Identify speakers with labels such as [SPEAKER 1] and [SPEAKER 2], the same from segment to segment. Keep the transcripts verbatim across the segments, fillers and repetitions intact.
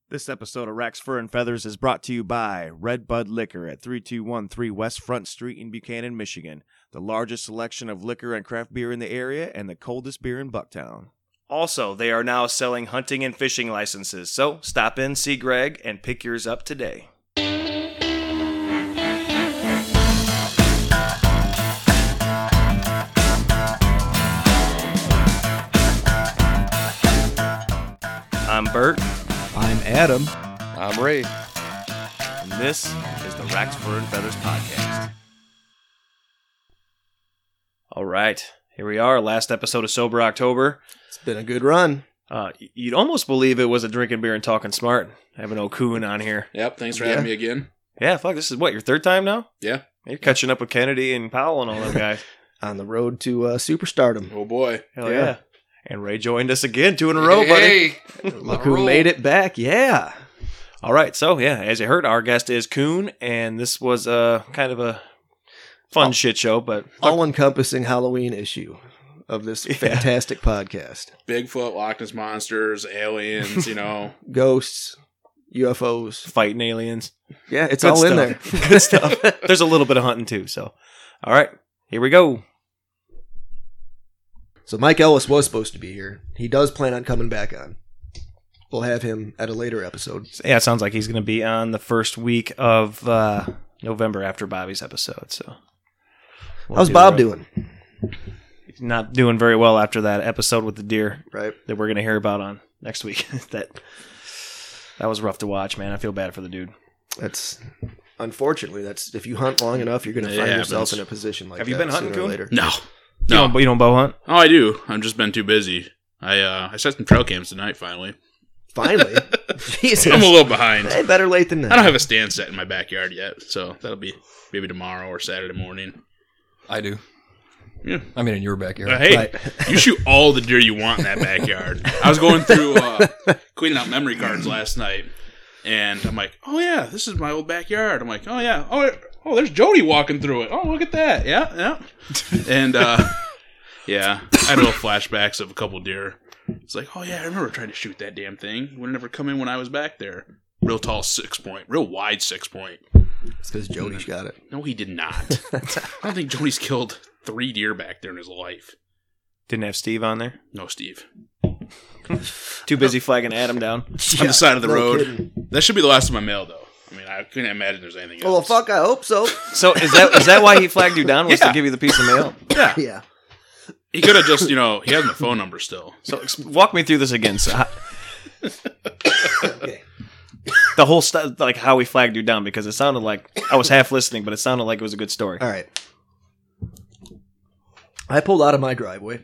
[SPEAKER 1] This episode of Racks, Fur, and Feathers is brought to you by Red Bud Liquor at thirty-two thirteen West Front Street in Buchanan, Michigan. The largest selection of liquor and craft beer in the area and the coldest beer in Bucktown. Also, they are now selling hunting and fishing licenses, so stop in, see Greg, and pick yours up today. I'm Bert.
[SPEAKER 2] I'm Adam.
[SPEAKER 3] I'm Ray.
[SPEAKER 1] And this is the Racks, Fur, and Feathers podcast. All right, here we are, last episode of Sober October.
[SPEAKER 2] It's been a good run.
[SPEAKER 1] Uh, you'd almost believe it was a drinking beer and talking smart, having O'Coon on here.
[SPEAKER 3] Yep, thanks for
[SPEAKER 2] Yeah.
[SPEAKER 3] having me again.
[SPEAKER 1] Yeah, fuck, this is what, your third time now?
[SPEAKER 3] Yeah.
[SPEAKER 1] You're catching up with Kennedy and Powell and all them guys.
[SPEAKER 2] On the road to uh, superstardom.
[SPEAKER 3] Oh boy.
[SPEAKER 1] Hell yeah.
[SPEAKER 2] Yeah.
[SPEAKER 1] And Ray joined us again, two in a row, buddy.
[SPEAKER 2] Look who made it back. Yeah.
[SPEAKER 1] All right, so yeah, as you heard, our guest is Coon, and this was uh, kind of a fun
[SPEAKER 2] Oh.
[SPEAKER 1] shit show, but
[SPEAKER 2] All-encompassing Halloween issue of this
[SPEAKER 1] Yeah.
[SPEAKER 2] fantastic podcast.
[SPEAKER 3] Bigfoot, Loch Ness monsters, aliens, you know.
[SPEAKER 2] Ghosts, U F Os.
[SPEAKER 1] fighting aliens.
[SPEAKER 2] Yeah, it's
[SPEAKER 1] Good
[SPEAKER 2] all in there.
[SPEAKER 1] stuff. Good stuff. There's a little bit of hunting too, so. All right, here we go.
[SPEAKER 2] So Mike Ellis was supposed to be here. He does plan on coming back on. We'll have him at a later episode.
[SPEAKER 1] Yeah, it sounds like he's going to be on the first week of uh, November after Bobby's episode. So, we'll
[SPEAKER 2] How's
[SPEAKER 1] do
[SPEAKER 2] Bob
[SPEAKER 1] the-
[SPEAKER 2] doing?
[SPEAKER 1] He's not doing very well after that episode with the deer
[SPEAKER 2] Right.
[SPEAKER 1] that we're going to hear about on next week. that that was rough to watch, man. I feel bad for the dude.
[SPEAKER 2] That's unfortunately that's if you hunt long enough, you're going to
[SPEAKER 3] It
[SPEAKER 2] find
[SPEAKER 3] happens.
[SPEAKER 2] yourself in a position like
[SPEAKER 1] Have
[SPEAKER 2] that
[SPEAKER 1] you been hunting,
[SPEAKER 2] sooner or
[SPEAKER 1] Coon?
[SPEAKER 2] later.
[SPEAKER 3] No.
[SPEAKER 1] You
[SPEAKER 3] No.
[SPEAKER 1] don't, you don't bow hunt?
[SPEAKER 3] Oh, I do. I've just been too busy. I uh, I set some trail cams tonight, finally.
[SPEAKER 2] Finally, Jesus.
[SPEAKER 3] I'm a little behind.
[SPEAKER 2] Hey, better late than
[SPEAKER 3] I
[SPEAKER 2] never.
[SPEAKER 3] don't have a stand set in my backyard yet, so that'll be maybe tomorrow or Saturday morning.
[SPEAKER 4] I do.
[SPEAKER 3] Yeah.
[SPEAKER 4] I mean, in your backyard.
[SPEAKER 3] Uh, hey,
[SPEAKER 2] Right.
[SPEAKER 3] you shoot all the deer you want in that backyard. I was going through uh, cleaning out memory cards last night, and I'm like, oh yeah, this is my old backyard. I'm like, oh yeah, oh oh, there's Jody walking through it. Oh, look at that. Yeah, yeah. And uh, yeah, I had little flashbacks of a couple deer. It's like, oh yeah, I remember trying to shoot that damn thing. It would never come in when I was back there. Real tall six point, real wide six point.
[SPEAKER 2] It's because Jody's got it.
[SPEAKER 3] No, he did not. I don't think Jody's killed three deer back there in his life.
[SPEAKER 1] Didn't have Steve on there?
[SPEAKER 3] No, Steve.
[SPEAKER 1] Too busy flagging Adam down.
[SPEAKER 3] On the side of the
[SPEAKER 2] no
[SPEAKER 3] road.
[SPEAKER 2] kidding.
[SPEAKER 3] That should be the last of my mail, though. I mean, I couldn't imagine there's anything
[SPEAKER 2] Oh, well,
[SPEAKER 3] else.
[SPEAKER 2] fuck, I hope so.
[SPEAKER 1] So is that is that why he flagged you down? Was
[SPEAKER 3] Yeah.
[SPEAKER 1] to give you the piece of mail?
[SPEAKER 3] Yeah.
[SPEAKER 2] Yeah.
[SPEAKER 3] He could have just, you know, he has my phone number still.
[SPEAKER 1] So ex- walk me through this again. So, how,
[SPEAKER 2] Okay.
[SPEAKER 1] the whole stuff, like how he flagged you down, because it sounded like I was half listening, but it sounded like it was a good story.
[SPEAKER 2] All right. I pulled out of my driveway,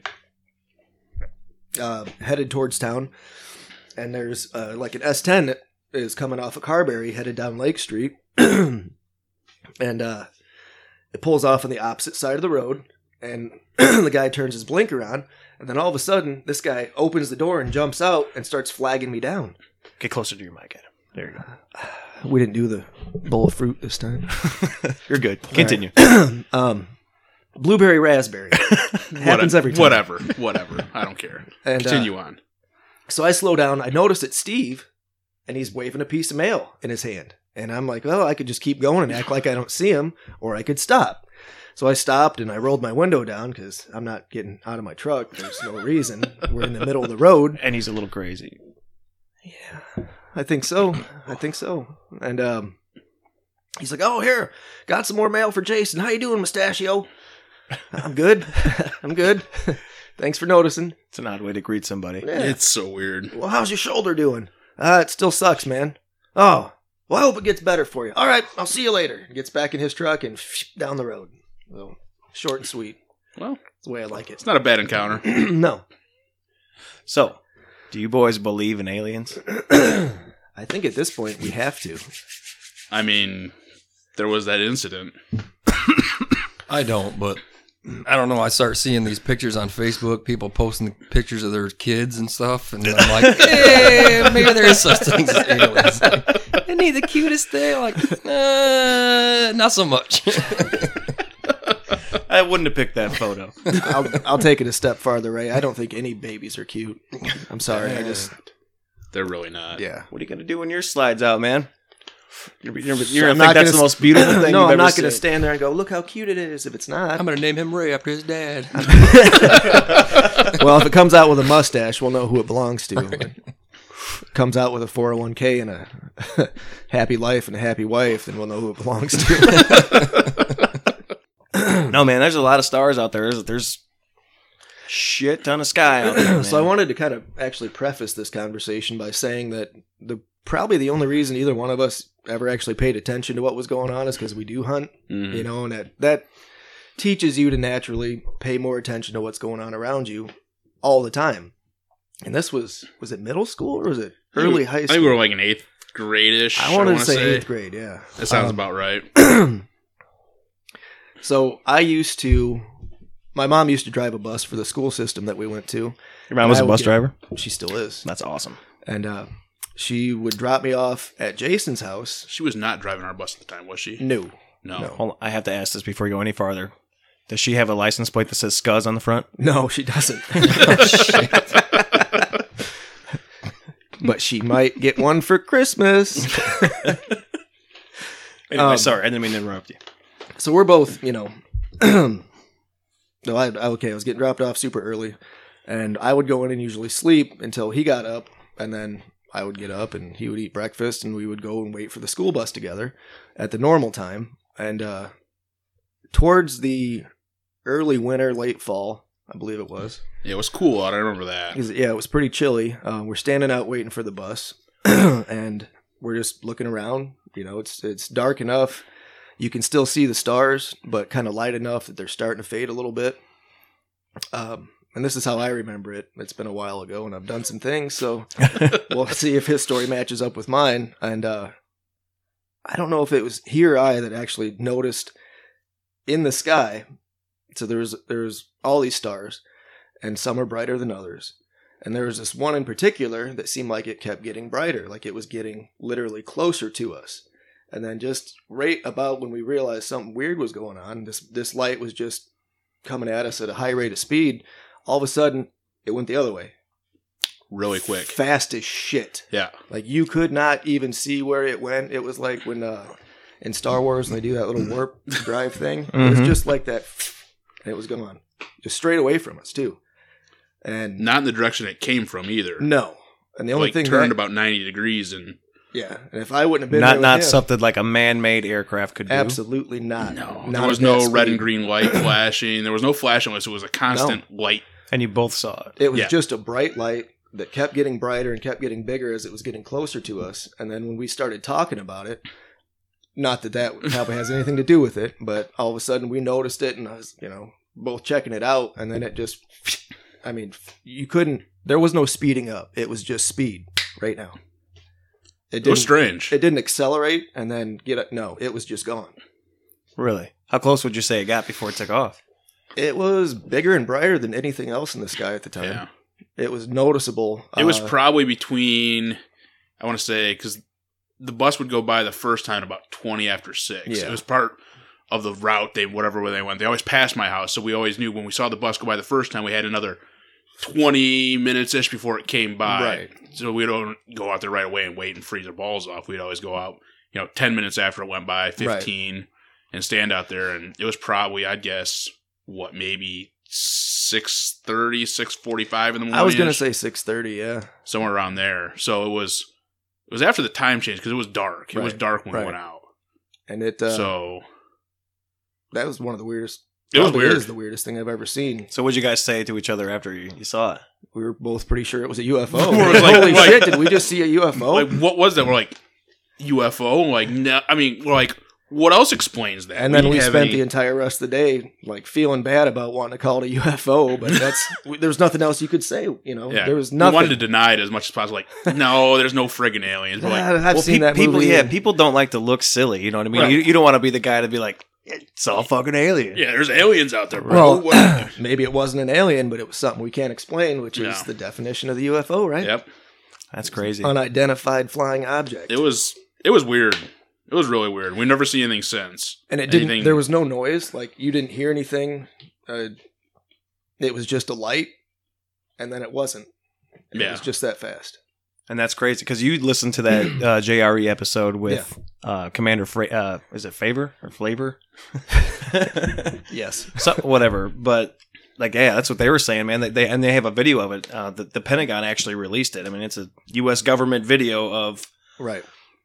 [SPEAKER 2] uh, headed towards town, and there's uh, like an S ten that is coming off of Carberry, headed down Lake Street, and uh, it pulls off on the opposite side of the road, and the guy turns his blinker on, and then all of a sudden, this guy opens the door and jumps out and starts flagging me down.
[SPEAKER 1] Get closer to your mic, Adam. There you go.
[SPEAKER 2] We didn't do the bowl of fruit this time.
[SPEAKER 1] You're good. Continue.
[SPEAKER 2] Um, blueberry raspberry. Happens
[SPEAKER 3] Whatever.
[SPEAKER 2] every time.
[SPEAKER 3] Whatever. Whatever. I don't care.
[SPEAKER 2] And,
[SPEAKER 3] Continue on.
[SPEAKER 2] So I slow down. I notice it's Steve, and he's waving a piece of mail in his hand. And I'm like, well, I could just keep going and act like I don't see him, or I could stop. So I stopped and I rolled my window down because I'm not getting out of my truck. There's no reason. We're in the middle of the road.
[SPEAKER 1] And he's a little crazy.
[SPEAKER 2] Yeah, I think so. I think so. And um, he's like, oh, here, got some more mail for Jason. How you doing, Mustachio? I'm good. I'm good. Thanks for noticing.
[SPEAKER 1] It's an odd way to greet somebody.
[SPEAKER 2] Yeah.
[SPEAKER 3] It's so weird.
[SPEAKER 2] Well, how's your shoulder doing? Uh, it still sucks, man. Oh, well, I hope it gets better for you. All right, I'll see you later. Gets back in his truck and down the road. So, short and sweet.
[SPEAKER 3] Well,
[SPEAKER 2] That's the way I like it.
[SPEAKER 3] it's not a bad encounter.
[SPEAKER 2] No.
[SPEAKER 1] So, do you boys believe in aliens?
[SPEAKER 2] I think at this point we have to.
[SPEAKER 3] I mean, there was that incident.
[SPEAKER 4] I don't, but I don't know. I start seeing these pictures on Facebook, people posting pictures of their kids and stuff, and I'm like, hey, maybe there is such things as aliens. Like, isn't he the cutest thing? Like, uh, not so much.
[SPEAKER 1] I wouldn't have picked that photo.
[SPEAKER 2] I'll, I'll take it a step farther, Ray. I don't think any babies are cute. I'm sorry. I just
[SPEAKER 3] They're really not.
[SPEAKER 2] Yeah.
[SPEAKER 1] What are you gonna do when yours slides out, man? You're, you're, you're
[SPEAKER 2] So
[SPEAKER 1] gonna
[SPEAKER 2] I'm
[SPEAKER 1] think
[SPEAKER 2] not
[SPEAKER 1] that's
[SPEAKER 2] gonna
[SPEAKER 1] the most beautiful thing.
[SPEAKER 2] no,
[SPEAKER 1] you've
[SPEAKER 2] I'm
[SPEAKER 1] ever
[SPEAKER 2] not going to
[SPEAKER 1] seen.
[SPEAKER 2] stand there and go, look how cute it is if it's not.
[SPEAKER 4] I'm gonna name him Ray after his dad.
[SPEAKER 2] Well, if it comes out with a mustache, we'll know who it belongs to. If it comes out with a four oh one k and a happy life and a happy wife, then we'll know who it belongs to.
[SPEAKER 1] No, man, there's a lot of stars out there. There's, there's shit ton of sky out there.
[SPEAKER 2] So I
[SPEAKER 1] man.
[SPEAKER 2] wanted to kind of actually preface this conversation by saying that the probably the only reason either one of us ever actually paid attention to what was going on is because we do hunt,
[SPEAKER 3] Mhm.
[SPEAKER 2] you know, and that, that teaches you to naturally pay more attention to what's going on around you all the time. And this was, was it middle school or was it early high
[SPEAKER 3] I think
[SPEAKER 2] school?
[SPEAKER 3] we were like in eighth grade-ish.
[SPEAKER 2] I wanted to
[SPEAKER 3] wanna
[SPEAKER 2] say, eighth grade, yeah.
[SPEAKER 3] That sounds
[SPEAKER 2] Um,
[SPEAKER 3] about right.
[SPEAKER 2] So I used to, my mom used to drive a bus for the school system that we went to.
[SPEAKER 1] Your mom was
[SPEAKER 2] I
[SPEAKER 1] a
[SPEAKER 2] would
[SPEAKER 1] bus
[SPEAKER 2] get-
[SPEAKER 1] driver.
[SPEAKER 2] She still is.
[SPEAKER 1] That's awesome.
[SPEAKER 2] And uh, she would drop me off at Jason's house.
[SPEAKER 3] She was not driving our bus at the time, was she?
[SPEAKER 2] No.
[SPEAKER 3] No.
[SPEAKER 2] No.
[SPEAKER 1] Hold on, I have to ask this before you go any farther. Does she have a license plate that says Scuzz on the front?
[SPEAKER 2] No, she doesn't. But she might get one for Christmas.
[SPEAKER 1] Anyway,
[SPEAKER 2] Um,
[SPEAKER 1] sorry, I didn't mean to interrupt you.
[SPEAKER 2] So we're both, you know, no, I, I okay. I was getting dropped off super early, and I would go in and usually sleep until he got up, and then I would get up and he would eat breakfast, and we would go and wait for the school bus together at the normal time. And uh, towards the early winter, late fall, I believe it was.
[SPEAKER 3] Yeah, it was cool out. I remember that.
[SPEAKER 2] 'Cause, yeah, it was pretty chilly. Uh, we're standing out waiting for the bus, and we're just looking around. You know, it's it's dark enough. You can still see the stars, but kind of light enough that they're starting to fade a little bit. Um, and this is how I remember it. It's been a while ago, and I've done some things, so we'll see if his story matches up with mine. And uh, I don't know if it was he or I that actually noticed in the sky. So there's there's all these stars, and some are brighter than others. And there was this one in particular that seemed like it kept getting brighter, like it was getting literally closer to us. And then just right about when we realized something weird was going on, this this light was just coming at us at a high rate of speed. All of a sudden, it went the other way.
[SPEAKER 3] Really quick.
[SPEAKER 2] Fast as shit.
[SPEAKER 3] Yeah.
[SPEAKER 2] Like you could not even see where it went. It was like when uh, in Star Wars when they do that little warp drive thing. It was
[SPEAKER 1] Mhm.
[SPEAKER 2] just like that. And it was gone. Just straight away from us, too. And
[SPEAKER 3] Not in the direction it came from either.
[SPEAKER 2] no. And the only
[SPEAKER 3] like
[SPEAKER 2] thing
[SPEAKER 3] turned
[SPEAKER 2] that,
[SPEAKER 3] about ninety degrees and
[SPEAKER 2] yeah. And if I wouldn't have been
[SPEAKER 1] Not
[SPEAKER 2] there
[SPEAKER 1] not
[SPEAKER 2] with him,
[SPEAKER 1] something like a man-made aircraft could do.
[SPEAKER 2] absolutely not.
[SPEAKER 3] no,
[SPEAKER 2] Not
[SPEAKER 3] there was
[SPEAKER 2] at that
[SPEAKER 3] no red
[SPEAKER 2] speed.
[SPEAKER 3] and green light flashing. There was no flashing lights. It was a constant light.
[SPEAKER 1] And you both saw it.
[SPEAKER 2] It was
[SPEAKER 3] Yeah.
[SPEAKER 2] just a bright light that kept getting brighter and kept getting bigger as it was getting closer to us. And then when we started talking about it, not that that probably has anything to do with it, but all of a sudden we noticed it, and I was, you know, both checking it out, and then it just, I mean, you couldn't, there was no speeding up. It was just speed right now. It
[SPEAKER 3] It was
[SPEAKER 2] didn't,
[SPEAKER 3] strange.
[SPEAKER 2] it didn't accelerate and then get it. No, it was just gone.
[SPEAKER 1] Really? How close would you say it got before it took off?
[SPEAKER 2] It was bigger and brighter than anything else in the sky at the time.
[SPEAKER 3] yeah.
[SPEAKER 2] It was noticeable.
[SPEAKER 3] It was
[SPEAKER 2] Uh,
[SPEAKER 3] probably between, I want to say, because the bus would go by the first time about twenty after six.
[SPEAKER 2] Yeah.
[SPEAKER 3] It was part of the route, they whatever way they went. They always passed my house, so we always knew when we saw the bus go by the first time, we had another twenty minutes-ish before it came by.
[SPEAKER 2] Right.
[SPEAKER 3] So we don't go out there right away and wait and freeze our balls off. We'd always go out, you know, ten minutes after it went by, fifteen, and stand out there. And it was probably, I'd guess, what, maybe six thirty, six forty-five in the morning.
[SPEAKER 2] I was going to say six thirty, yeah.
[SPEAKER 3] Somewhere around there. So it was it was after the time change because it was dark. It was
[SPEAKER 2] Right,
[SPEAKER 3] dark when
[SPEAKER 2] right.
[SPEAKER 3] we went out.
[SPEAKER 2] And it uh,
[SPEAKER 3] so
[SPEAKER 2] that was one of the weirdest.
[SPEAKER 3] it was
[SPEAKER 2] probably
[SPEAKER 3] weird.
[SPEAKER 2] is the weirdest thing I've ever seen.
[SPEAKER 1] So what'd you guys say to each other after you, you saw it?
[SPEAKER 2] We were both pretty sure it was a U F O.
[SPEAKER 3] We were like-
[SPEAKER 2] Holy
[SPEAKER 3] like-
[SPEAKER 2] shit, did we just see a U F O?
[SPEAKER 3] Like, what was that? We're like, U F O? Like, no, I mean, we're like, what else explains that?
[SPEAKER 2] and then
[SPEAKER 3] didn't
[SPEAKER 2] we
[SPEAKER 3] have
[SPEAKER 2] spent
[SPEAKER 3] any-
[SPEAKER 2] the entire rest of the day like feeling bad about wanting to call it a U F O, but that's we- there was nothing else you could say. You know,
[SPEAKER 3] Yeah,
[SPEAKER 2] there was
[SPEAKER 3] we
[SPEAKER 2] nothing.
[SPEAKER 3] wanted to deny it as much as possible. Like, no, there's no friggin' aliens. We're like,
[SPEAKER 2] Yeah, I've
[SPEAKER 1] Well,
[SPEAKER 2] seen
[SPEAKER 1] pe-
[SPEAKER 2] that
[SPEAKER 1] people,
[SPEAKER 2] movie.
[SPEAKER 1] yeah,
[SPEAKER 2] and-
[SPEAKER 1] people don't like to look silly. You know what I mean?
[SPEAKER 3] Right.
[SPEAKER 1] You, you don't want to be the guy to be like, it's all fucking alien.
[SPEAKER 3] yeah, there's aliens out there, bro.
[SPEAKER 2] Well,
[SPEAKER 3] What-
[SPEAKER 2] maybe it wasn't an alien, but it was something we can't explain, which is
[SPEAKER 3] No.
[SPEAKER 2] the definition of the U F O, right?
[SPEAKER 3] yep,
[SPEAKER 1] That's crazy.
[SPEAKER 2] Unidentified flying object.
[SPEAKER 3] it was it was weird. It was really weird. We never seen anything since.
[SPEAKER 2] And it didn't.
[SPEAKER 3] Anything-
[SPEAKER 2] There was no noise. Like you didn't hear anything. Uh, it was just a light, and then it wasn't. And It
[SPEAKER 3] Yeah.
[SPEAKER 2] was just that fast.
[SPEAKER 1] And that's crazy because you listened to that uh, J R E episode with uh, Commander Fra- uh, is it Favor or Flavor?
[SPEAKER 2] Yes.
[SPEAKER 1] So, whatever. But like, yeah, that's what they were saying, man. They, they and they have a video of it. Uh, the, the Pentagon actually released it. I mean, it's a U S government video of
[SPEAKER 2] Right.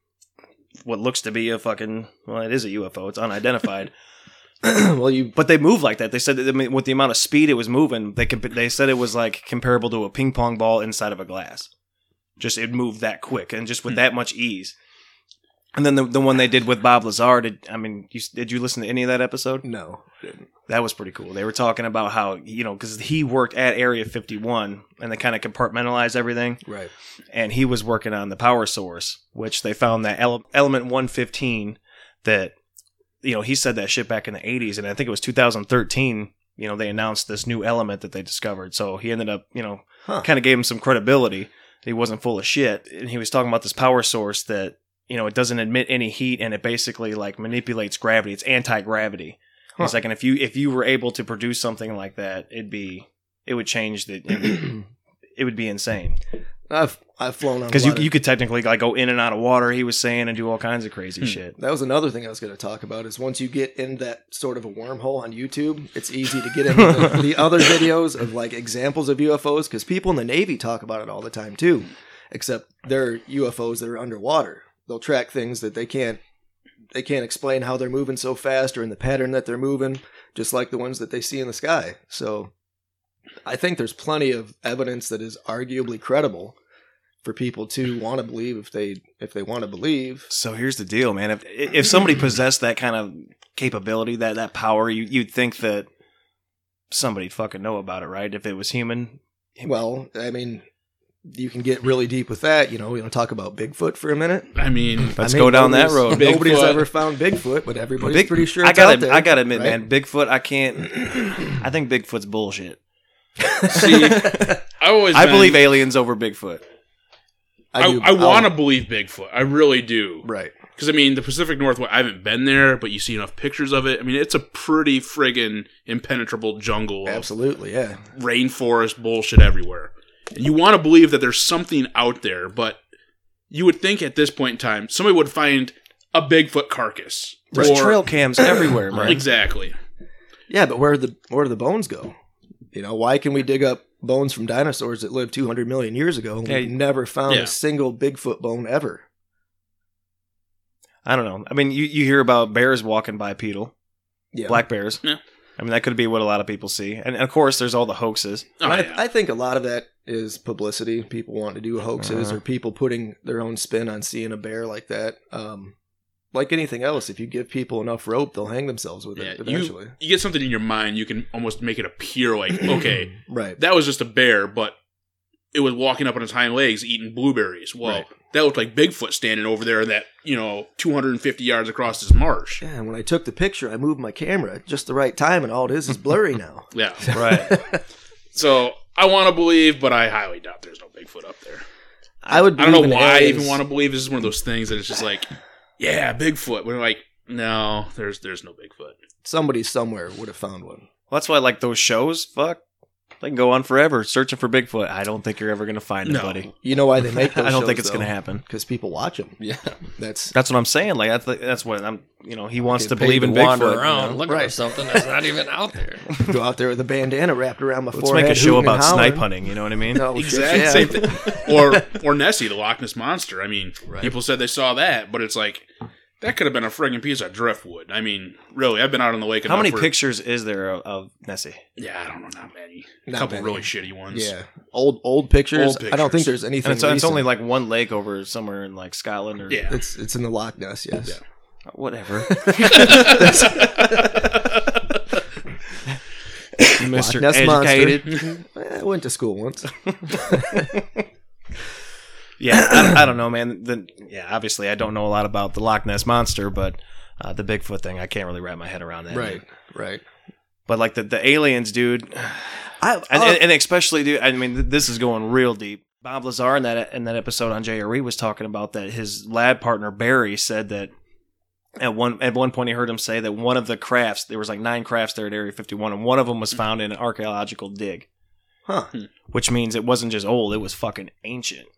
[SPEAKER 1] what looks to be a fucking well, it is a U F O. It's unidentified.
[SPEAKER 2] Well, you
[SPEAKER 1] But they move like that. They said that, I mean, with the amount of speed it was moving, they could, they said it was like comparable to a ping pong ball inside of a glass. Just it moved that quick and just with that much ease. And then the the one they did with Bob Lazar, did I mean, you, did you listen to any of that episode?
[SPEAKER 2] no. Didn't.
[SPEAKER 1] That was pretty cool. They were talking about how, you know, because he worked at Area fifty-one and they kind of compartmentalized everything.
[SPEAKER 2] Right.
[SPEAKER 1] And he was working on the power source, which they found that ele- element one fifteen that, you know, he said that shit back in the eighties. And I think it was two thousand thirteen, you know, they announced this new element that they discovered. So he ended up, you know,
[SPEAKER 2] Huh.
[SPEAKER 1] kind of gave him some credibility. He wasn't full of shit. And he was talking about this power source that, you know, it doesn't emit any heat and it basically like manipulates gravity. It's anti-gravity.
[SPEAKER 2] Huh.
[SPEAKER 1] He's like, and if you if you were able to produce something like that, it'd be it would change the it, it would be insane.
[SPEAKER 2] I've I've flown on
[SPEAKER 1] Because
[SPEAKER 2] a
[SPEAKER 1] you
[SPEAKER 2] lot of-
[SPEAKER 1] you could technically like go in and out of water, he was saying, and do all kinds of crazy
[SPEAKER 3] Hmm.
[SPEAKER 1] shit.
[SPEAKER 2] That was another thing I was going to talk about. Is once you get in that sort of a wormhole on YouTube, it's easy to get into the, the other videos of like examples of U F Os because people in the Navy talk about it all the time too. Except they're U F Os that are underwater. They'll track things that they can't they can't explain how they're moving so fast or in the pattern that they're moving, just like the ones that they see in the sky. So I think there's plenty of evidence that is arguably credible for people to want to believe if they if they want to believe.
[SPEAKER 1] So here's the deal, man. If if somebody possessed that kind of capability, that that power, you you'd think that somebody'd fucking know about it, right? If it was human.
[SPEAKER 2] Well, I mean, you can get really deep with that. You know, we want to talk about Bigfoot for a minute.
[SPEAKER 3] I mean,
[SPEAKER 1] Let's
[SPEAKER 2] I mean,
[SPEAKER 1] go down that
[SPEAKER 2] nobody's-
[SPEAKER 1] road.
[SPEAKER 2] Nobody's
[SPEAKER 3] Bigfoot.
[SPEAKER 2] ever found Bigfoot, but everybody's
[SPEAKER 1] Big-
[SPEAKER 2] pretty sure
[SPEAKER 1] I
[SPEAKER 2] it's
[SPEAKER 1] gotta,
[SPEAKER 2] out there.
[SPEAKER 1] I gotta admit,
[SPEAKER 2] right?
[SPEAKER 1] man, Bigfoot. I can't. I think Bigfoot's bullshit.
[SPEAKER 3] see, I've always
[SPEAKER 1] I
[SPEAKER 3] been-
[SPEAKER 1] believe aliens over Bigfoot.
[SPEAKER 3] I,
[SPEAKER 2] do-
[SPEAKER 3] I want to
[SPEAKER 2] I'll-
[SPEAKER 3] believe Bigfoot. I really do.
[SPEAKER 2] Right.
[SPEAKER 3] Because, I mean, the Pacific Northwest, I haven't been there, but you see enough pictures of it. I mean, it's a pretty friggin' impenetrable jungle of
[SPEAKER 2] Absolutely, yeah.
[SPEAKER 3] rainforest bullshit everywhere. And you want to believe that there's something out there, but you would think at this point in time, somebody would find a Bigfoot carcass.
[SPEAKER 1] There's
[SPEAKER 3] Or-
[SPEAKER 1] trail cams everywhere, man.
[SPEAKER 3] Exactly.
[SPEAKER 2] Yeah, but where the where do the bones go? You know, why can we dig up bones from dinosaurs that lived two hundred million years ago and
[SPEAKER 1] Yeah,
[SPEAKER 2] we've never found
[SPEAKER 3] yeah.
[SPEAKER 2] a single Bigfoot bone ever?
[SPEAKER 1] I don't know. I mean, you, you hear about bears walking bipedal,
[SPEAKER 2] Yeah.
[SPEAKER 1] black bears.
[SPEAKER 3] Yeah.
[SPEAKER 1] I mean, that could be what a lot of people see. And, of course, there's all the hoaxes.
[SPEAKER 3] Oh,
[SPEAKER 2] And I,
[SPEAKER 3] yeah.
[SPEAKER 2] I think a lot of that is publicity. People want to do hoaxes
[SPEAKER 1] Uh-huh.
[SPEAKER 2] or people putting their own spin on seeing a bear like that. Um, like anything else, if you give people enough rope, they'll hang themselves with
[SPEAKER 3] Yeah,
[SPEAKER 2] it eventually.
[SPEAKER 3] you, you get something in your mind, you can almost make it appear like, okay,
[SPEAKER 2] Right.
[SPEAKER 3] that was just a bear, but it was walking up on its hind legs eating blueberries. Well,
[SPEAKER 2] Right.
[SPEAKER 3] that looked like Bigfoot standing over there that, you know, two hundred fifty yards across this marsh.
[SPEAKER 2] Yeah, and when I took the picture, I moved my camera at just the right time, and all it is is blurry now.
[SPEAKER 3] Yeah.
[SPEAKER 1] Right.
[SPEAKER 3] So I want to believe, but I highly doubt there's no Bigfoot up there.
[SPEAKER 2] I would.
[SPEAKER 3] I don't know
[SPEAKER 2] believe in
[SPEAKER 3] why I
[SPEAKER 2] aliens.
[SPEAKER 3] even want to believe. This is one of those things that it's just like, yeah, Bigfoot. We're like, no, there's there's no Bigfoot.
[SPEAKER 2] Somebody somewhere would have found one.
[SPEAKER 1] Well, that's why, like, those shows, fuck, they can go on forever searching for Bigfoot. I don't think you're ever going to find it,
[SPEAKER 3] No.
[SPEAKER 1] buddy.
[SPEAKER 2] You know why they make those
[SPEAKER 1] I don't
[SPEAKER 2] shows,
[SPEAKER 1] think it's going to
[SPEAKER 2] though?
[SPEAKER 1] happen.
[SPEAKER 2] Because people watch them.
[SPEAKER 4] Yeah.
[SPEAKER 2] That's
[SPEAKER 1] That's what I'm saying. Like, that's, that's what I'm, you know, he wants
[SPEAKER 4] Get
[SPEAKER 1] to
[SPEAKER 4] paid
[SPEAKER 1] believe in
[SPEAKER 4] wander
[SPEAKER 1] Bigfoot.
[SPEAKER 4] around
[SPEAKER 1] you know?
[SPEAKER 4] looking for
[SPEAKER 2] Right.
[SPEAKER 4] something that's not even out there.
[SPEAKER 2] go out there with a bandana wrapped around my
[SPEAKER 1] Let's
[SPEAKER 2] forehead.
[SPEAKER 1] make a show
[SPEAKER 2] hooting and
[SPEAKER 1] about snipe
[SPEAKER 2] hollering.
[SPEAKER 1] hunting, you know what I mean?
[SPEAKER 2] No,
[SPEAKER 3] Exactly.
[SPEAKER 2] shit,
[SPEAKER 3] Same
[SPEAKER 2] yeah.
[SPEAKER 3] thing. Or or Nessie, the Loch Ness monster. I mean,
[SPEAKER 2] Right.
[SPEAKER 3] people said they saw that, but it's like that could have been a friggin' piece of driftwood. I mean, really, I've been out on the lake.
[SPEAKER 1] How
[SPEAKER 3] enough
[SPEAKER 1] many
[SPEAKER 3] where-
[SPEAKER 1] pictures is there of, of Nessie?
[SPEAKER 3] Yeah, I don't know, not many. A
[SPEAKER 2] Not
[SPEAKER 3] couple
[SPEAKER 2] many.
[SPEAKER 3] really shitty ones.
[SPEAKER 2] Yeah, old old pictures.
[SPEAKER 3] Old
[SPEAKER 2] I don't think
[SPEAKER 3] pictures.
[SPEAKER 2] there's anything.
[SPEAKER 1] And it's, it's
[SPEAKER 2] recent.
[SPEAKER 1] only like one lake over somewhere in like Scotland or
[SPEAKER 3] Yeah.
[SPEAKER 2] It's it's in the Loch Ness. Yes.
[SPEAKER 3] Yeah.
[SPEAKER 1] whatever. Mister
[SPEAKER 2] Loch Ness monster.
[SPEAKER 1] Educated.
[SPEAKER 2] I went to school once.
[SPEAKER 1] Yeah, I, I don't know, man. The, yeah, obviously, I don't know a lot about the Loch Ness monster, but uh, the Bigfoot thing, I can't really wrap my head around that.
[SPEAKER 2] right. Right.
[SPEAKER 1] But like the, the aliens, dude,
[SPEAKER 2] I,
[SPEAKER 1] and,
[SPEAKER 2] uh,
[SPEAKER 1] and, and especially, dude. I mean, th- this is going real deep. Bob Lazar in that in that episode on J R E was talking about that his lab partner Barry said that at one at one point he heard him say that one of the crafts, there was like nine crafts there at Area fifty-one, and one of them was found in an archaeological dig,
[SPEAKER 2] huh.
[SPEAKER 1] which means it wasn't just old; it was fucking ancient.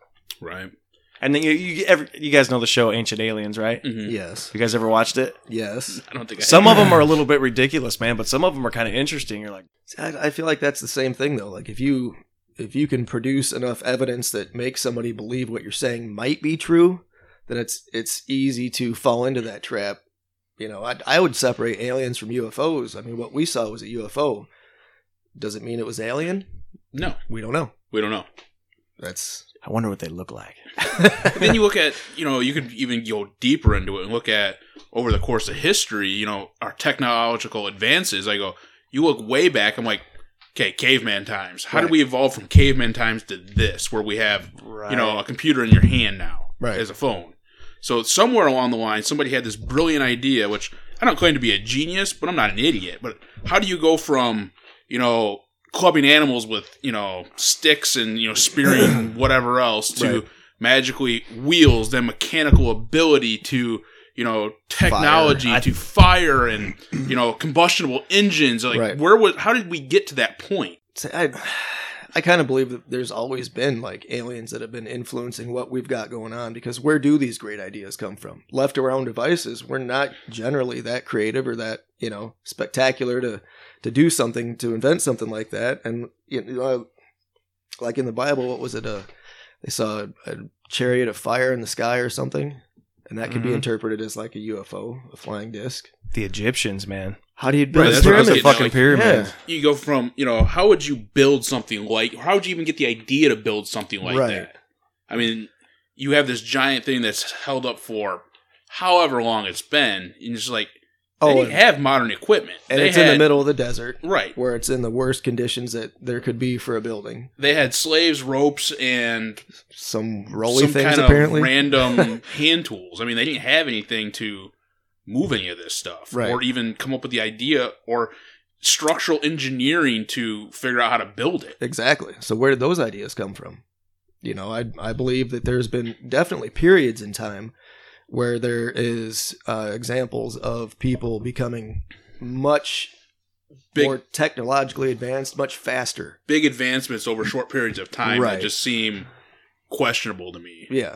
[SPEAKER 3] Right.
[SPEAKER 1] And then you you, ever, you guys know the show Ancient Aliens, right?
[SPEAKER 3] Mm-hmm.
[SPEAKER 2] Yes.
[SPEAKER 1] You guys ever watched it?
[SPEAKER 2] Yes.
[SPEAKER 3] I don't think I
[SPEAKER 1] Some
[SPEAKER 3] have.
[SPEAKER 1] of them are a little bit ridiculous, man, but some of them are kind of interesting. You're like,
[SPEAKER 2] I, I feel like that's the same thing though. Like if you if you can produce enough evidence that makes somebody believe what you're saying might be true, then it's it's easy to fall into that trap. You know, I I would separate aliens from U F Os. I mean, what we saw was a U F O. Does it mean it was alien?
[SPEAKER 3] No,
[SPEAKER 2] We don't know.
[SPEAKER 3] we don't know.
[SPEAKER 2] That's
[SPEAKER 1] I wonder what they look like.
[SPEAKER 3] But then you look at, you know, you could even go deeper into it and look at over the course of history, you know, our technological advances. I go, you look way back, I'm like, okay, caveman times. How
[SPEAKER 2] Right.
[SPEAKER 3] did we evolve from caveman times to this, where we have, you know, a computer in your hand now
[SPEAKER 2] Right.
[SPEAKER 3] as a phone? So somewhere along the line, somebody had this brilliant idea, which I don't claim to be a genius, but I'm not an idiot. But how do you go from, you know, clubbing animals with, you know, sticks and, you know, spearing whatever else to
[SPEAKER 2] Right.
[SPEAKER 3] magically wheels, then mechanical ability to, you know, technology
[SPEAKER 2] Fire.
[SPEAKER 3] to fire and, you know, combustible engines? Like,
[SPEAKER 2] Right.
[SPEAKER 3] where was, how did we get to that point?
[SPEAKER 2] So I, I kind of believe that there's always been like aliens that have been influencing what we've got going on, because where do these great ideas come from? Left to our own devices, we're not generally that creative or that, you know, spectacular to, to do something, to invent something like that. And, you know, like in the Bible, what was it? Uh, they saw a, a chariot of fire in the sky or something. And that could be
[SPEAKER 1] Mhm.
[SPEAKER 2] interpreted as like a U F O, a flying disc.
[SPEAKER 1] The Egyptians, man.
[SPEAKER 2] How do you build
[SPEAKER 3] Right,
[SPEAKER 2] a
[SPEAKER 3] that's what I was
[SPEAKER 2] pyramid?
[SPEAKER 3] getting at,
[SPEAKER 1] fucking
[SPEAKER 3] like,
[SPEAKER 1] pyramids.
[SPEAKER 2] Yeah.
[SPEAKER 3] You go from, you know, how would you build something like, how would you even get the idea to build something like
[SPEAKER 2] Right.
[SPEAKER 3] that? I mean, you have this giant thing that's held up for however long it's been, and it's like, they
[SPEAKER 2] Oh,
[SPEAKER 3] didn't
[SPEAKER 2] and,
[SPEAKER 3] have modern equipment.
[SPEAKER 2] and
[SPEAKER 3] They
[SPEAKER 2] it's in the
[SPEAKER 3] had-
[SPEAKER 2] middle of the desert,
[SPEAKER 3] Right.
[SPEAKER 2] where it's in the worst conditions that there could be for a building.
[SPEAKER 3] They had slaves, ropes, and
[SPEAKER 2] Some rolly
[SPEAKER 3] some
[SPEAKER 2] things,
[SPEAKER 3] kind
[SPEAKER 2] apparently.
[SPEAKER 3] of random hand tools. I mean, they didn't have anything to move any of this stuff,
[SPEAKER 2] Right.
[SPEAKER 3] or even come up with the idea or structural engineering to figure out how to build it.
[SPEAKER 2] Exactly. So where did those ideas come from? You know, I I believe that there's been definitely periods in time where there is uh, examples of people becoming much
[SPEAKER 3] Big-
[SPEAKER 2] more technologically advanced, much faster.
[SPEAKER 3] Big advancements over short periods of time
[SPEAKER 2] Right.
[SPEAKER 3] that just seem questionable to me.
[SPEAKER 2] Yeah.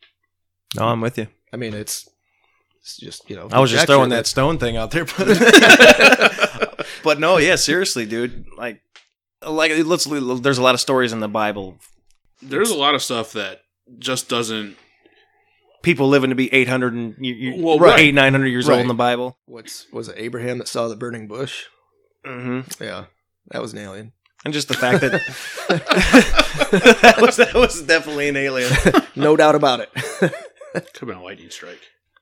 [SPEAKER 1] No, I'm with you.
[SPEAKER 2] I mean, it's, it's just, you know.
[SPEAKER 1] I was just
[SPEAKER 2] conjecture
[SPEAKER 1] throwing that stone thing out there, but, but no, yeah, seriously, dude. Like, like let's. There's a lot of stories in the Bible.
[SPEAKER 3] There's a lot of stuff that just doesn't.
[SPEAKER 1] People living to be eight hundred and you, you,
[SPEAKER 3] Well,
[SPEAKER 1] right.
[SPEAKER 3] right.
[SPEAKER 1] eight nine hundred years
[SPEAKER 2] Right.
[SPEAKER 1] old in the Bible.
[SPEAKER 2] What's, was it Abraham that saw the burning bush?
[SPEAKER 1] Mm-hmm.
[SPEAKER 2] Yeah. That was an alien.
[SPEAKER 1] And just the fact that that was that was definitely an alien.
[SPEAKER 2] No doubt about it.
[SPEAKER 3] Could have been a lightning strike.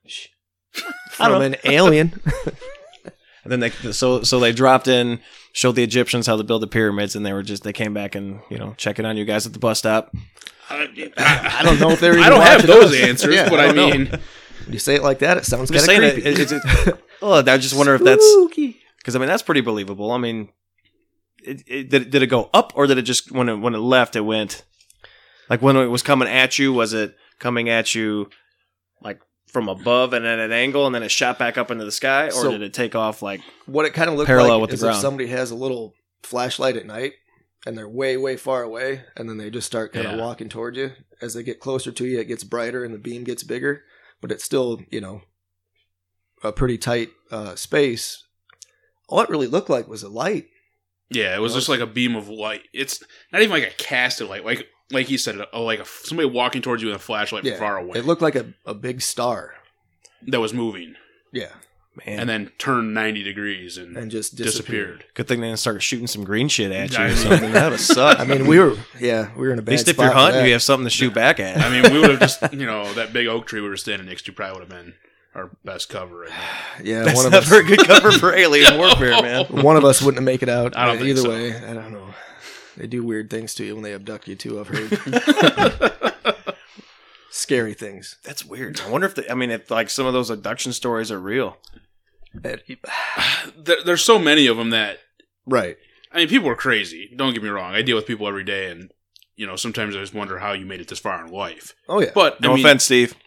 [SPEAKER 1] I don't
[SPEAKER 2] From an alien.
[SPEAKER 1] And then they so so they dropped in, showed the Egyptians how to build the pyramids, and they were just they came back and you know checking on you guys at the bus stop.
[SPEAKER 3] I,
[SPEAKER 2] I don't know if they're.
[SPEAKER 3] I
[SPEAKER 2] even
[SPEAKER 3] don't have
[SPEAKER 2] watching
[SPEAKER 3] those
[SPEAKER 2] us.
[SPEAKER 3] answers,
[SPEAKER 2] Yeah,
[SPEAKER 3] but I,
[SPEAKER 2] don't know.
[SPEAKER 3] mean,
[SPEAKER 2] When you say it like that, it sounds
[SPEAKER 1] I'm just
[SPEAKER 2] kind of
[SPEAKER 1] saying
[SPEAKER 2] creepy.
[SPEAKER 1] it. it, it oh, I just wonder if that's
[SPEAKER 2] Spooky.
[SPEAKER 1] because I mean that's pretty believable. I mean, it, it, did it, did it go up or did it just when it when it left it went like when it was coming at you? Was it coming at you like from above and at an angle, and then it shot back up into the sky, or
[SPEAKER 2] So-
[SPEAKER 1] did it take off like?
[SPEAKER 2] What it kind of looked
[SPEAKER 1] Parallel
[SPEAKER 2] like
[SPEAKER 1] with the
[SPEAKER 2] is
[SPEAKER 1] ground.
[SPEAKER 2] if somebody has a little flashlight at night and they're way, way far away, and then they just start kind of
[SPEAKER 3] Yeah.
[SPEAKER 2] walking towards you. As they get closer to you, it gets brighter and the beam gets bigger, but it's still, you know, a pretty tight uh, space. All it really looked like was a light.
[SPEAKER 3] yeah, it was just like a beam of light. It's not even like a casted light, like like you said, a, like a, somebody walking towards you with a flashlight
[SPEAKER 2] Yeah,
[SPEAKER 3] from far away
[SPEAKER 2] It looked like a, a big star.
[SPEAKER 3] that was moving,
[SPEAKER 2] Yeah,
[SPEAKER 1] Man,
[SPEAKER 3] and then turned ninety degrees and,
[SPEAKER 2] and just disappeared.
[SPEAKER 3] disappeared.
[SPEAKER 1] good thing they didn't start shooting some green shit at you
[SPEAKER 3] I
[SPEAKER 1] or
[SPEAKER 3] mean-
[SPEAKER 1] something. That would suck.
[SPEAKER 2] I mean, we were, yeah, we were in a
[SPEAKER 1] at
[SPEAKER 2] bad
[SPEAKER 1] least if
[SPEAKER 2] spot
[SPEAKER 1] you're
[SPEAKER 2] for
[SPEAKER 1] hunting,
[SPEAKER 2] that.
[SPEAKER 1] you have something to shoot back at.
[SPEAKER 3] I mean, we would have just, you know, that big oak tree we were standing next to probably would have been our best cover. Right now.
[SPEAKER 2] Yeah,
[SPEAKER 1] That's
[SPEAKER 2] one of
[SPEAKER 1] not
[SPEAKER 2] us,
[SPEAKER 1] very good cover for alien warfare, man.
[SPEAKER 2] one of us wouldn't make it out.
[SPEAKER 3] I don't think
[SPEAKER 2] either
[SPEAKER 3] so.
[SPEAKER 2] way. I don't know. They do weird things to you when they abduct you too. I've heard scary things.
[SPEAKER 1] That's weird. I wonder if the, I mean, if like some of those abduction stories are real.
[SPEAKER 2] That-
[SPEAKER 3] There, there's so many of them that,
[SPEAKER 2] right.
[SPEAKER 3] I mean, people are crazy. Don't get me wrong. I deal with people every day, and, you know, sometimes I just wonder how you made it this far in life.
[SPEAKER 2] Oh yeah.
[SPEAKER 3] But,
[SPEAKER 1] No
[SPEAKER 3] I mean,
[SPEAKER 1] offense, Steve.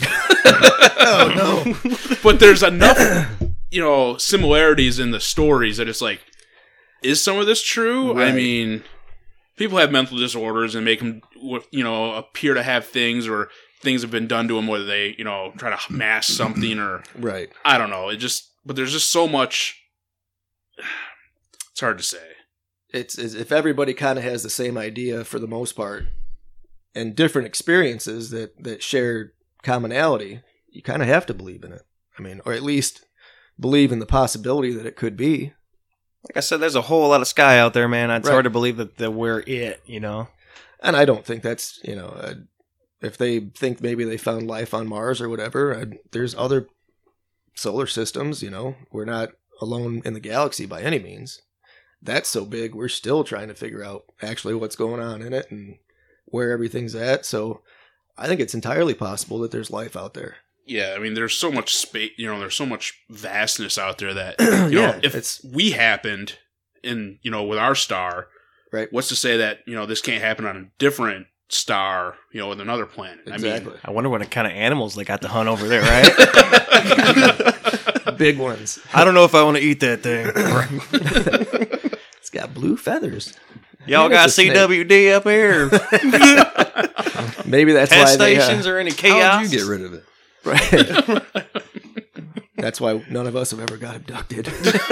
[SPEAKER 2] Oh no.
[SPEAKER 3] but there's enough, you know, similarities in the stories that it's like, is some of this true? I
[SPEAKER 2] Right.
[SPEAKER 3] mean, people have mental disorders and make them, you know, appear to have things or things have been done to them, whether they, you know, try to mask something or
[SPEAKER 2] Right.
[SPEAKER 3] I don't know. It just, but there's just so much. It's hard to say.
[SPEAKER 2] It's, it's if everybody kind of has the same idea for the most part, and different experiences that that share commonality, you kind of have to believe in it. I mean, or at least believe in the possibility that it could be.
[SPEAKER 1] Like I said, there's a whole lot of sky out there, man. It's
[SPEAKER 2] Right.
[SPEAKER 1] hard to believe that, that we're it, you know?
[SPEAKER 2] And I don't think that's, you know, uh, if they think maybe they found life on Mars or whatever, uh, there's other solar systems, you know. We're not alone in the galaxy by any means. That's so big, we're still trying to figure out actually what's going on in it and where everything's at. So I think it's entirely possible that there's life out there.
[SPEAKER 3] Yeah, I mean, there's so much space, you know, there's so much vastness out there that, you
[SPEAKER 2] Yeah,
[SPEAKER 3] know, if
[SPEAKER 2] it's-
[SPEAKER 3] we happened in, you know, with our star,
[SPEAKER 2] Right.
[SPEAKER 3] what's to say that, you know, this can't happen on a different star, you know, with another planet?
[SPEAKER 2] Exactly.
[SPEAKER 1] I wonder what kind of animals they got to hunt over there, right?
[SPEAKER 2] Big ones.
[SPEAKER 1] I don't know if I want to eat that thing.
[SPEAKER 2] It's got blue feathers.
[SPEAKER 1] Y'all
[SPEAKER 2] Yeah,
[SPEAKER 1] got
[SPEAKER 2] it's a snake.
[SPEAKER 1] C W D up here?
[SPEAKER 2] Maybe that's
[SPEAKER 1] Test
[SPEAKER 2] why they, uh,
[SPEAKER 1] stations or any
[SPEAKER 4] How
[SPEAKER 1] chaos?
[SPEAKER 4] would you get rid of it?
[SPEAKER 2] Right. That's why none of us have ever got abducted.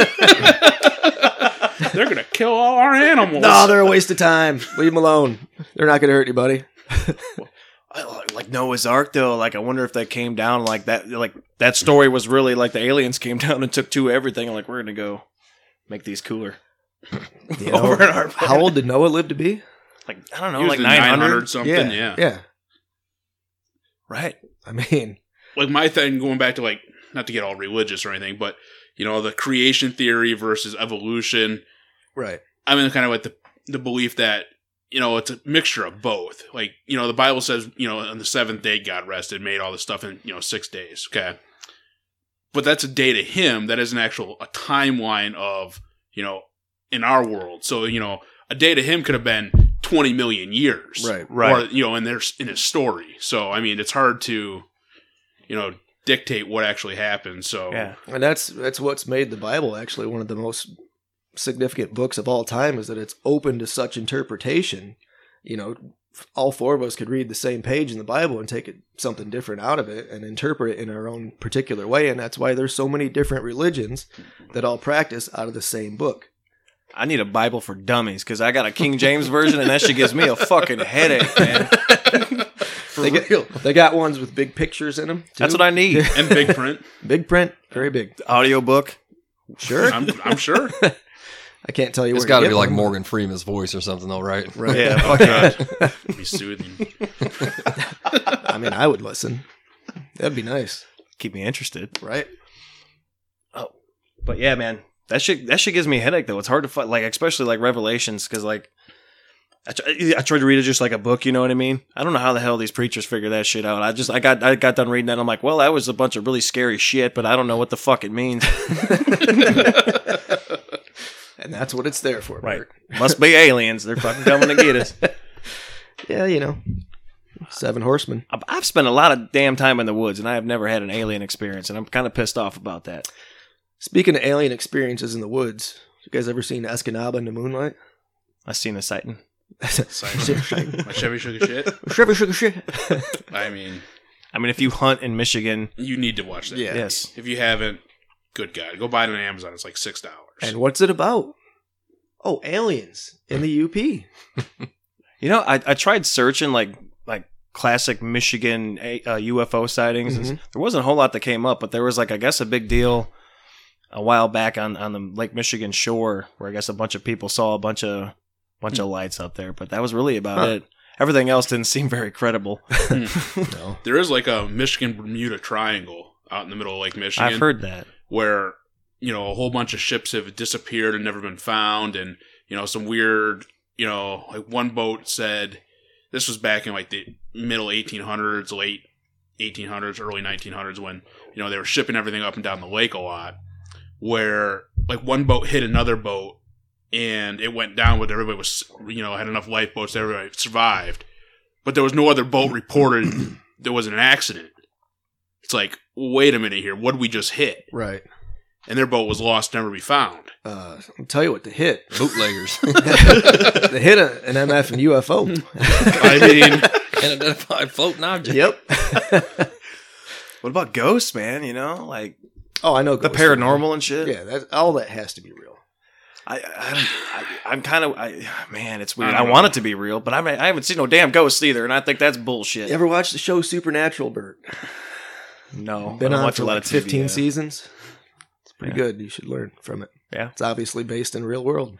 [SPEAKER 3] They're going to kill all our animals.
[SPEAKER 2] No, they're a waste of time. Leave them alone. They're not going to hurt anybody.
[SPEAKER 1] I- like Noah's Ark, though. Like, I wonder if that came down like that. Like that story was really like the aliens came down and took to everything. Like, we're gonna go make these cooler.
[SPEAKER 2] You know,
[SPEAKER 1] Over in our
[SPEAKER 2] how old did Noah live to be?
[SPEAKER 1] Like, I don't know,
[SPEAKER 3] He was
[SPEAKER 1] like
[SPEAKER 3] in
[SPEAKER 1] nine hundred.
[SPEAKER 3] something, yeah.
[SPEAKER 2] Yeah.
[SPEAKER 1] Right.
[SPEAKER 2] I mean,
[SPEAKER 3] Like my thing going back to like, not to get all religious or anything, but, you know, the creation theory versus evolution.
[SPEAKER 2] right.
[SPEAKER 3] I mean, kind of like the, the belief that, you know, it's a mixture of both. Like, you know, the Bible says, you know, on the seventh day God rested, made all this stuff in, you know, six days. Okay. But that's a day to him. That is an actual, a timeline of, you know, in our world. So, you know, a day to him could have been twenty million years.
[SPEAKER 2] Right.
[SPEAKER 1] Right.
[SPEAKER 3] Or, you know, in their, in his story. So, I mean, it's hard to, you know, dictate what actually happened. So,
[SPEAKER 1] Yeah.
[SPEAKER 2] And that's that's what's made the Bible actually one of the most significant books of all time, is that it's open to such interpretation. You know, all four of us could read the same page in the Bible and take it, something different out of it and interpret it in our own particular way. And that's why there's so many different religions that all practice out of the same book.
[SPEAKER 1] I need a Bible for dummies because I got a King James version and that shit gives me a fucking headache, man. For
[SPEAKER 2] They
[SPEAKER 1] real.
[SPEAKER 2] got, they got ones with big pictures in them.
[SPEAKER 1] That's what I need.
[SPEAKER 3] and big print.
[SPEAKER 2] Big print, very big.
[SPEAKER 1] Audiobook.
[SPEAKER 2] Sure.
[SPEAKER 3] I'm, I'm sure.
[SPEAKER 2] I can't tell you
[SPEAKER 4] It's
[SPEAKER 2] where
[SPEAKER 4] got to
[SPEAKER 2] to
[SPEAKER 4] be
[SPEAKER 2] get
[SPEAKER 4] like
[SPEAKER 2] one.
[SPEAKER 4] Morgan Freeman's voice or something, though, right?
[SPEAKER 2] Right.
[SPEAKER 1] Yeah, fuck yeah.
[SPEAKER 3] It'd be soothing.
[SPEAKER 2] I mean, I would listen. That'd be nice,
[SPEAKER 1] Keep me interested.
[SPEAKER 2] right?
[SPEAKER 1] But yeah, man, that shit that shit gives me a headache though. It's hard to find, like, especially like Revelations, because like I, tr- I tried to read it just like a book. You know what I mean? I don't know how the hell these preachers figure that shit out. I just I got I got done reading that. And I'm like, well, that was a bunch of really scary shit, but I don't know what the fuck it means.
[SPEAKER 2] And that's what it's there for,
[SPEAKER 1] Right?
[SPEAKER 2] Bert.
[SPEAKER 1] Must be aliens. They're fucking coming to get us.
[SPEAKER 2] Yeah, you know, seven horsemen.
[SPEAKER 1] I've- I've spent a lot of damn time in the woods, and I have never had an alien experience, and I'm kind of pissed off about that.
[SPEAKER 2] Speaking of alien experiences in the woods, you guys ever seen Escanaba in the moonlight?
[SPEAKER 1] I seen a sighting.
[SPEAKER 3] Sight. My Chevy shook a shit.
[SPEAKER 2] Sugar, sugar, sugar.
[SPEAKER 3] I mean,
[SPEAKER 1] I mean, if you hunt in Michigan,
[SPEAKER 3] you need to watch that.
[SPEAKER 2] Yeah.
[SPEAKER 1] yes,
[SPEAKER 3] If you haven't, good God, go buy it on Amazon. It's like six dollars.
[SPEAKER 2] And what's it about? Oh, aliens in the U P.
[SPEAKER 1] you know, I I tried searching like like classic Michigan uh, U F O sightings. and
[SPEAKER 2] Mhm.
[SPEAKER 1] there wasn't a whole lot that came up, but there was like I guess a big deal a while back on on the Lake Michigan shore where I guess a bunch of people saw a bunch of bunch of lights up there, but that was really about
[SPEAKER 2] Huh.
[SPEAKER 1] it. Everything else didn't seem very credible.
[SPEAKER 2] No.
[SPEAKER 3] There is like a Michigan Bermuda Triangle out in the middle of Lake Michigan.
[SPEAKER 1] I've heard that.
[SPEAKER 3] where, you know, a whole bunch of ships have disappeared and never been found. And, you know, some weird, you know, like one boat said, this was back in like the middle eighteen hundreds, late eighteen hundreds, early nineteen hundreds, when, you know, they were shipping everything up and down the lake a lot, where like one boat hit another boat and it went down with everybody was, you know, had enough lifeboats that everybody survived. But there was no other boat reported there was an accident. It's like, wait a minute here, what did we just hit?
[SPEAKER 2] Right.
[SPEAKER 3] and their boat was lost, never be found.
[SPEAKER 2] Uh, I'll tell you what, the hit.
[SPEAKER 4] Bootleggers.
[SPEAKER 2] The hit a, an M F and U F O.
[SPEAKER 3] I mean,
[SPEAKER 4] Unidentified floating object.
[SPEAKER 2] Yep.
[SPEAKER 1] What about ghosts, man? You know, like
[SPEAKER 2] Oh, I know.
[SPEAKER 1] the
[SPEAKER 2] ghost stories.
[SPEAKER 1] paranormal and shit.
[SPEAKER 2] Yeah, that, all that has to be real.
[SPEAKER 1] I, I, don't, I I'm kind of, I, man, it's weird.
[SPEAKER 3] I
[SPEAKER 1] I,
[SPEAKER 3] don't
[SPEAKER 1] want
[SPEAKER 3] know.
[SPEAKER 1] it to be real, but I, mean, I haven't seen no damn ghosts either, and I think that's bullshit.
[SPEAKER 2] You ever watch the show Supernatural, Bert?
[SPEAKER 1] No,
[SPEAKER 2] Been
[SPEAKER 1] I don't
[SPEAKER 2] on
[SPEAKER 1] watch
[SPEAKER 2] for
[SPEAKER 1] a lot
[SPEAKER 2] like
[SPEAKER 1] of T V,
[SPEAKER 2] fifteen
[SPEAKER 1] yeah.
[SPEAKER 2] seasons. It's pretty
[SPEAKER 1] Yeah.
[SPEAKER 2] good. You should learn from it.
[SPEAKER 1] Yeah.
[SPEAKER 2] It's obviously based in real world.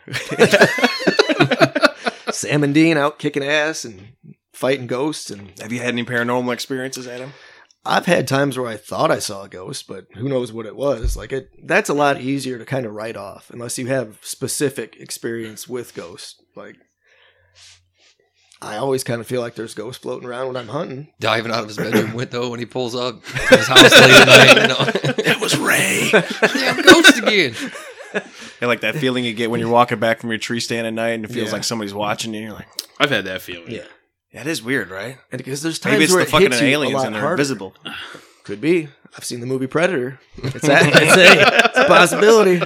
[SPEAKER 2] Sam and Dean out kicking ass and fighting ghosts, and
[SPEAKER 1] Have you had any paranormal experiences, Adam?
[SPEAKER 2] I've had times where I thought I saw a ghost, but who knows what it was. Like it, that's a lot easier to kind of write off unless you have specific experience with ghosts. Like I always kind of feel like there's ghosts floating around when I'm hunting.
[SPEAKER 4] Diving out of his bedroom window when he pulls up to his house late at night. You know,
[SPEAKER 3] that was Ray.
[SPEAKER 4] damn ghost again.
[SPEAKER 1] Yeah, like that feeling you get when you're walking back from your tree stand at night and it feels
[SPEAKER 2] Yeah.
[SPEAKER 1] like somebody's watching you. You're like,
[SPEAKER 3] I've had that feeling.
[SPEAKER 2] Yeah,
[SPEAKER 1] that is weird, right?
[SPEAKER 2] and because there's times
[SPEAKER 1] Maybe it's
[SPEAKER 2] where
[SPEAKER 1] the
[SPEAKER 2] it
[SPEAKER 1] fucking
[SPEAKER 2] hits you a
[SPEAKER 1] aliens
[SPEAKER 2] lot
[SPEAKER 1] and they're
[SPEAKER 2] harder.
[SPEAKER 1] invisible.
[SPEAKER 2] Could be. I've seen the movie Predator. It's a, it's a, it's a possibility.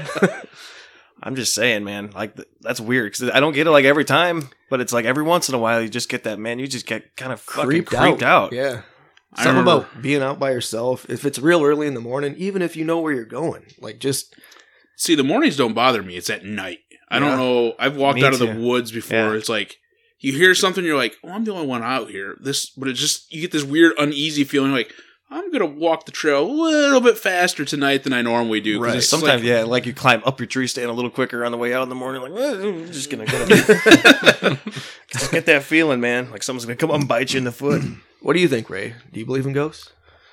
[SPEAKER 1] I'm just saying, man. Like th- that's weird because I don't get it like every time, but it's like every once in a while you just get that, man. You just get kind of fucking
[SPEAKER 2] creeped,
[SPEAKER 1] creeped, out.
[SPEAKER 2] Yeah.
[SPEAKER 3] I
[SPEAKER 2] Something
[SPEAKER 3] remember-
[SPEAKER 2] about being out by yourself. If it's real early in the morning, even if you know where you're going, like just
[SPEAKER 3] See, the mornings don't bother me. It's at night. I don't
[SPEAKER 2] Yeah.
[SPEAKER 3] know. I've walked
[SPEAKER 1] Me
[SPEAKER 3] out of the
[SPEAKER 1] too.
[SPEAKER 3] woods before.
[SPEAKER 1] Yeah.
[SPEAKER 3] It's like you hear something, you're like, "Oh, I'm the only one out here." This, but it just you get this weird uneasy feeling, like I'm gonna walk the trail a little bit faster tonight than I normally do. 'cause
[SPEAKER 1] Right.
[SPEAKER 3] it's
[SPEAKER 1] Sometimes,
[SPEAKER 3] like,
[SPEAKER 1] yeah, like you climb up your tree stand a little quicker on the way out in the morning. Like, well, I'm just gonna get just get that feeling, man. Like someone's gonna come up and bite you in the foot.
[SPEAKER 2] what do you think, Ray? Do you believe in ghosts?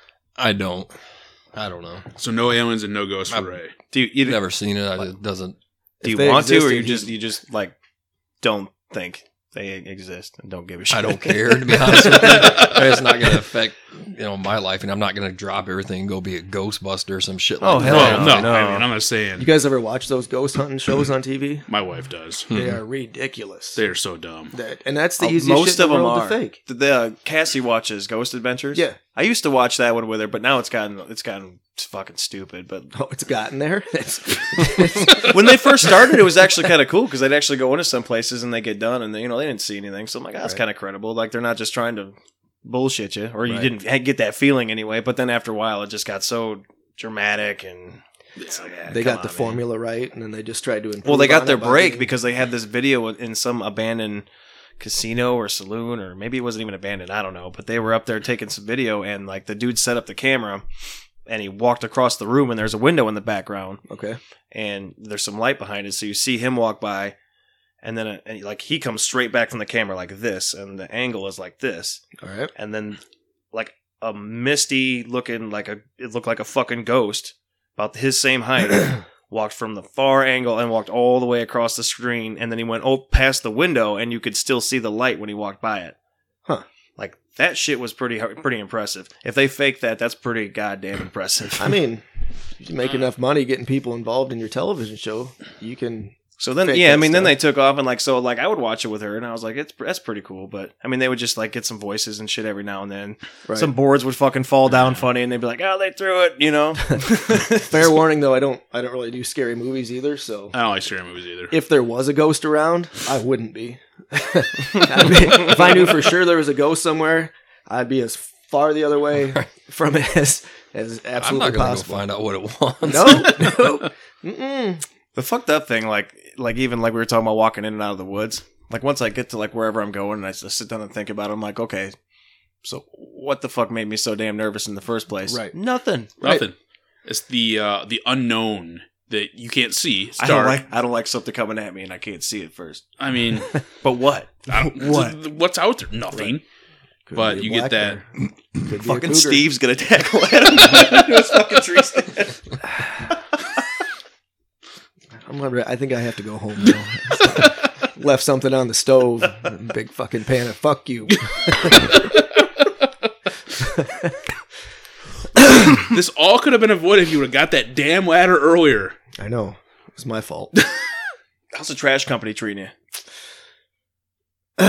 [SPEAKER 4] I don't. I don't know.
[SPEAKER 3] So no aliens and no ghosts for
[SPEAKER 4] I'm-
[SPEAKER 3] Ray.
[SPEAKER 1] Do you, you
[SPEAKER 4] Never seen it. I, it doesn't.
[SPEAKER 1] do you
[SPEAKER 2] If they
[SPEAKER 1] want to, or
[SPEAKER 2] existed,
[SPEAKER 1] you
[SPEAKER 2] you-
[SPEAKER 1] just you just like don't think they exist and don't give a shit?
[SPEAKER 4] I don't care, to be honest with you. It's not going to affect, you know, my life, and I'm not going to drop everything and go be a Ghostbuster or some shit
[SPEAKER 1] Oh,
[SPEAKER 4] like
[SPEAKER 1] hell
[SPEAKER 4] that.
[SPEAKER 3] No,
[SPEAKER 1] no,
[SPEAKER 3] no,
[SPEAKER 1] no.
[SPEAKER 3] I mean, I'm not saying
[SPEAKER 2] You guys ever watch those ghost hunting shows on T V?
[SPEAKER 3] my wife does.
[SPEAKER 2] They are ridiculous.
[SPEAKER 3] They are so dumb.
[SPEAKER 2] That, and that's the
[SPEAKER 1] Uh,
[SPEAKER 2] easiest
[SPEAKER 1] most
[SPEAKER 2] shit in
[SPEAKER 1] of
[SPEAKER 2] the
[SPEAKER 1] them
[SPEAKER 2] world
[SPEAKER 1] are.
[SPEAKER 2] to fake.
[SPEAKER 1] The, the uh, Cassie watches Ghost Adventures.
[SPEAKER 2] Yeah.
[SPEAKER 1] I used to watch that one with her, but now it's gotten it's gotten fucking stupid. But
[SPEAKER 2] Oh, it's gotten there. It's,
[SPEAKER 1] when they first started, it was actually kind of cool because they'd actually go into some places and they get done, and they, you know they didn't see anything. So I'm like, oh, that's
[SPEAKER 2] Right.
[SPEAKER 1] kind of credible. Like they're not just trying to bullshit you, or you
[SPEAKER 2] Right.
[SPEAKER 1] didn't ha- get that feeling anyway. But then after a while, it just got so dramatic, and it's like, ah,
[SPEAKER 2] they
[SPEAKER 1] come
[SPEAKER 2] got the
[SPEAKER 1] on, man.
[SPEAKER 2] formula right, and then they just tried to improve
[SPEAKER 1] Well, they got
[SPEAKER 2] on
[SPEAKER 1] their
[SPEAKER 2] it by
[SPEAKER 1] break
[SPEAKER 2] being-
[SPEAKER 1] because they had this video in some abandoned casino or saloon, or maybe it wasn't even abandoned. I don't know. But they were up there taking some video, and like the dude set up the camera, and he walked across the room, and there's a window in the background,
[SPEAKER 2] Okay.
[SPEAKER 1] and there's some light behind it, so you see him walk by, and then uh and like he comes straight back from the camera like this, and the angle is like this,
[SPEAKER 2] All right.
[SPEAKER 1] and then like a misty looking like a it looked like a fucking ghost about his same height. Walked from the far angle and walked all the way across the screen, and then he went oh past the window, and you could still see the light when he walked by it.
[SPEAKER 2] Huh.
[SPEAKER 1] Like that shit was pretty pretty impressive. If they fake that, that's pretty goddamn impressive.
[SPEAKER 2] I mean, if you make enough money getting people involved in your television show, you can.
[SPEAKER 1] so then
[SPEAKER 2] fake
[SPEAKER 1] yeah, I
[SPEAKER 2] that
[SPEAKER 1] mean then
[SPEAKER 2] stuff.
[SPEAKER 1] they took off, and like so like I would watch it with her, and I was like it's that's pretty cool. But I mean they would just like get some voices and shit every now and then.
[SPEAKER 2] Right.
[SPEAKER 1] Some boards would fucking fall down funny, and they'd be like, oh, they threw it, you know.
[SPEAKER 2] Fair warning, though, I don't. I don't really do scary movies either. So
[SPEAKER 3] I don't like scary movies either.
[SPEAKER 2] if there was a ghost around, I wouldn't be. I'd be- if I knew for sure there was a ghost somewhere, I'd be as far the other way from it as as
[SPEAKER 4] I'm
[SPEAKER 2] absolutely
[SPEAKER 4] not going to go
[SPEAKER 2] possible.
[SPEAKER 4] find out what it wants.
[SPEAKER 2] No, no. Mm-mm.
[SPEAKER 1] The fucked up thing, like, like even like we were talking about walking in and out of the woods. Like once I get to like wherever I'm going, and I s- sit down and think about it, I'm like, okay, so what the fuck made me so damn nervous in the first place?
[SPEAKER 2] Right.
[SPEAKER 1] Nothing.
[SPEAKER 3] Nothing. It's the uh, the unknown that you can't see. It's
[SPEAKER 1] I don't
[SPEAKER 3] dark.
[SPEAKER 1] like I don't like something coming at me and I can't see it first.
[SPEAKER 3] I mean,
[SPEAKER 1] But what?
[SPEAKER 3] I don't,
[SPEAKER 1] What?
[SPEAKER 3] What's out there? Nothing.
[SPEAKER 2] Could
[SPEAKER 3] But
[SPEAKER 2] be a
[SPEAKER 3] you get
[SPEAKER 2] black
[SPEAKER 3] that-
[SPEAKER 2] bear. Could be a
[SPEAKER 1] Fucking
[SPEAKER 2] cougar.
[SPEAKER 1] Steve's gonna tackle Adam into his fucking tree stand.
[SPEAKER 2] I'm gonna, I think I have to go home now. Left something on the stove. Big fucking pan of fuck you.
[SPEAKER 3] This all could have been avoided if you would have got that damn ladder earlier.
[SPEAKER 2] I know. It's my fault.
[SPEAKER 1] How's the trash company treating you?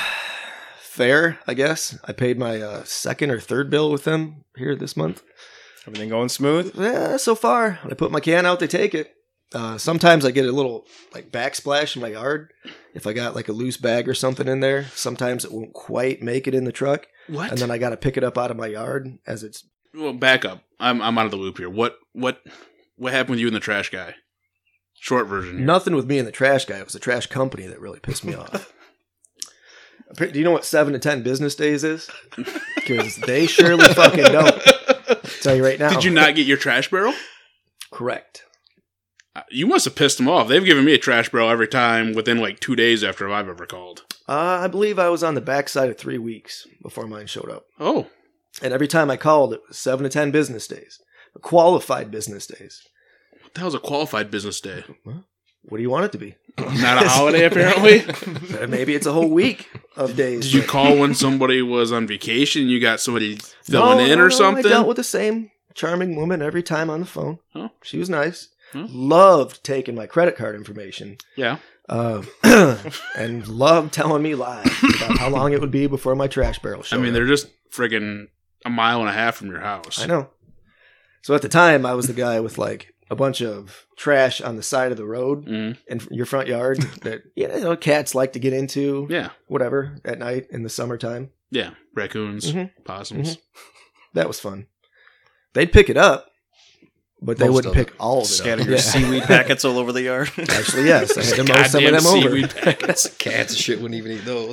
[SPEAKER 2] Fair, I guess. I paid my uh, second or third bill with them here this month.
[SPEAKER 1] Everything going smooth?
[SPEAKER 2] Yeah, so far. When I put my can out, they take it. Uh, sometimes I get a little like backsplash in my yard. If I got like a loose bag or something in there, sometimes it won't quite make it in the truck.
[SPEAKER 3] What?
[SPEAKER 2] And then I got to pick it up out of my yard as it's.
[SPEAKER 3] Well, back up. I'm I'm out of the loop here. What what what happened with you and the trash guy? Short version. Here.
[SPEAKER 2] Nothing with me and the trash guy. It was the trash company that really pissed me off. Do you know what seven to ten business days is? Because they surely fucking don't. I'll tell you right now.
[SPEAKER 3] Did you not get your trash barrel?
[SPEAKER 2] Correct.
[SPEAKER 3] Uh, You must have pissed them off. They've given me a trash barrel every time within like two days after I've ever called.
[SPEAKER 2] Uh, I believe I was on the backside of three weeks before mine showed up.
[SPEAKER 3] Oh.
[SPEAKER 2] And every time I called, it was seven to ten business days. Qualified business days.
[SPEAKER 3] What the hell's a qualified business day?
[SPEAKER 2] What do you want it to be?
[SPEAKER 3] Not a holiday, apparently.
[SPEAKER 2] Uh, Maybe it's a whole week of days.
[SPEAKER 3] Did you
[SPEAKER 2] but-
[SPEAKER 3] call when somebody was on vacation? You got somebody filling
[SPEAKER 2] No,
[SPEAKER 3] in
[SPEAKER 2] no,
[SPEAKER 3] or
[SPEAKER 2] no,
[SPEAKER 3] something?
[SPEAKER 2] I dealt with the same charming woman every time on the phone.
[SPEAKER 3] Oh.
[SPEAKER 2] She was nice.
[SPEAKER 3] Huh?
[SPEAKER 2] Loved taking my credit card information.
[SPEAKER 3] Yeah.
[SPEAKER 2] Uh, and loved telling me lies about how long it would be before my trash barrel
[SPEAKER 3] I
[SPEAKER 2] showed
[SPEAKER 3] mean,
[SPEAKER 2] up.
[SPEAKER 3] they're just friggin' a mile and a half from your house.
[SPEAKER 2] I know. So at the time, I was the guy with like a bunch of trash on the side of the road
[SPEAKER 3] Mm.
[SPEAKER 2] in your front yard that you know cats like to get into,
[SPEAKER 3] Yeah.
[SPEAKER 2] whatever, at night in the summertime.
[SPEAKER 3] Yeah. Raccoons,
[SPEAKER 2] Mhm.
[SPEAKER 3] possums.
[SPEAKER 2] That was fun. They'd pick it up, but they
[SPEAKER 4] Most
[SPEAKER 2] wouldn't
[SPEAKER 4] of it.
[SPEAKER 2] pick all of it
[SPEAKER 1] Scatter
[SPEAKER 2] up.
[SPEAKER 1] your
[SPEAKER 2] Yeah.
[SPEAKER 1] seaweed packets all over the yard.
[SPEAKER 2] Actually, yes. I had to mow some of
[SPEAKER 3] Goddamn
[SPEAKER 2] them over.
[SPEAKER 3] seaweed packets.
[SPEAKER 4] Cats and shit wouldn't even eat those.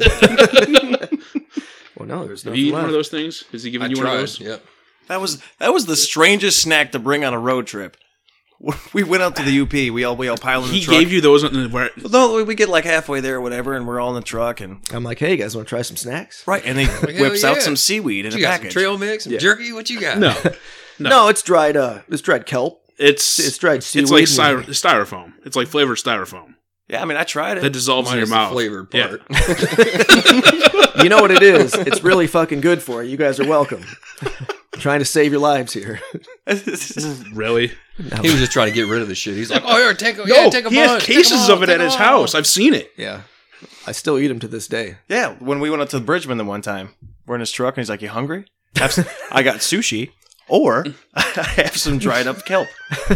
[SPEAKER 2] Well, no, there's
[SPEAKER 3] Have
[SPEAKER 2] nothing
[SPEAKER 3] you eaten
[SPEAKER 2] left.
[SPEAKER 3] one of those things? Has he given
[SPEAKER 4] I
[SPEAKER 3] you one of
[SPEAKER 4] tried.
[SPEAKER 3] those?
[SPEAKER 4] Yep.
[SPEAKER 1] That was that was the strangest snack to bring on a road trip. We went out to the U P. We all we all piled in the
[SPEAKER 3] He
[SPEAKER 1] truck.
[SPEAKER 3] gave you those. On the, where,
[SPEAKER 1] No, we get like halfway there or whatever, and we're all in the truck, and
[SPEAKER 2] I'm like, hey, you guys want to try some snacks?
[SPEAKER 1] right, and he
[SPEAKER 4] hell
[SPEAKER 1] whips out
[SPEAKER 4] yeah.
[SPEAKER 1] some seaweed in
[SPEAKER 4] You
[SPEAKER 1] a
[SPEAKER 4] got some
[SPEAKER 1] package.
[SPEAKER 4] trail mix, some
[SPEAKER 2] Yeah.
[SPEAKER 4] jerky. What you got?
[SPEAKER 3] no.
[SPEAKER 2] No,
[SPEAKER 3] No.
[SPEAKER 2] it's dried. Uh, it's dried kelp.
[SPEAKER 3] It's
[SPEAKER 2] It's dried seaweed.
[SPEAKER 3] it's like
[SPEAKER 2] and-
[SPEAKER 3] styro- styrofoam. It's like flavored styrofoam
[SPEAKER 1] Yeah, I mean, I tried
[SPEAKER 3] that
[SPEAKER 1] it.
[SPEAKER 3] dissolves in
[SPEAKER 4] Minus
[SPEAKER 3] your
[SPEAKER 4] the
[SPEAKER 3] mouth.
[SPEAKER 4] flavored
[SPEAKER 3] Yeah.
[SPEAKER 4] part.
[SPEAKER 2] You know what it is? It's really fucking good for you. You guys are welcome. Trying to save your lives here.
[SPEAKER 3] Really?
[SPEAKER 4] He was just trying to get rid of the shit. He's like, oh, here, take a,
[SPEAKER 3] No,
[SPEAKER 4] yeah, take a
[SPEAKER 3] he
[SPEAKER 4] bunch.
[SPEAKER 3] has
[SPEAKER 4] take 'em
[SPEAKER 3] cases
[SPEAKER 4] all,
[SPEAKER 3] of it
[SPEAKER 4] take
[SPEAKER 3] at
[SPEAKER 4] 'em
[SPEAKER 3] his
[SPEAKER 4] all."
[SPEAKER 3] house. I've seen it.
[SPEAKER 2] Yeah. I still eat them to this day.
[SPEAKER 1] Yeah, when we went up to the Bridgman the one time, we're in his truck, and he's like, "You hungry? Have some, I got sushi, or I have some dried up kelp."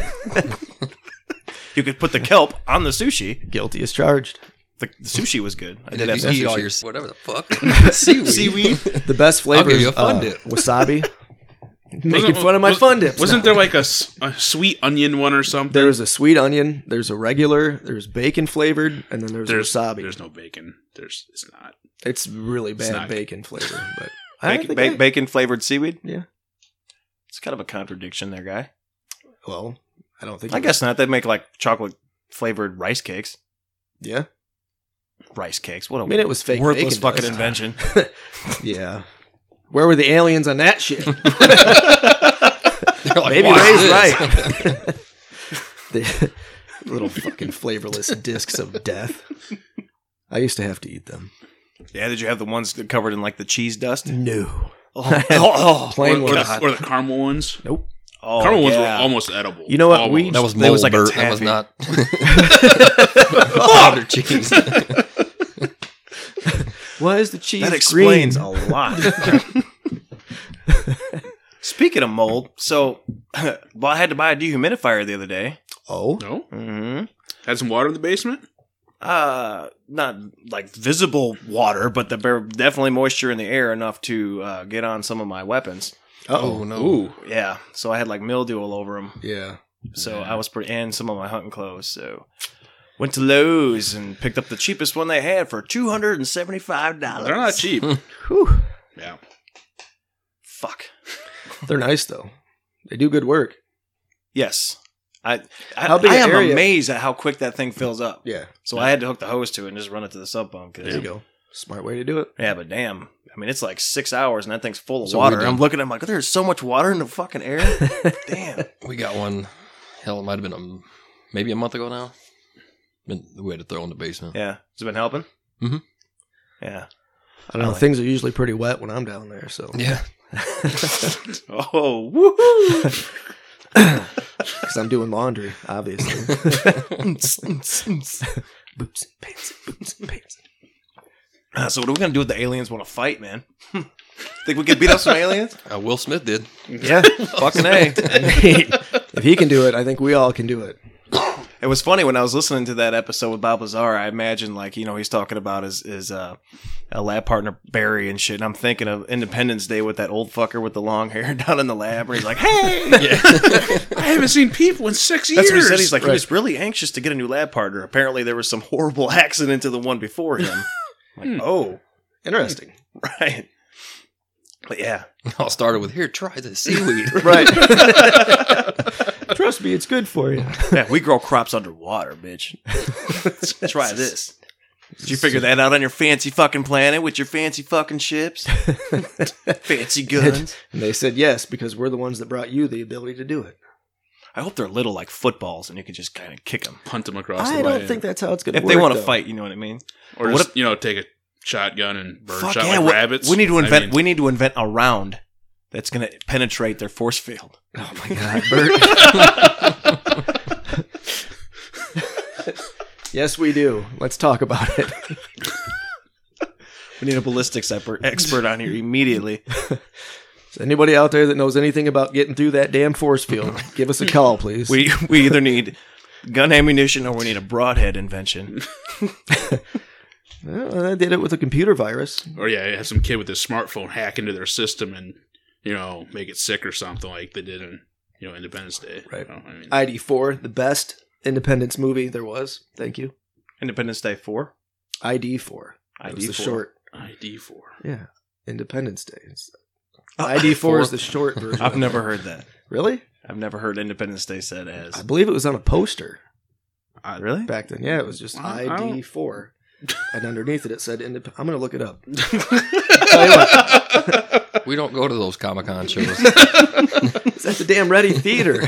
[SPEAKER 1] You could put the kelp on the sushi.
[SPEAKER 2] Guilty as charged.
[SPEAKER 1] The, the sushi was good. I
[SPEAKER 4] And
[SPEAKER 1] did
[SPEAKER 4] if
[SPEAKER 1] have
[SPEAKER 4] you
[SPEAKER 1] some
[SPEAKER 4] eat all
[SPEAKER 1] sushi.
[SPEAKER 4] your whatever the fuck seaweed.
[SPEAKER 1] Seaweed.
[SPEAKER 2] The best
[SPEAKER 4] I'll give
[SPEAKER 2] flavors
[SPEAKER 4] you a fun
[SPEAKER 2] uh,
[SPEAKER 4] dip.
[SPEAKER 2] wasabi. Making
[SPEAKER 3] Wasn't-
[SPEAKER 2] fun of my
[SPEAKER 3] was-
[SPEAKER 2] fun dips.
[SPEAKER 3] Wasn't
[SPEAKER 2] now.
[SPEAKER 3] there like a, s- a sweet onion one or something?
[SPEAKER 2] There's a sweet onion. There's a regular. There's bacon flavored, and then there's,
[SPEAKER 3] there's
[SPEAKER 2] wasabi.
[SPEAKER 3] There's no bacon. There's it's not.
[SPEAKER 2] It's really bad
[SPEAKER 3] not-
[SPEAKER 2] bacon flavor, but I
[SPEAKER 1] Bacon,
[SPEAKER 2] think
[SPEAKER 1] ba-
[SPEAKER 2] I-
[SPEAKER 1] bacon flavored seaweed.
[SPEAKER 2] Yeah.
[SPEAKER 1] It's kind of a contradiction there, guy.
[SPEAKER 2] Well, I don't think.
[SPEAKER 1] I guess not. They make like chocolate flavored rice cakes.
[SPEAKER 2] Yeah.
[SPEAKER 1] Rice cakes. What a
[SPEAKER 2] I mean, it was fake.
[SPEAKER 1] worthless
[SPEAKER 2] bacon,
[SPEAKER 1] fucking
[SPEAKER 2] though.
[SPEAKER 1] invention.
[SPEAKER 2] Yeah. Where were the aliens on that shit?
[SPEAKER 4] They're like,
[SPEAKER 2] Maybe
[SPEAKER 4] "Watch
[SPEAKER 2] Ray's
[SPEAKER 4] this."
[SPEAKER 2] right. The little fucking flavorless discs of death. I used to have to eat them.
[SPEAKER 1] Yeah, did you have the ones that covered in like the cheese dust?
[SPEAKER 2] No.
[SPEAKER 1] Oh, oh,
[SPEAKER 2] Plain
[SPEAKER 3] Or, or,
[SPEAKER 2] ones.
[SPEAKER 3] the, or the caramel ones.
[SPEAKER 2] Nope.
[SPEAKER 1] oh,
[SPEAKER 3] caramel ones were
[SPEAKER 1] yeah.
[SPEAKER 3] almost edible.
[SPEAKER 2] You know what?
[SPEAKER 3] Almost.
[SPEAKER 2] We-
[SPEAKER 4] That was
[SPEAKER 1] That
[SPEAKER 4] mold
[SPEAKER 1] was like a
[SPEAKER 4] Bert. That was
[SPEAKER 1] taffy.
[SPEAKER 4] not powdered cheese.
[SPEAKER 2] Why is the cheese
[SPEAKER 1] That explains
[SPEAKER 2] green?
[SPEAKER 1] a lot. Speaking of mold, so well, I had to buy a dehumidifier the other day.
[SPEAKER 2] Oh.
[SPEAKER 3] No?
[SPEAKER 1] Mm-hmm.
[SPEAKER 3] Had some water in the basement?
[SPEAKER 1] Uh, not like visible water, but the, there definitely moisture in the air enough to uh, get on some of my weapons.
[SPEAKER 2] Uh-oh.
[SPEAKER 4] Oh, no.
[SPEAKER 3] Ooh.
[SPEAKER 1] Yeah, so I had like mildew all over them.
[SPEAKER 2] Yeah.
[SPEAKER 1] So I was pretty, and some of my hunting clothes. So went to Lowe's and picked up the cheapest one they had for two hundred and seventy-five dollars.
[SPEAKER 3] They're not cheap.
[SPEAKER 2] Whew.
[SPEAKER 3] Yeah.
[SPEAKER 1] Fuck.
[SPEAKER 2] They're nice though. They do good work.
[SPEAKER 1] Yes. I I,
[SPEAKER 2] How big
[SPEAKER 1] I
[SPEAKER 2] an
[SPEAKER 1] am
[SPEAKER 2] area-
[SPEAKER 1] amazed at how quick that thing fills up.
[SPEAKER 2] Yeah.
[SPEAKER 1] So I had to hook the hose to it and just run it to the sub pump. 'cause-
[SPEAKER 2] There you go. Smart way to do it.
[SPEAKER 1] Yeah, but damn. I mean, it's like six hours and that thing's full of
[SPEAKER 4] So
[SPEAKER 1] water.
[SPEAKER 4] we did-
[SPEAKER 1] I'm looking at it, I'm like, there's so much water in the fucking air. Damn.
[SPEAKER 4] We got one. Hell, it might have been a, maybe a month ago now. Been, we had to throw in the basement.
[SPEAKER 1] Yeah. Has it been helping?
[SPEAKER 4] Mhm.
[SPEAKER 1] Yeah.
[SPEAKER 2] I don't know. Things are usually pretty wet when I'm down there, so
[SPEAKER 4] Yeah.
[SPEAKER 1] Oh, woohoo.
[SPEAKER 2] because I'm doing laundry, obviously. Boots and pants, boots and pants.
[SPEAKER 1] Uh, so what are we going to do with the aliens want to fight, man? Think we could beat up some aliens?
[SPEAKER 4] Uh, Will Smith did.
[SPEAKER 2] Yeah.
[SPEAKER 1] Fucking A.
[SPEAKER 2] If he can do it, I think we all can do it.
[SPEAKER 1] It was funny when I was listening to that episode with Bob Lazar. I imagined, like, you know, he's talking about his, his uh, a lab partner, Barry, and shit. And I'm thinking of Independence Day with that old fucker with the long hair down in the lab where he's like, hey!
[SPEAKER 3] I haven't seen people in six
[SPEAKER 1] That's
[SPEAKER 3] years.
[SPEAKER 1] what he said. He's like, he
[SPEAKER 2] Right.
[SPEAKER 1] was really anxious to get a new lab partner. Apparently, there was some horrible accident to the one before him. I'm like, oh,
[SPEAKER 2] Interesting.
[SPEAKER 1] right. But yeah.
[SPEAKER 4] It all started with, here, try this seaweed.
[SPEAKER 2] Right. Trust me, it's good for you.
[SPEAKER 1] Yeah, we grow crops underwater, bitch. Try this. Did you figure that out on your fancy fucking planet with your fancy fucking ships? Fancy guns.
[SPEAKER 2] And they said yes, because we're the ones that brought you the ability to do it.
[SPEAKER 1] I hope they're little like footballs and you can just kind of kick them.
[SPEAKER 3] Punt them across
[SPEAKER 2] I
[SPEAKER 3] the
[SPEAKER 2] don't
[SPEAKER 3] way.
[SPEAKER 2] think that's how it's going to
[SPEAKER 1] If
[SPEAKER 2] work.
[SPEAKER 1] they want to
[SPEAKER 2] though.
[SPEAKER 1] fight, you know what I mean?
[SPEAKER 3] Or
[SPEAKER 1] What
[SPEAKER 3] just,
[SPEAKER 1] if-
[SPEAKER 3] you know, take a shotgun and bird
[SPEAKER 1] Fuck
[SPEAKER 3] shot
[SPEAKER 1] yeah,
[SPEAKER 3] like
[SPEAKER 1] we-
[SPEAKER 3] rabbits.
[SPEAKER 1] We need to
[SPEAKER 3] I
[SPEAKER 1] invent.
[SPEAKER 3] mean,
[SPEAKER 1] we need to invent a round that's going to penetrate their force field.
[SPEAKER 2] Oh my God, Bert. Yes, we do. Let's talk about it.
[SPEAKER 1] We need a ballistics expert expert on here immediately.
[SPEAKER 2] Is anybody out there that knows anything about getting through that damn force field? Give us a call, please.
[SPEAKER 1] We we either need gun ammunition or we need a broadhead invention.
[SPEAKER 2] Well, I did it with a computer virus.
[SPEAKER 3] Or yeah, have some kid with his smartphone hack into their system and, you know, make it sick or something like they did in, you know, Independence Day.
[SPEAKER 2] Right.
[SPEAKER 3] You know, I mean,
[SPEAKER 2] I D four, the best Independence movie there was. Thank you.
[SPEAKER 1] Independence Day four.
[SPEAKER 2] I D four. That was the
[SPEAKER 1] I D four.
[SPEAKER 2] short.
[SPEAKER 3] I D four.
[SPEAKER 2] Yeah. Independence Day. It's- I D four is the short version.
[SPEAKER 1] I've never heard that.
[SPEAKER 2] Really?
[SPEAKER 1] I've never heard Independence Day said as.
[SPEAKER 2] I believe it was on a poster
[SPEAKER 3] I,
[SPEAKER 1] Really?
[SPEAKER 2] back then. Yeah, it was just
[SPEAKER 3] I- I
[SPEAKER 2] I
[SPEAKER 3] don't-
[SPEAKER 2] D four. And underneath it, it said, indep- I'm going to look it up. Tell you what,
[SPEAKER 4] We don't go to those Comic Con shows.
[SPEAKER 2] it's at the damn Ready Theater.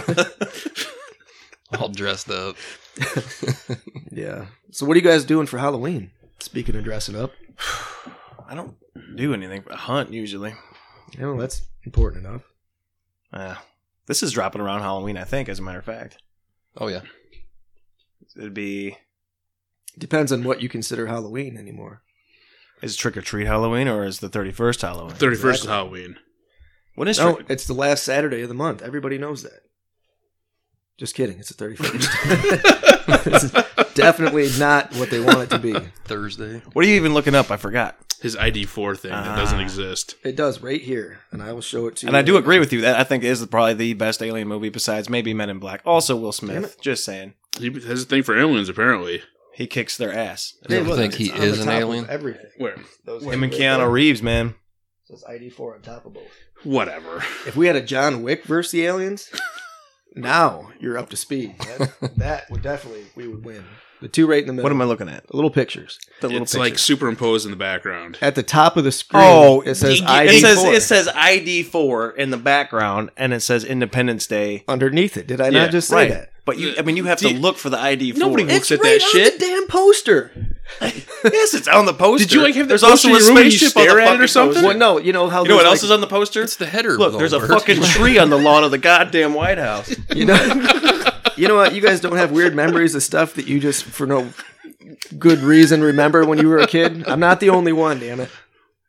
[SPEAKER 4] All dressed up.
[SPEAKER 2] Yeah. So what are you guys doing for Halloween? Speaking of dressing up.
[SPEAKER 1] I don't do anything but hunt usually.
[SPEAKER 2] You know, that's important enough.
[SPEAKER 1] Uh, this is dropping around Halloween, I think, as a matter of fact.
[SPEAKER 4] Oh, yeah.
[SPEAKER 1] It'd be.
[SPEAKER 2] Depends on what you consider Halloween anymore.
[SPEAKER 1] Is Trick or Treat Halloween or is the thirty-first Halloween?
[SPEAKER 3] thirty-first
[SPEAKER 2] Exactly.
[SPEAKER 3] is Halloween.
[SPEAKER 1] When is
[SPEAKER 2] No,
[SPEAKER 1] Trick?
[SPEAKER 2] it's the last Saturday of the month. Everybody knows that. Just kidding. It's the thirty-first. It's definitely not what they want it to be.
[SPEAKER 4] Thursday.
[SPEAKER 1] What are you even looking up? I forgot.
[SPEAKER 3] His I D four thing that
[SPEAKER 1] Ah.
[SPEAKER 3] doesn't exist.
[SPEAKER 2] It does right here, and I will show it to you.
[SPEAKER 1] And I do agree with you that I think it is probably the best alien movie besides maybe Men in Black. Also Will
[SPEAKER 2] Damn
[SPEAKER 1] Smith.
[SPEAKER 2] it.
[SPEAKER 1] Just saying.
[SPEAKER 3] He has a thing for aliens, apparently.
[SPEAKER 1] He kicks their ass.
[SPEAKER 4] You
[SPEAKER 2] Hey,
[SPEAKER 4] don't
[SPEAKER 2] look,
[SPEAKER 4] think he
[SPEAKER 2] it's on
[SPEAKER 4] is
[SPEAKER 2] the
[SPEAKER 4] an
[SPEAKER 2] top of
[SPEAKER 4] alien?
[SPEAKER 2] Everything.
[SPEAKER 3] Where?
[SPEAKER 2] Those
[SPEAKER 1] Him and
[SPEAKER 2] right
[SPEAKER 1] Keanu
[SPEAKER 2] there.
[SPEAKER 1] Reeves, man.
[SPEAKER 2] Says I D four on top of both.
[SPEAKER 3] Whatever.
[SPEAKER 2] If we had a John Wick versus the aliens, now you're up to speed. That, that would definitely we would win. The two right in the middle.
[SPEAKER 1] What am I looking at?
[SPEAKER 2] The little pictures
[SPEAKER 1] The little
[SPEAKER 3] It's
[SPEAKER 1] picture.
[SPEAKER 3] like superimposed in the background.
[SPEAKER 2] at the top of the screen.
[SPEAKER 1] Oh,
[SPEAKER 2] it says
[SPEAKER 1] it,
[SPEAKER 2] I D
[SPEAKER 1] it says
[SPEAKER 2] four
[SPEAKER 1] it says I D four in the background, and it says Independence Day.
[SPEAKER 2] underneath it. Did I
[SPEAKER 3] Yeah,
[SPEAKER 2] not just say
[SPEAKER 1] right.
[SPEAKER 2] that?
[SPEAKER 1] But you, I mean, you have to
[SPEAKER 3] Do you-
[SPEAKER 1] look for the I D four.
[SPEAKER 3] Nobody
[SPEAKER 2] It's
[SPEAKER 3] looks at
[SPEAKER 2] right
[SPEAKER 3] that
[SPEAKER 2] on
[SPEAKER 3] shit.
[SPEAKER 2] the damn poster.
[SPEAKER 1] Yes, it's on the poster.
[SPEAKER 3] Did you, like, have the
[SPEAKER 1] There's
[SPEAKER 3] poster
[SPEAKER 1] also a
[SPEAKER 3] in your room and you
[SPEAKER 1] spaceship on the
[SPEAKER 3] stare at it or
[SPEAKER 1] fucking
[SPEAKER 3] something?
[SPEAKER 1] poster.
[SPEAKER 2] Well, no, you know how
[SPEAKER 1] You know what
[SPEAKER 2] there's
[SPEAKER 1] else is
[SPEAKER 2] like-
[SPEAKER 1] on the poster?
[SPEAKER 4] It's the header.
[SPEAKER 1] Look,
[SPEAKER 4] though,
[SPEAKER 1] there's a
[SPEAKER 4] Bert.
[SPEAKER 1] fucking tree on the lawn of the goddamn White House.
[SPEAKER 2] You know, you know what? You guys don't have weird memories of stuff that you just, for no good reason, remember when you were a kid. I'm not the only one, damn it.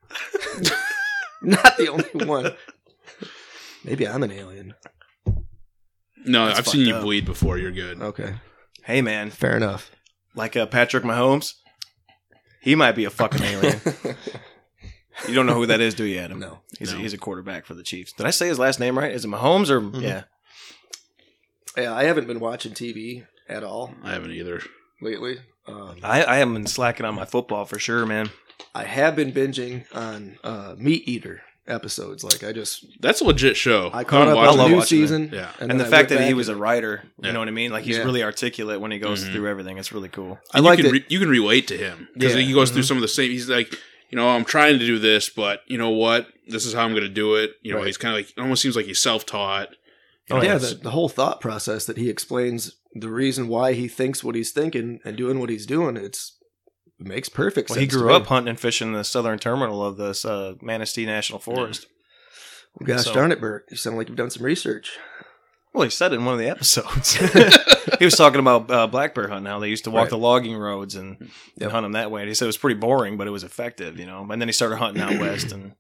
[SPEAKER 2] Not the only one. Maybe I'm an alien.
[SPEAKER 3] No,
[SPEAKER 1] That's
[SPEAKER 3] I've seen
[SPEAKER 1] fucked
[SPEAKER 3] you
[SPEAKER 1] up.
[SPEAKER 3] bleed before. You're good.
[SPEAKER 2] Okay,
[SPEAKER 1] Hey, man,
[SPEAKER 2] fair enough.
[SPEAKER 1] like uh, Patrick Mahomes, he might be a fucking alien. You don't know who that is, do you, Adam?
[SPEAKER 2] No.
[SPEAKER 1] He's,
[SPEAKER 3] No.
[SPEAKER 1] A, he's a quarterback for the Chiefs. Did I say his last name right? Is it Mahomes or yeah?
[SPEAKER 2] Yeah, I haven't been watching T V at all
[SPEAKER 3] I haven't either.
[SPEAKER 2] lately. Um,
[SPEAKER 1] I, I haven't been slacking on my football for sure, man.
[SPEAKER 2] I have been binging on uh, Meat Eater episodes. Like I just,
[SPEAKER 3] That's a legit show.
[SPEAKER 2] I caught
[SPEAKER 3] I'm
[SPEAKER 2] up
[SPEAKER 1] I
[SPEAKER 2] on
[SPEAKER 3] watching
[SPEAKER 2] the
[SPEAKER 1] love
[SPEAKER 2] new
[SPEAKER 1] watching it.
[SPEAKER 2] season.
[SPEAKER 3] Yeah.
[SPEAKER 1] And,
[SPEAKER 2] then
[SPEAKER 1] the
[SPEAKER 2] I
[SPEAKER 1] fact
[SPEAKER 2] went
[SPEAKER 1] that he
[SPEAKER 2] back
[SPEAKER 1] was a
[SPEAKER 2] and-
[SPEAKER 1] writer, you
[SPEAKER 3] Yeah.
[SPEAKER 1] know what I mean? Like he's
[SPEAKER 2] Yeah.
[SPEAKER 1] really articulate when he goes
[SPEAKER 3] Mhm.
[SPEAKER 1] through everything. It's really cool.
[SPEAKER 2] I
[SPEAKER 3] And
[SPEAKER 2] like
[SPEAKER 3] you can
[SPEAKER 2] it.
[SPEAKER 3] re- you can relate to him because
[SPEAKER 2] Yeah.
[SPEAKER 3] he goes through
[SPEAKER 1] Mhm.
[SPEAKER 3] some of the same. He's like, you know, I'm trying to do this, but you know what? This is how I'm going to do it. You know,
[SPEAKER 2] Right.
[SPEAKER 3] he's kind of like it almost seems like he's self taught.
[SPEAKER 1] Oh,
[SPEAKER 2] yeah,
[SPEAKER 1] yes.
[SPEAKER 2] the, the whole thought process that he explains the reason why he thinks what he's thinking and doing what he's doing. It's it makes perfect
[SPEAKER 1] Well,
[SPEAKER 2] sense.
[SPEAKER 1] he
[SPEAKER 2] to
[SPEAKER 1] grew
[SPEAKER 2] me.
[SPEAKER 1] up hunting and fishing the southern terminal of this uh, Manistee National Forest.
[SPEAKER 2] Well, gosh
[SPEAKER 1] so-
[SPEAKER 2] darn it, Bert! You sound like you've done some research.
[SPEAKER 1] Well, he said it in one of the episodes. He was talking about uh, black bear hunting, how they used to walk
[SPEAKER 2] Right.
[SPEAKER 1] the logging roads and,
[SPEAKER 2] Yep.
[SPEAKER 1] and hunt them that way. And he said it was pretty boring, but it was effective, you know. And then he started hunting out west, and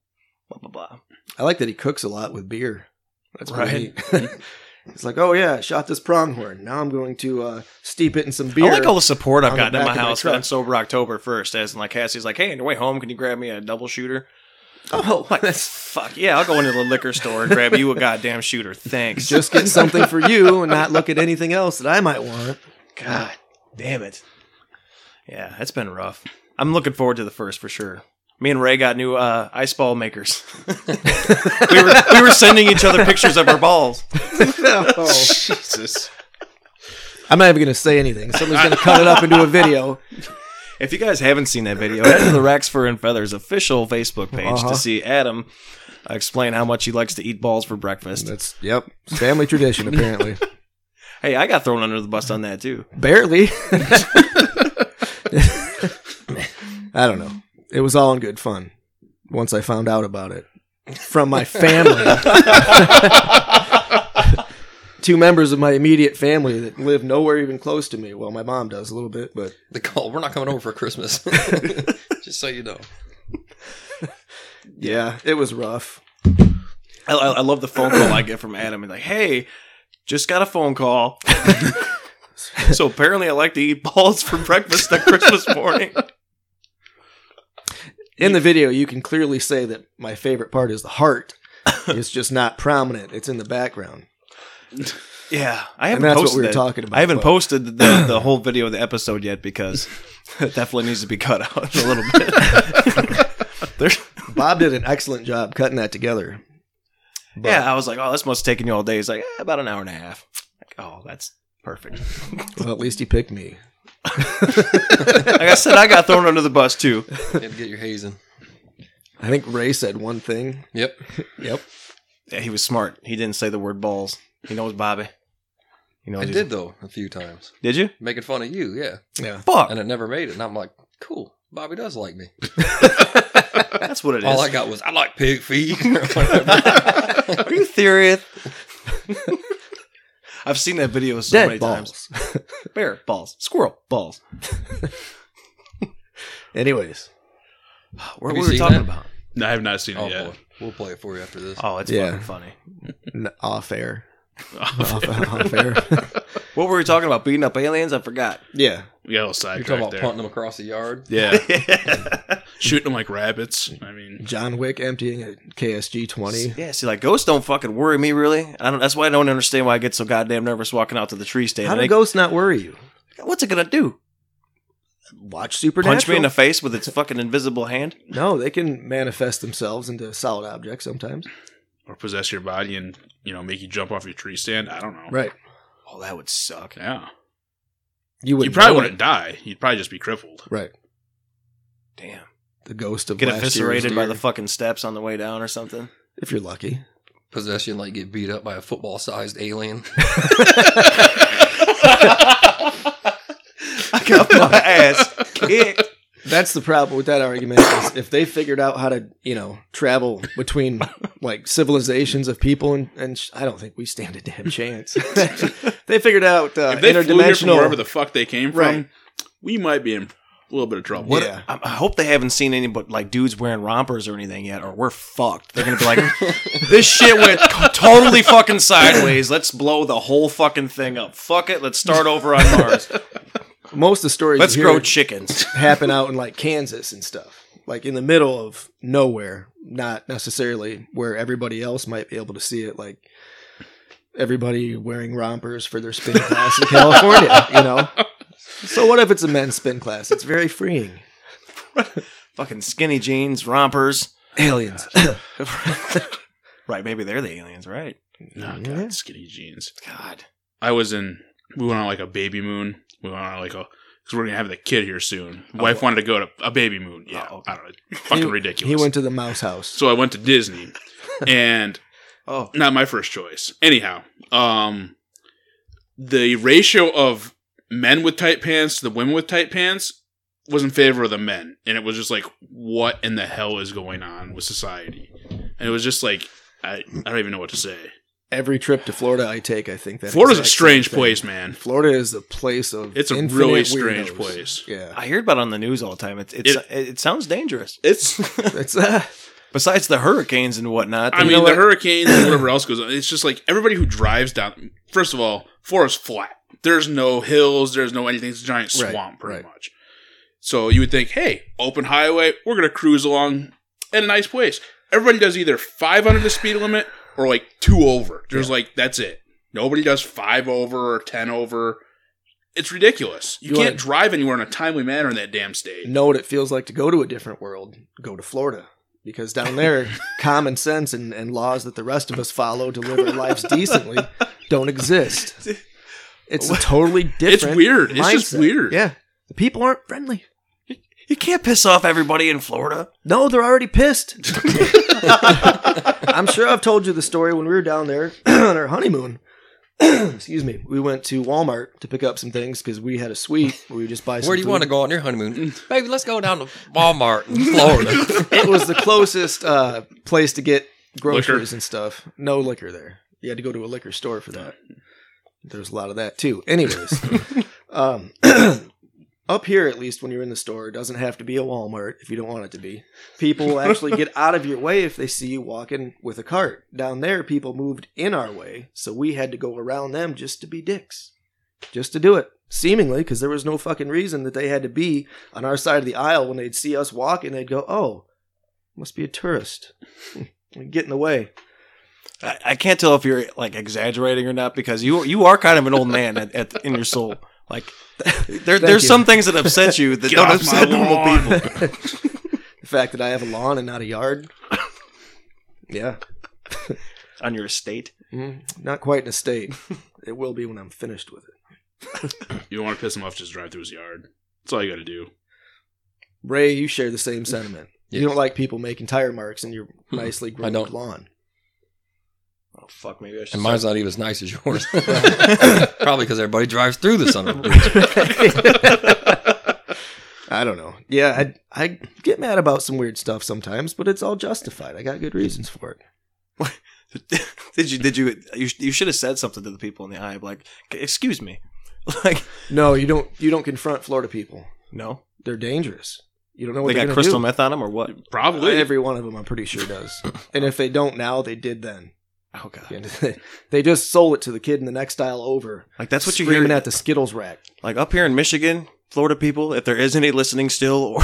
[SPEAKER 5] blah blah blah.
[SPEAKER 2] I like that he cooks a lot with beer. That's
[SPEAKER 5] Right.
[SPEAKER 2] pretty neat. He's like, oh yeah, I shot this pronghorn. Now I'm going to uh, steep it in some beer.
[SPEAKER 5] I like all the support I've
[SPEAKER 2] on the
[SPEAKER 5] gotten in
[SPEAKER 2] back
[SPEAKER 5] my
[SPEAKER 2] of my
[SPEAKER 5] house
[SPEAKER 2] truck.
[SPEAKER 5] on Sober October first. As in, like Cassie's like, hey, on your way home, can you grab me a double shooter?
[SPEAKER 2] Oh,
[SPEAKER 5] Like,
[SPEAKER 2] that's
[SPEAKER 5] fuck yeah, I'll go into the liquor store and grab you a goddamn shooter. Thanks.
[SPEAKER 2] just get something for you and not look at anything else that I might want.
[SPEAKER 5] God damn it. Yeah, it's been rough. I'm looking forward to the first for sure. Me and Ray got new uh, ice ball makers. we were we were sending each other pictures of our balls.
[SPEAKER 2] Oh.
[SPEAKER 3] Jesus.
[SPEAKER 2] I'm not even going to say anything. Somebody's going to cut it up into a video.
[SPEAKER 5] If you guys haven't seen that video, head to the Racks Fur and Feathers official Facebook page
[SPEAKER 2] Uh-huh.
[SPEAKER 5] to see Adam uh, explain how much he likes to eat balls for breakfast.
[SPEAKER 2] That's yep, it's family tradition apparently.
[SPEAKER 5] Hey, I got thrown under the bus on that too.
[SPEAKER 2] Barely. I don't know. It was all in good fun. Once I found out about it from my family, two members of my immediate family that live nowhere even close to me. Well, my mom does a little bit, but
[SPEAKER 4] They call. We're not coming over for Christmas. Just so you know.
[SPEAKER 2] yeah, it was rough.
[SPEAKER 5] I, I I love the phone call I get from Adam. And like, hey, just got a phone call. So apparently I like to eat balls for breakfast on Christmas morning.
[SPEAKER 2] In the video, you can clearly say that my favorite part is the heart. It's just not prominent. It's in the background.
[SPEAKER 5] Yeah, I
[SPEAKER 2] And
[SPEAKER 5] haven't
[SPEAKER 2] that's what
[SPEAKER 5] posted
[SPEAKER 2] we were
[SPEAKER 5] it.
[SPEAKER 2] talking about,
[SPEAKER 5] I haven't
[SPEAKER 2] but-
[SPEAKER 5] posted the, the whole video of the episode yet because it definitely needs to be cut out a little bit. There's,
[SPEAKER 2] Bob did an excellent job cutting that together. But-
[SPEAKER 5] yeah, I was like, oh, this must have taken you all day. He's like, eh, about an hour and a half. Like, oh, that's perfect.
[SPEAKER 2] Well, at least he picked me.
[SPEAKER 5] Like I said, I got thrown under the bus too.
[SPEAKER 4] You had to get your hazing.
[SPEAKER 2] I think Ray said one thing.
[SPEAKER 4] Yep.
[SPEAKER 2] Yep.
[SPEAKER 5] Yeah, he was smart. He didn't say the word balls. He knows Bobby. He knows
[SPEAKER 4] I
[SPEAKER 5] he's-
[SPEAKER 4] did though a few times,
[SPEAKER 5] Did you?
[SPEAKER 4] making fun of you. Yeah,
[SPEAKER 2] Yeah.
[SPEAKER 5] Fuck.
[SPEAKER 4] and it never made it. And I'm like, cool. Bobby does like me.
[SPEAKER 5] That's what it is.
[SPEAKER 4] All I got was I like pig feet or whatever.
[SPEAKER 5] Are you serious? I've seen that video so
[SPEAKER 2] Dead
[SPEAKER 5] many
[SPEAKER 2] balls.
[SPEAKER 5] times. Bear balls, squirrel balls.
[SPEAKER 2] Anyways.
[SPEAKER 5] What
[SPEAKER 4] Have
[SPEAKER 5] were
[SPEAKER 4] you
[SPEAKER 5] we
[SPEAKER 4] seen
[SPEAKER 5] talking
[SPEAKER 4] that?
[SPEAKER 5] about?
[SPEAKER 3] No, I have not seen it
[SPEAKER 4] Oh
[SPEAKER 3] yet.
[SPEAKER 4] boy, we'll play it for you after this.
[SPEAKER 5] Oh, it's
[SPEAKER 2] Yeah.
[SPEAKER 5] fucking funny.
[SPEAKER 2] N- off air. off, off air.
[SPEAKER 5] What were we talking about? Beating up aliens? I forgot.
[SPEAKER 2] Yeah.
[SPEAKER 3] We got a little
[SPEAKER 4] You're
[SPEAKER 3] sidetracked
[SPEAKER 4] talking about
[SPEAKER 3] there.
[SPEAKER 4] punting them across the yard.
[SPEAKER 3] Yeah. Shooting them like rabbits. I mean,
[SPEAKER 2] John Wick emptying a K S G twenty.
[SPEAKER 5] Yeah, see, like ghosts don't fucking worry me really. I don't. That's why I don't understand why I get so goddamn nervous walking out to the tree stand.
[SPEAKER 2] How do
[SPEAKER 5] Like,
[SPEAKER 2] ghosts not worry you?
[SPEAKER 5] what's it gonna do?
[SPEAKER 2] Watch Supernatural.
[SPEAKER 5] Punch me in the face with its fucking invisible hand?
[SPEAKER 2] No, they can manifest themselves into solid objects sometimes.
[SPEAKER 3] or possess your body and, you know, make you jump off your tree stand. I don't know.
[SPEAKER 2] Right.
[SPEAKER 5] Oh, that would suck.
[SPEAKER 3] Yeah.
[SPEAKER 2] You would
[SPEAKER 3] You probably
[SPEAKER 2] know
[SPEAKER 3] wouldn't
[SPEAKER 2] it.
[SPEAKER 3] die. You'd probably just be crippled.
[SPEAKER 2] Right.
[SPEAKER 5] Damn.
[SPEAKER 2] The ghost of
[SPEAKER 5] Get
[SPEAKER 2] last
[SPEAKER 5] eviscerated
[SPEAKER 2] year's
[SPEAKER 5] by
[SPEAKER 2] deer,
[SPEAKER 5] the fucking steps on the way down or something.
[SPEAKER 2] if you're lucky.
[SPEAKER 4] Possession, like get beat up by a football-sized alien.
[SPEAKER 5] I got my ass kicked.
[SPEAKER 2] That's the problem with that argument. Is if they figured out how to, you know, travel between like civilizations of people, and, and sh- I don't think we stand a damn chance. They figured out uh,
[SPEAKER 3] If they flew here from
[SPEAKER 2] interdimensional.
[SPEAKER 3] wherever the fuck they came from,
[SPEAKER 2] Right.
[SPEAKER 3] we might be in a little bit of trouble.
[SPEAKER 5] What?
[SPEAKER 2] Yeah.
[SPEAKER 5] I, I hope they haven't seen any but like dudes wearing rompers or anything yet, or we're fucked. They're gonna be like, this shit went co- totally fucking sideways. Let's blow the whole fucking thing up. Fuck it. Let's start over on Mars.
[SPEAKER 2] Most of the stories
[SPEAKER 5] Let's
[SPEAKER 2] you
[SPEAKER 5] grow
[SPEAKER 2] hear
[SPEAKER 5] chickens.
[SPEAKER 2] happen out in like Kansas and stuff, like in the middle of nowhere, not necessarily where everybody else might be able to see it. Like everybody wearing rompers for their spin class in California, you know. So what if it's a men's spin class? It's very freeing.
[SPEAKER 5] Fucking skinny jeans, rompers.
[SPEAKER 2] Aliens.
[SPEAKER 5] Right, maybe they're the aliens, right?
[SPEAKER 3] Oh, God,
[SPEAKER 2] Yeah.
[SPEAKER 3] skinny jeans.
[SPEAKER 5] God.
[SPEAKER 3] I was in, we went on like a baby moon. We went on like a, because we're going to have the kid here soon. Wife wanted to go to a baby moon. Yeah.
[SPEAKER 5] Oh,
[SPEAKER 3] I don't know. Fucking
[SPEAKER 2] he,
[SPEAKER 3] ridiculous.
[SPEAKER 2] He went to the mouse house.
[SPEAKER 3] so I went to Disney and
[SPEAKER 5] Oh,
[SPEAKER 3] not my first choice. Anyhow, um, the ratio of men with tight pants to the women with tight pants was in favor of the men. And it was just like, what in the hell is going on with society? And it was just like, I, I don't even know what to say.
[SPEAKER 2] Every trip to Florida I take, I think that
[SPEAKER 3] Florida's a
[SPEAKER 2] exact
[SPEAKER 3] strange
[SPEAKER 2] same thing.
[SPEAKER 3] place, man.
[SPEAKER 2] Florida is a place of
[SPEAKER 3] It's a
[SPEAKER 2] infinite
[SPEAKER 3] really strange
[SPEAKER 2] weirdos.
[SPEAKER 3] place.
[SPEAKER 2] Yeah,
[SPEAKER 5] I hear about it on the news all the time. It, it's,
[SPEAKER 3] It-
[SPEAKER 5] it, it sounds dangerous.
[SPEAKER 3] It's
[SPEAKER 2] it's uh,
[SPEAKER 5] Besides the hurricanes and whatnot.
[SPEAKER 3] I
[SPEAKER 5] you
[SPEAKER 3] mean,
[SPEAKER 5] know
[SPEAKER 3] the
[SPEAKER 5] what?
[SPEAKER 3] hurricanes and whatever else goes on. It's just like everybody who drives down. First of all, Florida's flat. There's no hills. There's no anything. It's a giant swamp,
[SPEAKER 2] Right,
[SPEAKER 3] pretty
[SPEAKER 2] right.
[SPEAKER 3] much. So you would think, hey, open highway. We're gonna cruise along at a nice place. Everybody does either five under the speed limit or like two over. There's like that's it. Nobody does five over or ten over. It's ridiculous. You,
[SPEAKER 2] You
[SPEAKER 3] can't
[SPEAKER 2] wanna-
[SPEAKER 3] drive anywhere in a timely manner in that damn state.
[SPEAKER 2] Know what it feels like to go to a different world? Go to Florida. Because down there, common sense and, and laws that the rest of us follow to live our lives decently don't exist. It's a totally different
[SPEAKER 3] weird. It's just
[SPEAKER 2] mindset.
[SPEAKER 3] weird.
[SPEAKER 2] Yeah. The people aren't friendly.
[SPEAKER 5] You can't piss off everybody in Florida.
[SPEAKER 2] No, they're already pissed. I'm sure I've told you the story when we were down there on our honeymoon. Excuse me. We went to Walmart to pick up some things because we had a suite where we just buy some
[SPEAKER 4] Where do you
[SPEAKER 2] food.
[SPEAKER 4] want to go on your honeymoon? Baby, let's go down to Walmart in Florida.
[SPEAKER 2] It was the closest uh, place to get groceries
[SPEAKER 3] Liquor.
[SPEAKER 2] and stuff. No liquor there. You had to go to a liquor store for that. There's a lot of that too. Anyways, um, up here, at least when you're in the store, it doesn't have to be a Walmart if you don't want it to be. People will actually get out of your way if they see you walking with a cart. Down there, people moved in our way, so we had to go around them just to be dicks. Just to do it. Seemingly, because there was no fucking reason that they had to be on our side of the aisle. When they'd see us walking, they'd go, oh, must be a tourist. Get in the way.
[SPEAKER 5] I, I can't tell if you're like exaggerating or not because you you are kind of an old man at, at in your soul. Like there, there's
[SPEAKER 2] you.
[SPEAKER 5] some things that upset you that
[SPEAKER 3] Get
[SPEAKER 5] don't
[SPEAKER 3] off
[SPEAKER 5] upset
[SPEAKER 3] my
[SPEAKER 5] normal
[SPEAKER 3] lawn.
[SPEAKER 5] people.
[SPEAKER 2] The fact that I have a lawn and not a yard. Yeah.
[SPEAKER 5] On your estate.
[SPEAKER 2] Mm, not quite an estate. It will be when I'm finished with it.
[SPEAKER 3] You don't want to piss him off, just drive through his yard. That's all you got to do.
[SPEAKER 2] Ray, you share the same sentiment.
[SPEAKER 4] Yes.
[SPEAKER 2] You don't like people making tire marks in your nicely groomed
[SPEAKER 4] don't.
[SPEAKER 2] lawn.
[SPEAKER 5] Oh fuck, maybe I should.
[SPEAKER 4] And mine's not even as nice as yours. Probably because everybody drives through the son of a bitch.
[SPEAKER 2] I don't know. Yeah, I I get mad about some weird stuff sometimes, but it's all justified. I got good reasons for it.
[SPEAKER 5] Did you? Did you? You, you should have said something to the people in the eye, like, "Excuse me." Like,
[SPEAKER 2] No, you don't. You don't confront Florida people.
[SPEAKER 5] no,
[SPEAKER 2] They're dangerous. You don't know what
[SPEAKER 5] they
[SPEAKER 2] they're
[SPEAKER 5] got
[SPEAKER 2] gonna
[SPEAKER 5] crystal
[SPEAKER 2] do.
[SPEAKER 5] meth on them or what?
[SPEAKER 3] Probably.
[SPEAKER 2] Every one of them, I'm pretty sure, does. And if they don't now, they did then.
[SPEAKER 5] Oh god,
[SPEAKER 2] And they just sold it to the kid in the next aisle over.
[SPEAKER 5] like that's what you
[SPEAKER 2] screaming
[SPEAKER 5] hear.
[SPEAKER 2] at the Skittles rack.
[SPEAKER 5] Like up here in Michigan, Florida people, if there is any listening still, or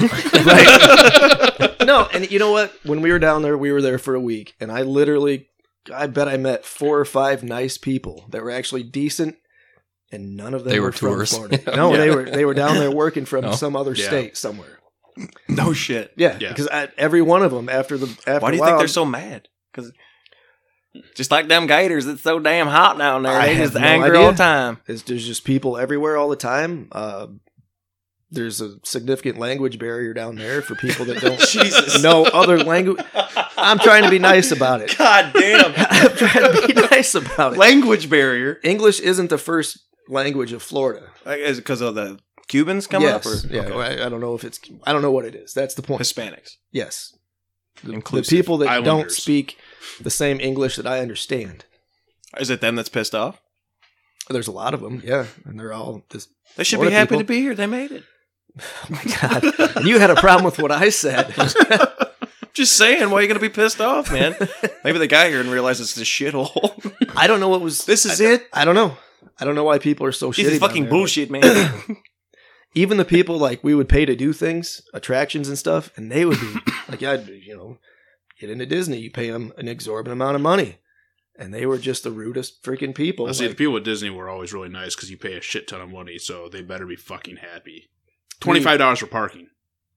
[SPEAKER 2] Right. No, and you know what? When we were down there, we were there for a week, and I literally, I bet I met four or five nice people that were actually decent, and none of them
[SPEAKER 4] They
[SPEAKER 2] were,
[SPEAKER 4] were
[SPEAKER 2] from
[SPEAKER 4] tourists.
[SPEAKER 2] Florida. No,
[SPEAKER 5] Yeah.
[SPEAKER 2] they were they were down there working from
[SPEAKER 4] No.
[SPEAKER 2] some other
[SPEAKER 3] Yeah.
[SPEAKER 2] state somewhere.
[SPEAKER 5] no shit.
[SPEAKER 2] Yeah,
[SPEAKER 3] Yeah.
[SPEAKER 2] because I, every one of them after the after
[SPEAKER 5] Why do you
[SPEAKER 2] a while,
[SPEAKER 5] think they're so mad? Because just like them gators, it's so damn hot down there.
[SPEAKER 2] I
[SPEAKER 5] They
[SPEAKER 2] have
[SPEAKER 5] just
[SPEAKER 2] no
[SPEAKER 5] angry
[SPEAKER 2] idea.
[SPEAKER 5] all the time.
[SPEAKER 2] It's, there's just people everywhere all the time. Uh, there's a significant language barrier down there for people that don't
[SPEAKER 5] Jesus.
[SPEAKER 2] know other language. I'm trying to be nice about it.
[SPEAKER 5] God damn.
[SPEAKER 2] I'm trying to be nice about it.
[SPEAKER 5] Language barrier.
[SPEAKER 2] English isn't the first language of Florida.
[SPEAKER 5] Like, is it because of the Cubans coming
[SPEAKER 2] yes.
[SPEAKER 5] up? Or?
[SPEAKER 2] Yeah,
[SPEAKER 5] Okay.
[SPEAKER 2] I, I don't know if it's. I don't know what it is. That's the point.
[SPEAKER 5] Hispanics.
[SPEAKER 2] Yes. The, the
[SPEAKER 5] Inclusive.
[SPEAKER 2] people that don't
[SPEAKER 3] Islanders.
[SPEAKER 2] speak the same English that I understand.
[SPEAKER 5] Is it them that's pissed off?
[SPEAKER 2] There's a lot of them, yeah, and they're all this.
[SPEAKER 5] They should
[SPEAKER 2] Florida
[SPEAKER 5] be happy
[SPEAKER 2] people.
[SPEAKER 5] to be here. They made it.
[SPEAKER 2] Oh my god! And you had a problem with what I said.
[SPEAKER 5] Just saying, why are you going to be pissed off, man? Maybe they got here and realized it's this shithole.
[SPEAKER 2] I don't know what was.
[SPEAKER 5] This is
[SPEAKER 2] I,
[SPEAKER 5] it?
[SPEAKER 2] I don't know. I don't know why people are so
[SPEAKER 5] This
[SPEAKER 2] shitty.
[SPEAKER 5] is
[SPEAKER 2] down
[SPEAKER 5] fucking
[SPEAKER 2] there.
[SPEAKER 5] bullshit, man.
[SPEAKER 2] Even the people like we would pay to do things, attractions and stuff, and they would be like, "Yeah, you know, get into Disney. You pay them an exorbitant amount of money." And they were just the rudest freaking people.
[SPEAKER 3] I see,
[SPEAKER 2] Like,
[SPEAKER 3] the people at Disney were always really nice because you pay a shit ton of money, so they better be fucking happy. twenty-five dollars for parking.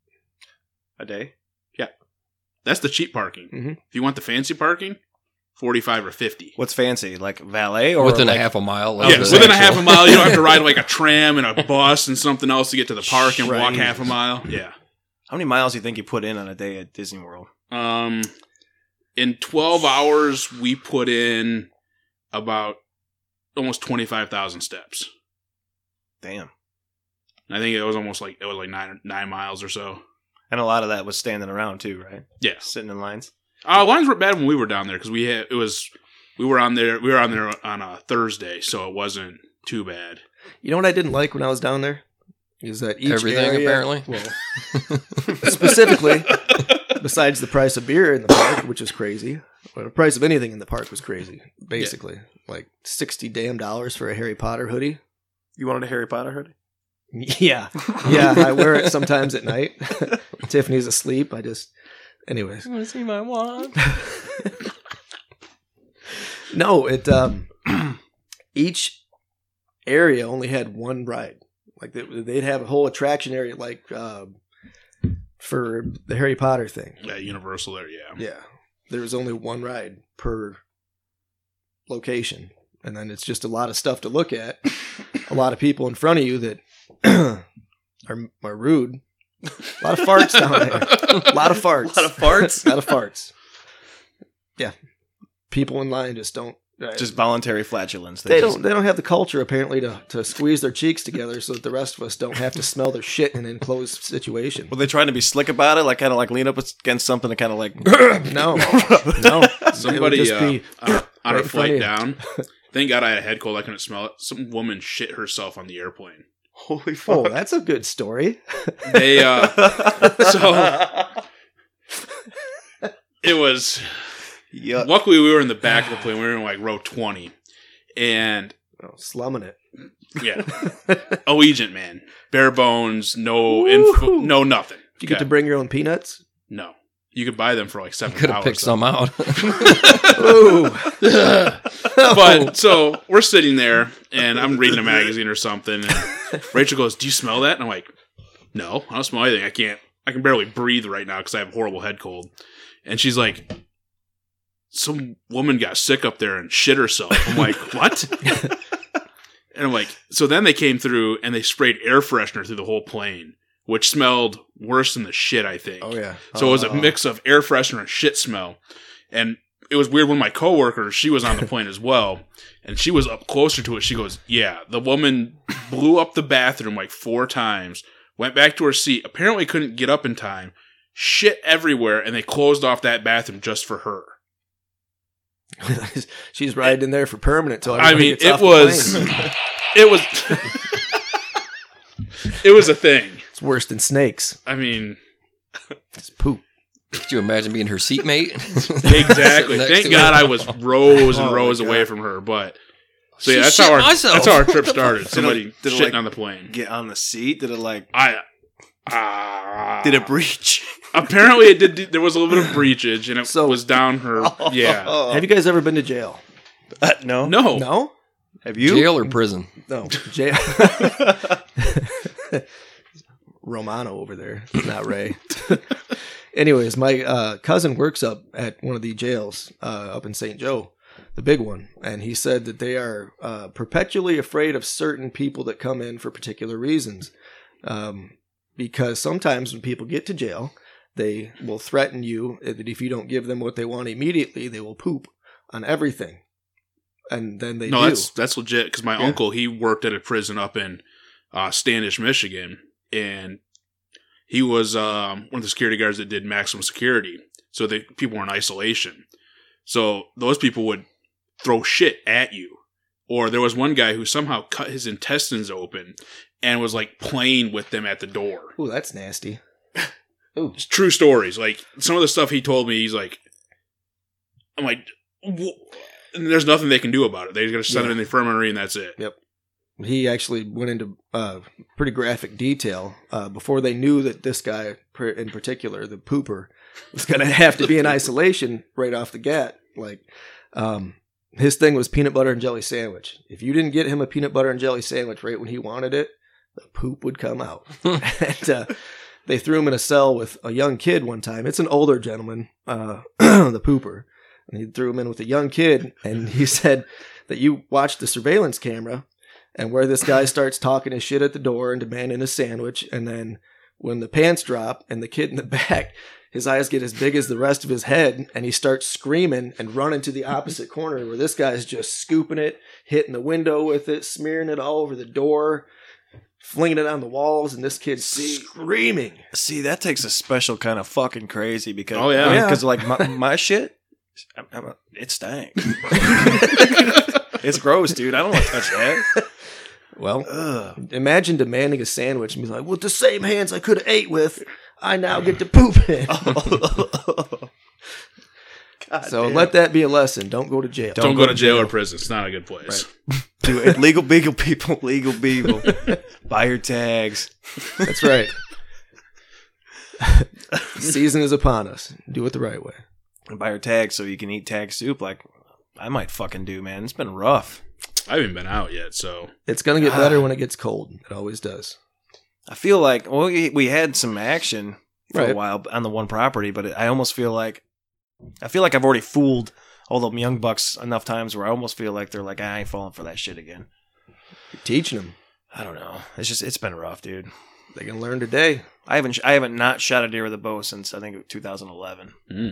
[SPEAKER 5] A day?
[SPEAKER 3] That's the cheap parking.
[SPEAKER 2] Mhm.
[SPEAKER 3] If you want the fancy parking, forty-five or fifty.
[SPEAKER 5] What's fancy? Like valet or
[SPEAKER 4] Within
[SPEAKER 5] like,
[SPEAKER 4] a half a mile.
[SPEAKER 3] Yeah,
[SPEAKER 4] of the
[SPEAKER 3] within a
[SPEAKER 4] actual-
[SPEAKER 3] half a mile, you don't have to ride like a tram and a bus and something else to get to the park and walk
[SPEAKER 5] Right.
[SPEAKER 3] half a mile. Yeah.
[SPEAKER 5] How many miles do you think you put in on a day at Disney World?
[SPEAKER 3] Um, in twelve hours, we put in about almost twenty-five thousand steps.
[SPEAKER 5] Damn.
[SPEAKER 3] And I think it was almost like it was like nine nine miles or so.
[SPEAKER 5] And a lot of that was standing around too, right?
[SPEAKER 3] Yeah.
[SPEAKER 5] Sitting in lines.
[SPEAKER 3] Uh, lines were bad when we were down there because we had it was we were on there we were on there on a Thursday, so it wasn't too bad.
[SPEAKER 2] you know what I didn't like when I was down there is that each
[SPEAKER 4] Everything,
[SPEAKER 2] area-
[SPEAKER 4] apparently.
[SPEAKER 2] Well, specifically, besides the price of beer in the park, which is crazy. Well, the price of anything in the park was crazy, basically. Yeah. Like sixty damn dollars for a Harry Potter hoodie.
[SPEAKER 5] You wanted a Harry Potter hoodie?
[SPEAKER 2] Yeah. Yeah, I wear it sometimes at night. Tiffany's asleep. I just... Anyways.
[SPEAKER 4] You want to see my wand?
[SPEAKER 2] No, it... Um, each area only had one ride. Like, they'd have a whole attraction area, like, uh, for the Harry Potter thing.
[SPEAKER 3] Yeah, Universal there, yeah.
[SPEAKER 2] Yeah. There was only one ride per location. And then it's just a lot of stuff to look at. A lot of people in front of you that are, are rude. A lot of farts down there. A lot of farts.
[SPEAKER 5] A lot of farts?
[SPEAKER 2] A lot of farts. Yeah. People in line just don't. Uh,
[SPEAKER 5] just voluntary flatulence.
[SPEAKER 2] They, they
[SPEAKER 5] just...
[SPEAKER 2] don't. They don't have the culture apparently to, to squeeze their cheeks together so that the rest of us don't have to smell their shit in an enclosed situation.
[SPEAKER 5] Were they trying to be slick about it, like kind of like lean up against something to kind of like?
[SPEAKER 2] No, no.
[SPEAKER 3] Somebody uh,
[SPEAKER 2] be
[SPEAKER 3] on, on
[SPEAKER 2] right
[SPEAKER 3] our flight down. Thank God I had a head cold. I couldn't smell it. Some woman shit herself on the airplane.
[SPEAKER 5] Holy fuck!
[SPEAKER 2] Oh, that's a good story.
[SPEAKER 3] They uh, so it was. Yuck. Luckily, we were in the back of the plane. We were in like row twenty, and
[SPEAKER 2] oh, slumming it.
[SPEAKER 3] Yeah, Allegiant, man, bare bones, no info, no nothing.
[SPEAKER 2] Did you get okay. to bring your own peanuts?
[SPEAKER 3] No, you could buy them for like seven.
[SPEAKER 4] You could have picked some out.
[SPEAKER 2] Ooh.
[SPEAKER 3] But so we're sitting there, and I'm reading a magazine or something. And Rachel goes, "Do you smell that?" And I'm like, "No, I don't smell anything. I can't. I can barely breathe right now because I have a horrible head cold." And she's like, "Some woman got sick up there and shit herself." I'm like, "What?" And I'm like, so then they came through and they sprayed air freshener through the whole plane, which smelled worse than the shit, I think.
[SPEAKER 2] Oh, yeah.
[SPEAKER 3] So
[SPEAKER 2] oh,
[SPEAKER 3] it was a mix of air freshener and shit smell. And it was weird when my coworker, she was on the plane as well, and she was up closer to it. She goes, yeah, the woman blew up the bathroom like four times, went back to her seat, apparently couldn't get up in time, shit everywhere, and they closed off that bathroom just for her.
[SPEAKER 2] She's riding in there for permanent. Till
[SPEAKER 3] I mean, it was, it was, it was a thing.
[SPEAKER 2] It's worse than snakes.
[SPEAKER 3] I mean,
[SPEAKER 2] it's poop.
[SPEAKER 4] Could you imagine being her seatmate?
[SPEAKER 3] Exactly. Thank God I was rows and oh rows away from her. But so yeah, that's how our myself. that's how our trip started. Somebody did it, did shitting it like, on the plane.
[SPEAKER 5] Get on the seat? Did it like?
[SPEAKER 3] I. Uh,
[SPEAKER 5] did it breach?
[SPEAKER 3] Apparently, it did. There was a little bit of breachage, and it so, was down her.
[SPEAKER 5] Oh,
[SPEAKER 3] yeah.
[SPEAKER 5] Oh.
[SPEAKER 2] Have you guys ever been to jail?
[SPEAKER 5] Uh, no.
[SPEAKER 3] No.
[SPEAKER 2] No.
[SPEAKER 5] Have you?
[SPEAKER 4] Jail or prison?
[SPEAKER 2] No. Jail. Romano over there, not Ray. Anyways, my uh, cousin works up at one of the jails uh, up in Saint Joe, the big one, and he said that they are uh, perpetually afraid of certain people that come in for particular reasons. Um, because sometimes when people get to jail, they will threaten you that if you don't give them what they want immediately, they will poop on everything. And then they
[SPEAKER 3] no,
[SPEAKER 2] do.
[SPEAKER 3] that's that's legit. Because my yeah. uncle, he worked at a prison up in uh, Standish, Michigan, and he was um, one of the security guards that did maximum security. So they, people were in isolation. So those people would throw shit at you. Or there was one guy who somehow cut his intestines open and was like playing with them at the door.
[SPEAKER 2] Ooh, that's nasty.
[SPEAKER 3] Ooh. It's true stories. Like some of the stuff he told me, he's like, I'm like, and there's nothing they can do about it. They got to send yeah. it in the infirmary and that's it.
[SPEAKER 2] Yep. He actually went into uh, pretty graphic detail uh, before they knew that this guy in particular, the pooper, was going to have to be in isolation right off the get. Like, um, his thing was peanut butter and jelly sandwich. If you didn't get him a peanut butter and jelly sandwich right when he wanted it, the poop would come out. and uh, they threw him in a cell with a young kid one time. It's an older gentleman, uh, the pooper. And he threw him in with a young kid, and he said that you watched the surveillance camera, and where this guy starts talking his shit at the door and demanding a sandwich, and then when the pants drop and the kid in the back, his eyes get as big as the rest of his head, and he starts screaming and running to the opposite corner where this guy's just scooping it, hitting the window with it, smearing it all over the door, flinging it on the walls, and this kid's screaming.
[SPEAKER 5] See, that takes a special kind of fucking crazy because,
[SPEAKER 3] oh, yeah.
[SPEAKER 5] Because, like, my, my shit, I'm, I'm a, it stank. It's gross, dude. I don't want to touch that.
[SPEAKER 2] Well, Ugh. Imagine demanding a sandwich and be like, with the same hands I could have ate with, I now get to poop in.
[SPEAKER 5] God
[SPEAKER 2] So
[SPEAKER 5] damn.
[SPEAKER 2] let that be a lesson. Don't go to jail.
[SPEAKER 3] Don't, go, to jail, or prison. It's not a good place.
[SPEAKER 5] do it. Legal beagle people, legal beagle. Buy your tags.
[SPEAKER 2] That's right. Season is upon us. Do it the right way.
[SPEAKER 5] Buy your tags so you can eat tag soup like I might fucking do, man. It's been rough.
[SPEAKER 3] I haven't been out yet, so
[SPEAKER 2] It's going to get better when it gets cold. It always does.
[SPEAKER 5] I feel like well, we, we had some action for
[SPEAKER 2] Right.
[SPEAKER 5] a while on the one property, but I almost feel like I feel like I've already fooled all the young bucks enough times where I almost feel like they're like, I ain't falling for that shit again.
[SPEAKER 2] You're teaching them.
[SPEAKER 5] I don't know. It's just it's been rough, dude.
[SPEAKER 2] They can learn today.
[SPEAKER 5] I haven't sh- I haven't not shot a deer with a bow since I think two thousand eleven.
[SPEAKER 3] mm.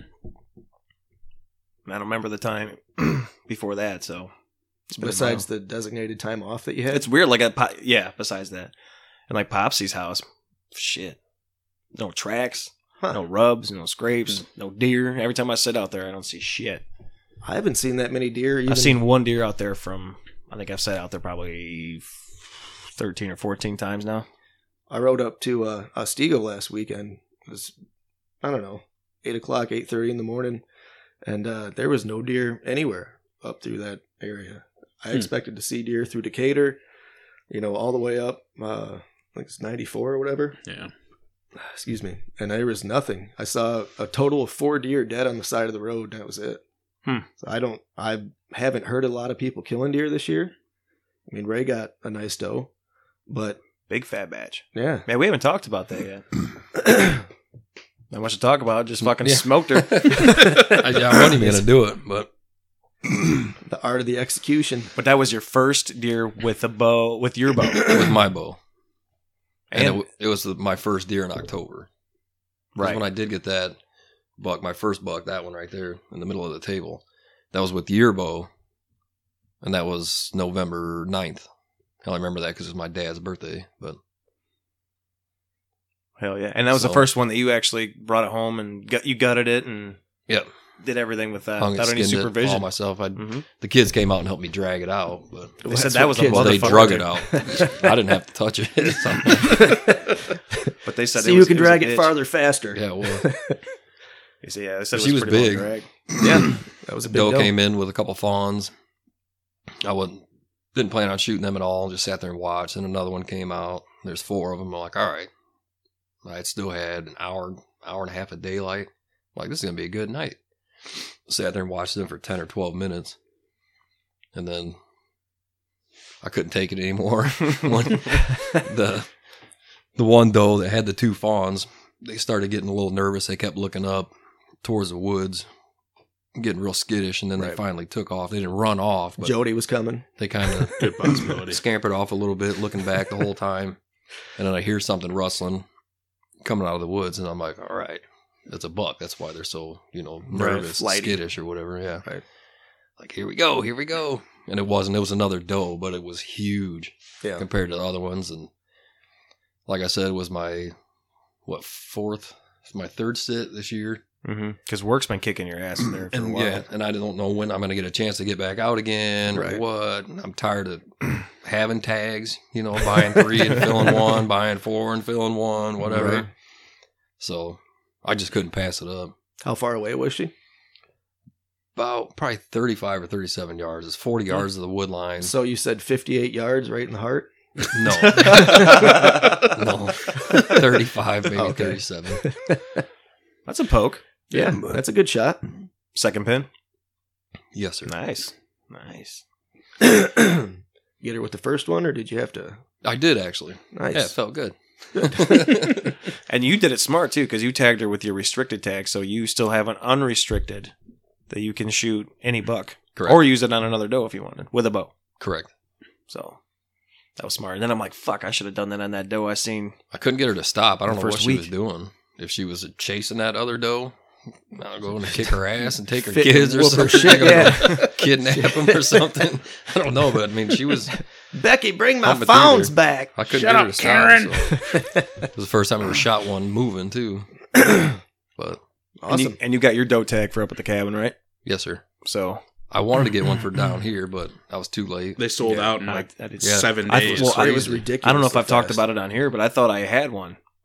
[SPEAKER 5] I don't remember the time before that, so it's been a
[SPEAKER 2] Besides
[SPEAKER 5] while.
[SPEAKER 2] the designated time off that you had.
[SPEAKER 5] It's weird. Like a po- yeah. Besides that, and like Popsy's house, shit, no tracks,
[SPEAKER 2] Huh.
[SPEAKER 5] no rubs, no scrapes, no deer. Every time I sit out there, I don't see shit.
[SPEAKER 2] I haven't seen that many deer. Even.
[SPEAKER 5] I've seen one deer out there from. I think I've sat out there probably thirteen or fourteen times now.
[SPEAKER 2] I rode up to uh, Otsego last weekend. It was, I don't know, eight o'clock, eight thirty in the morning, and uh, there was no deer anywhere up through that area. I
[SPEAKER 3] Hmm.
[SPEAKER 2] expected to see deer through Decatur, you know, all the way up, uh, I think it's ninety-four or whatever.
[SPEAKER 3] Yeah.
[SPEAKER 2] Excuse me. And there was nothing. I saw a total of four deer dead on the side of the road. And that was it.
[SPEAKER 5] Hmm.
[SPEAKER 2] So I don't, I haven't heard a lot of people killing deer this year. I mean, Ray got a nice doe, but
[SPEAKER 5] Big fat batch.
[SPEAKER 2] yeah.
[SPEAKER 5] Man, we haven't talked about that yet. Not much to talk about. Just fucking
[SPEAKER 4] Yeah.
[SPEAKER 5] smoked her.
[SPEAKER 4] I, I wasn't even gonna do it, but
[SPEAKER 2] The art of the execution.
[SPEAKER 5] But that was your first deer with a bow, with your bow.
[SPEAKER 4] with my bow, and,
[SPEAKER 5] And-
[SPEAKER 4] it, w- it was the, my first deer in October. Right
[SPEAKER 5] Right.
[SPEAKER 4] when I did get that buck, my first buck, that one right there in the middle of the table, that was with your bow, and that was November ninth. Hell, I remember that because it was my dad's birthday. But
[SPEAKER 5] Hell yeah. And that was
[SPEAKER 4] So-
[SPEAKER 5] the first one that you actually brought it home and gut, you gutted it and
[SPEAKER 4] Yep.
[SPEAKER 5] did everything with that
[SPEAKER 4] hung it,
[SPEAKER 5] without any
[SPEAKER 4] skinned it all
[SPEAKER 5] supervision.
[SPEAKER 4] myself. I
[SPEAKER 5] Mhm.
[SPEAKER 4] the kids came out and helped me drag it out, but
[SPEAKER 5] They said
[SPEAKER 2] That's
[SPEAKER 5] that
[SPEAKER 2] what
[SPEAKER 5] was a
[SPEAKER 2] kids
[SPEAKER 4] well, they
[SPEAKER 5] motherfucker.
[SPEAKER 4] drug it out. I didn't have to touch it. So,
[SPEAKER 5] But they said
[SPEAKER 2] See
[SPEAKER 5] it
[SPEAKER 2] who
[SPEAKER 5] was,
[SPEAKER 2] can
[SPEAKER 5] it was a
[SPEAKER 2] drag it
[SPEAKER 5] bitch.
[SPEAKER 2] farther faster.
[SPEAKER 4] yeah, well,
[SPEAKER 5] You see, yeah, they said it
[SPEAKER 4] She
[SPEAKER 5] was,
[SPEAKER 4] was
[SPEAKER 5] pretty
[SPEAKER 4] big.
[SPEAKER 5] well dragged.
[SPEAKER 2] Yeah. That was a big
[SPEAKER 4] doe
[SPEAKER 2] doe.
[SPEAKER 4] came in with a couple fawns. I wasn't didn't plan on shooting them at all. Just sat there and watched. And another one came out. There's four of them. I'm like, all right. I still had an hour, hour and a half of daylight. I'm like, this is gonna be a good night. Sat there and watched them for ten or twelve minutes, and then I couldn't take it anymore. When the the one doe that had the two fawns, they started getting a little nervous. They kept looking up towards the woods, getting real skittish, and then they
[SPEAKER 2] Right.
[SPEAKER 4] finally took off. They didn't run off, but
[SPEAKER 2] Jody was coming.
[SPEAKER 4] they kind of
[SPEAKER 3] Good possibility.
[SPEAKER 4] scampered off a little bit, looking back the whole time. And then I hear something rustling coming out of the woods, and I'm like, all right, that's a buck. That's why they're so, you know, nervous,
[SPEAKER 5] flighty.
[SPEAKER 4] skittish or whatever. Yeah.
[SPEAKER 2] Right.
[SPEAKER 4] Like, here we go, here we go. And it wasn't, it was another doe, but it was huge
[SPEAKER 2] Yeah.
[SPEAKER 4] compared to the other ones. And like I said, it was my, what, fourth, my third sit this year.
[SPEAKER 5] Because work's been kicking your ass there for a
[SPEAKER 4] And
[SPEAKER 5] while.
[SPEAKER 4] yeah, and I don't know when I'm going to get a chance to get back out again
[SPEAKER 2] Right.
[SPEAKER 4] or what. I'm tired of having tags, you know, buying three and filling one, buying four and filling one, whatever.
[SPEAKER 2] Right.
[SPEAKER 4] So I just couldn't pass it up.
[SPEAKER 2] How far away was she?
[SPEAKER 4] About probably thirty-five or thirty-seven yards. It's forty yards of the wood line.
[SPEAKER 2] So you said fifty-eight yards right in the heart?
[SPEAKER 4] No. no. thirty-five, maybe
[SPEAKER 2] Okay.
[SPEAKER 4] thirty-seven.
[SPEAKER 5] That's a poke.
[SPEAKER 2] Yeah, that's a good shot.
[SPEAKER 5] Second pin.
[SPEAKER 4] Yes, sir.
[SPEAKER 5] Nice. Nice.
[SPEAKER 2] Get her with the first one, or did you have to?
[SPEAKER 4] I did actually.
[SPEAKER 2] Nice.
[SPEAKER 4] Yeah, it felt good.
[SPEAKER 5] And you did it smart, too, because you tagged her with your restricted tag, so you still have an unrestricted that you can shoot any buck.
[SPEAKER 4] Correct.
[SPEAKER 5] Or use it on another doe if you wanted, with a bow.
[SPEAKER 4] Correct.
[SPEAKER 5] So that was smart. And then I'm like, fuck, I should have done that on that doe I seen.
[SPEAKER 4] I couldn't get her to stop. I don't
[SPEAKER 5] The
[SPEAKER 4] know what
[SPEAKER 5] first
[SPEAKER 4] she
[SPEAKER 5] week.
[SPEAKER 4] was doing. If she was chasing that other doe, I'll go and kick her ass and take her
[SPEAKER 2] Fit
[SPEAKER 4] kids
[SPEAKER 2] and
[SPEAKER 4] or
[SPEAKER 2] whoop her
[SPEAKER 4] something.
[SPEAKER 2] shit,
[SPEAKER 4] Yeah. Kidnap them or something. I don't know, but I mean, she was.
[SPEAKER 2] Becky, bring my
[SPEAKER 4] Humping through
[SPEAKER 2] phones
[SPEAKER 4] there.
[SPEAKER 2] back.
[SPEAKER 4] I couldn't
[SPEAKER 3] Shut
[SPEAKER 4] get her
[SPEAKER 3] up,
[SPEAKER 4] to stop.
[SPEAKER 3] Karen.
[SPEAKER 4] So. It was the first time I ever shot one moving too. But
[SPEAKER 5] And you,
[SPEAKER 2] Awesome.
[SPEAKER 5] and you got your doe tag for up at the cabin, right?
[SPEAKER 4] yes, sir.
[SPEAKER 5] So
[SPEAKER 4] I wanted to get one for down here, but I was too late.
[SPEAKER 3] They sold
[SPEAKER 2] Yeah,
[SPEAKER 3] out in
[SPEAKER 5] I-
[SPEAKER 3] like
[SPEAKER 5] I did-
[SPEAKER 4] Yeah.
[SPEAKER 3] seven
[SPEAKER 5] I-
[SPEAKER 3] days.
[SPEAKER 5] well, I
[SPEAKER 2] It
[SPEAKER 5] was
[SPEAKER 2] was ridiculous.
[SPEAKER 5] I don't know if I've talked
[SPEAKER 2] fast.
[SPEAKER 5] about it on here, but I thought I had one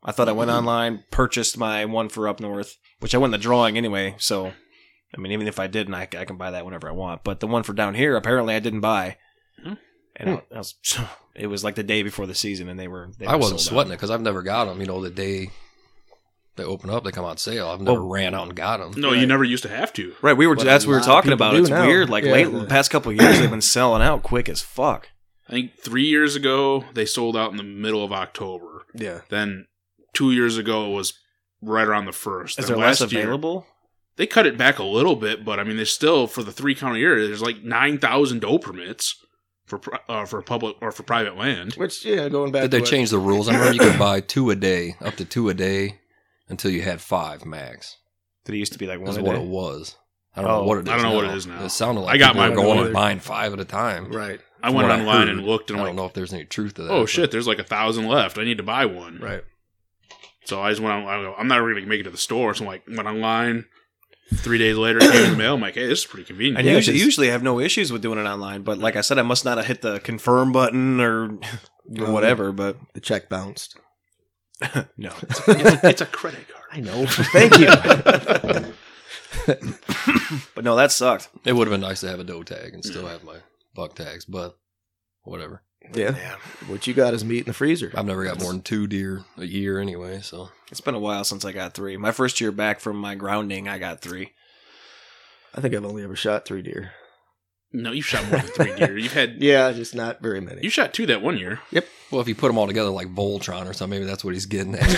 [SPEAKER 5] I thought I went online, purchased my one for up north, which I won the drawing anyway. So, I mean, even if I didn't, I, I can buy that whenever I want. But the one for down here, apparently I didn't buy.
[SPEAKER 3] Hmm.
[SPEAKER 5] And I, I was, it was like the day before the season, and they were. They
[SPEAKER 4] I
[SPEAKER 5] were
[SPEAKER 4] wasn't
[SPEAKER 5] sold
[SPEAKER 4] sweating
[SPEAKER 5] out.
[SPEAKER 4] it because I've never got them. You know, the day they open up, they come on sale. I've never
[SPEAKER 5] Well,
[SPEAKER 4] ran out and got them.
[SPEAKER 3] No, you never used to have to.
[SPEAKER 5] Right, we were.
[SPEAKER 2] What
[SPEAKER 5] That's
[SPEAKER 2] a
[SPEAKER 5] what we were
[SPEAKER 2] lot of
[SPEAKER 5] talking
[SPEAKER 2] people
[SPEAKER 5] about.
[SPEAKER 2] do
[SPEAKER 5] It's
[SPEAKER 2] now.
[SPEAKER 5] weird. Like
[SPEAKER 2] Yeah.
[SPEAKER 5] late, the past couple of years, they've been selling out quick as fuck.
[SPEAKER 3] I think three years ago they sold out in the middle of October.
[SPEAKER 2] Yeah.
[SPEAKER 3] Then two years ago it was right around the first.
[SPEAKER 5] Is
[SPEAKER 3] Then
[SPEAKER 5] there less
[SPEAKER 3] last year-
[SPEAKER 5] available?
[SPEAKER 3] They cut it back a little bit, but I mean, there's still for the three county area. There's like nine thousand doe permits for pri- uh, for public or for private land.
[SPEAKER 2] Which, yeah, going back
[SPEAKER 4] Did they
[SPEAKER 2] to what-
[SPEAKER 4] change the rules? I remember you could buy two a day, up to two a day, until you had five max.
[SPEAKER 5] Did it used to be like one
[SPEAKER 4] Is
[SPEAKER 5] a
[SPEAKER 4] what
[SPEAKER 5] day?
[SPEAKER 4] it was. I don't
[SPEAKER 5] Oh,
[SPEAKER 4] know what it is
[SPEAKER 3] I don't know what
[SPEAKER 4] now.
[SPEAKER 3] it is now.
[SPEAKER 4] It sounded like
[SPEAKER 3] I got
[SPEAKER 4] people
[SPEAKER 3] mine
[SPEAKER 4] were going
[SPEAKER 2] going.
[SPEAKER 4] and buying five at a time.
[SPEAKER 2] Right,
[SPEAKER 3] I
[SPEAKER 4] From
[SPEAKER 3] went
[SPEAKER 4] what I
[SPEAKER 3] online
[SPEAKER 4] heard.
[SPEAKER 3] and looked, and
[SPEAKER 4] I
[SPEAKER 3] I'm
[SPEAKER 4] don't
[SPEAKER 3] like,
[SPEAKER 4] know if there's any truth to that.
[SPEAKER 3] oh
[SPEAKER 4] but-
[SPEAKER 3] shit, there's like a thousand left. I need to buy one.
[SPEAKER 2] right.
[SPEAKER 3] So I just went on. I go, I'm not really gonna make it to the store. So I'm like, went online. Three days later, it came in the mail. I'm like, hey, this is pretty convenient.
[SPEAKER 5] And
[SPEAKER 2] Yeah,
[SPEAKER 5] usually,
[SPEAKER 2] 'cause-
[SPEAKER 5] usually have no issues with doing it online, but like I said, I must not have hit the confirm button or whatever. But
[SPEAKER 2] The check bounced.
[SPEAKER 5] no,
[SPEAKER 3] it's, it's a credit card.
[SPEAKER 2] I know. Thank you.
[SPEAKER 5] but no, that sucked.
[SPEAKER 4] It would have been nice to have a doe tag and still have my buck tags, but whatever.
[SPEAKER 2] Yeah.
[SPEAKER 5] Yeah,
[SPEAKER 2] What you got is meat in the freezer.
[SPEAKER 4] I've never got more than two deer a year anyway, so
[SPEAKER 5] it's been a while since I got three. My first year back from my grounding, I got three.
[SPEAKER 2] I think I've only ever shot three deer.
[SPEAKER 3] No, you've shot more than three deer. You've had
[SPEAKER 2] Yeah, just not very many.
[SPEAKER 3] you shot two that one year.
[SPEAKER 4] well, if you put them all together like Voltron or something, maybe that's what he's getting at.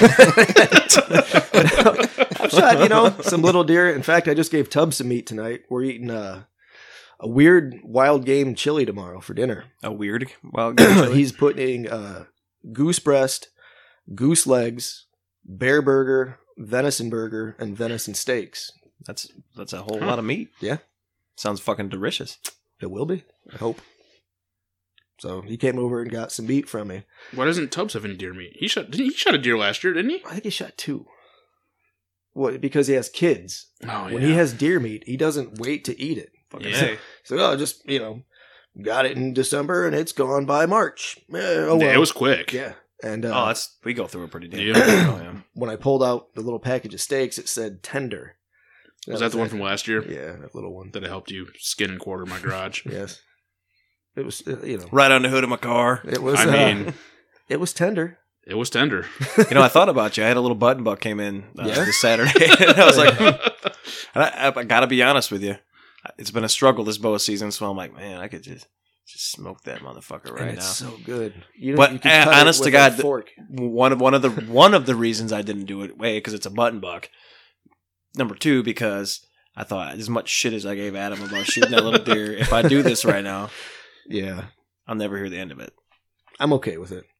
[SPEAKER 2] I've shot, you know, some little deer. In fact, I just gave Tubbs some meat tonight. We're eating uh, a weird wild game chili tomorrow for dinner.
[SPEAKER 5] A weird. Well,
[SPEAKER 2] He's putting uh, goose breast, goose legs, bear burger, venison burger, and venison steaks.
[SPEAKER 5] that's that's a whole lot of meat.
[SPEAKER 2] Yeah.
[SPEAKER 5] Sounds fucking delicious.
[SPEAKER 2] It will be, I hope. So he came over and got some meat from me.
[SPEAKER 3] Why doesn't Tubbs have any deer meat? He shot. Didn't he shot a deer last year? Didn't he?
[SPEAKER 2] I think he shot two. What? Because he has kids.
[SPEAKER 3] Oh
[SPEAKER 2] When he has deer meat, he doesn't wait to eat it.
[SPEAKER 5] Fucking
[SPEAKER 3] Yeah.
[SPEAKER 5] say.
[SPEAKER 2] So, oh, just, you know, got it in December and it's gone by March. Eh, oh, well.
[SPEAKER 3] It was quick.
[SPEAKER 2] Yeah. And uh,
[SPEAKER 5] Oh, that's we go through it pretty damn.
[SPEAKER 3] Yeah.
[SPEAKER 5] quick. Oh, yeah.
[SPEAKER 2] when I pulled out the little package of steaks, it said tender.
[SPEAKER 3] Was that the one from last year
[SPEAKER 2] Yeah, that little one.
[SPEAKER 3] that I helped you skin and quarter my garage?
[SPEAKER 2] Yes. It was, uh, you know,
[SPEAKER 5] Right on the hood of my car.
[SPEAKER 2] it was,
[SPEAKER 3] I
[SPEAKER 2] uh,
[SPEAKER 3] mean,
[SPEAKER 2] it was tender.
[SPEAKER 3] it was tender.
[SPEAKER 5] You know, I thought about you. I had a little button buck came in uh,
[SPEAKER 2] Yeah?
[SPEAKER 5] this Saturday, and I was like, and I, I, I got to be honest with you. It's been a struggle this bow season, so I'm like, man, I could just just smoke that motherfucker right
[SPEAKER 2] and
[SPEAKER 5] now.
[SPEAKER 2] it's so good. You know,
[SPEAKER 5] But,
[SPEAKER 2] you can
[SPEAKER 5] uh,
[SPEAKER 2] cut it
[SPEAKER 5] honest to
[SPEAKER 2] with
[SPEAKER 5] God,
[SPEAKER 2] a fork.
[SPEAKER 5] one of one of the one of the reasons I didn't do it, way because it's a button buck. Number two, because I thought as much shit as I gave Adam about shooting that little deer, if I do this right now,
[SPEAKER 2] Yeah,
[SPEAKER 5] I'll never hear the end of it.
[SPEAKER 2] I'm okay with it.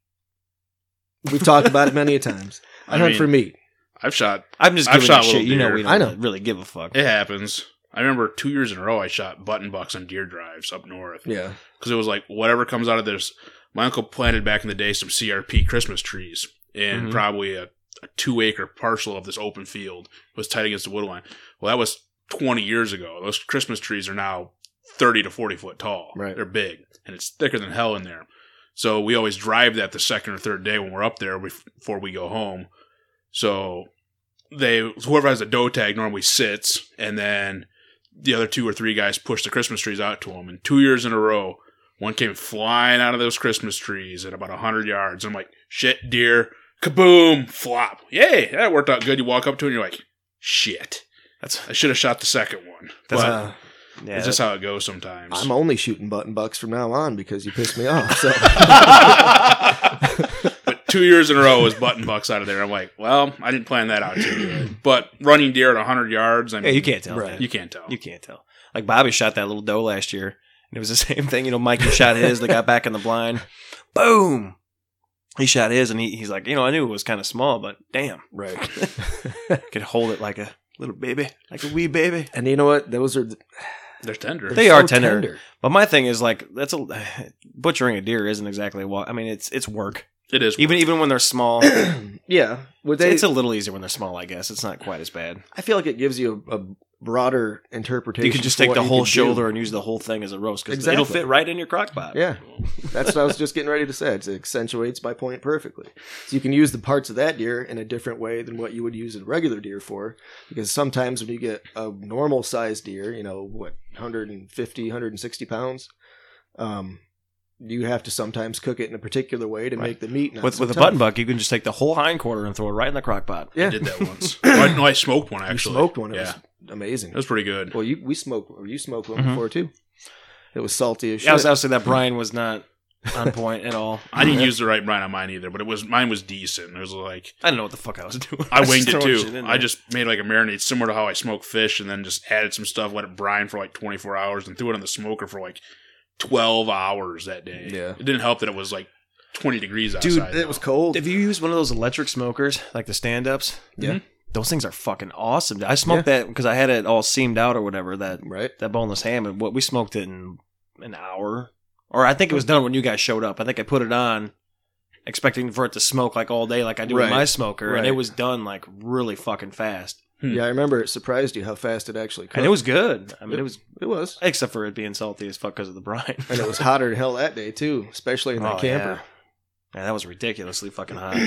[SPEAKER 2] We've talked about it many a times. I,
[SPEAKER 3] I
[SPEAKER 2] hunt
[SPEAKER 3] mean,
[SPEAKER 2] for meat.
[SPEAKER 3] I've shot.
[SPEAKER 5] I'm just
[SPEAKER 3] I've
[SPEAKER 5] giving
[SPEAKER 3] shot
[SPEAKER 5] you shit.
[SPEAKER 3] little
[SPEAKER 5] You know,
[SPEAKER 3] deer.
[SPEAKER 5] we don't
[SPEAKER 2] I know.
[SPEAKER 5] really give a fuck.
[SPEAKER 3] It happens. I remember two years in a row I shot button bucks on deer drives up north
[SPEAKER 2] Yeah.
[SPEAKER 3] because it was like whatever comes out of this. My uncle planted back in the day some C R P Christmas trees in
[SPEAKER 5] Mhm.
[SPEAKER 3] probably a, a two acre parcel of this open field. It was tight against the wood line. Well, that was twenty years ago. Those Christmas trees are now thirty to forty foot tall.
[SPEAKER 2] Right.
[SPEAKER 3] They're big and it's thicker than hell in there. So we always drive that the second or third day when we're up there before we go home. So they whoever has a doe tag normally sits, and then the other two or three guys push the Christmas trees out to them. And two years in a row, one came flying out of those Christmas trees at about one hundred yards. I'm like, shit, deer, kaboom, flop. Yay, that worked out good. You walk up to it and you're like, shit.
[SPEAKER 5] That's
[SPEAKER 3] I should have shot the second one.
[SPEAKER 5] That's
[SPEAKER 3] But
[SPEAKER 2] Uh,
[SPEAKER 5] yeah.
[SPEAKER 3] it's just how it goes sometimes.
[SPEAKER 2] I'm only shooting button bucks from now on because you pissed me off. So
[SPEAKER 3] But two years in a row was button bucks out of there. I'm like, well, I didn't plan that out too good. But running deer at one hundred yards, I mean,
[SPEAKER 5] yeah, you can't tell.
[SPEAKER 2] Right.
[SPEAKER 5] man.
[SPEAKER 3] You can't tell.
[SPEAKER 5] You can't tell. Like Bobby shot that little doe last year, and it was the same thing. You know, Mikey shot his. They got back in the blind. Boom. He shot his, and he, he's like, you know, I knew it was kind of small, but damn,
[SPEAKER 2] right.
[SPEAKER 5] could hold it like a little baby, like a wee baby.
[SPEAKER 2] And you know what? Those are the,
[SPEAKER 3] They're tender.
[SPEAKER 5] They
[SPEAKER 2] so
[SPEAKER 5] are tender. But my thing is like that's a butchering a deer isn't exactly what I mean. It's it's work.
[SPEAKER 3] It is.
[SPEAKER 5] Even even when they're small,
[SPEAKER 2] yeah. Would they?
[SPEAKER 5] it's a little easier when they're small. I guess it's not quite as bad.
[SPEAKER 2] I feel like it gives you a, a broader interpretation.
[SPEAKER 5] You can just
[SPEAKER 2] for
[SPEAKER 5] take
[SPEAKER 2] what
[SPEAKER 5] the
[SPEAKER 2] you
[SPEAKER 5] whole
[SPEAKER 2] can do.
[SPEAKER 5] shoulder and use the whole thing as a roast because
[SPEAKER 2] Exactly.
[SPEAKER 5] it'll fit right in your crock pot.
[SPEAKER 2] Yeah. That's what I was just getting ready to say. It accentuates my point perfectly. So you can use the parts of that deer in a different way than what you would use a regular deer for. Because sometimes when you get a normal sized deer, you know, what, one fifty, one sixty pounds, um, you have to sometimes cook it in a particular way to
[SPEAKER 5] Right.
[SPEAKER 2] make the meat not
[SPEAKER 5] With
[SPEAKER 2] so
[SPEAKER 5] with a
[SPEAKER 2] tough.
[SPEAKER 5] button buck, you can just take the whole hind quarter and throw it right in the crock pot.
[SPEAKER 2] Yeah.
[SPEAKER 3] I did that once. I, no, I smoked one
[SPEAKER 2] You
[SPEAKER 3] actually.
[SPEAKER 2] smoked one. It
[SPEAKER 3] Yeah,
[SPEAKER 2] was amazing.
[SPEAKER 3] it was pretty good.
[SPEAKER 2] Well, you we smoked or you smoked one
[SPEAKER 5] Mhm.
[SPEAKER 2] before too. It was salty as shit.
[SPEAKER 5] Yeah, I was, I was saying that brine was not on point at all.
[SPEAKER 3] I didn't use the right brine on mine either, but it was mine was decent. It was like
[SPEAKER 5] I didn't know what the fuck I was doing.
[SPEAKER 3] I
[SPEAKER 5] was
[SPEAKER 3] winged
[SPEAKER 5] just
[SPEAKER 3] it
[SPEAKER 5] throwing shit
[SPEAKER 3] too.
[SPEAKER 5] in
[SPEAKER 3] I
[SPEAKER 5] there.
[SPEAKER 3] just made like a marinade similar to how I smoke fish, and then just added some stuff, let it brine for like twenty-four hours, and threw it in the smoker for like twelve hours that day.
[SPEAKER 2] Yeah.
[SPEAKER 3] It didn't help that it was like twenty degrees
[SPEAKER 5] Dude,
[SPEAKER 3] outside.
[SPEAKER 2] It was cold.
[SPEAKER 5] Have you used one of those electric smokers, like the stand-ups?
[SPEAKER 2] Yeah.
[SPEAKER 5] Those things are fucking awesome. I smoked that because I had it all seamed out or whatever, that
[SPEAKER 2] Right.
[SPEAKER 5] that boneless ham, and what we smoked it in an hour. Or I think it was done when you guys showed up. I think I put it on expecting for it to smoke like all day like I do
[SPEAKER 2] Right.
[SPEAKER 5] with my smoker, and
[SPEAKER 2] Right.
[SPEAKER 5] it was done like really fucking fast.
[SPEAKER 2] Yeah, I remember it surprised you how fast it actually cooked.
[SPEAKER 5] And it was good. I mean, it was,
[SPEAKER 2] It was.
[SPEAKER 5] except for it being salty as fuck because of the brine.
[SPEAKER 2] And it was hotter than hell that day too, especially in that
[SPEAKER 5] Oh,
[SPEAKER 2] camper.
[SPEAKER 5] Yeah. Yeah, that was ridiculously fucking hot.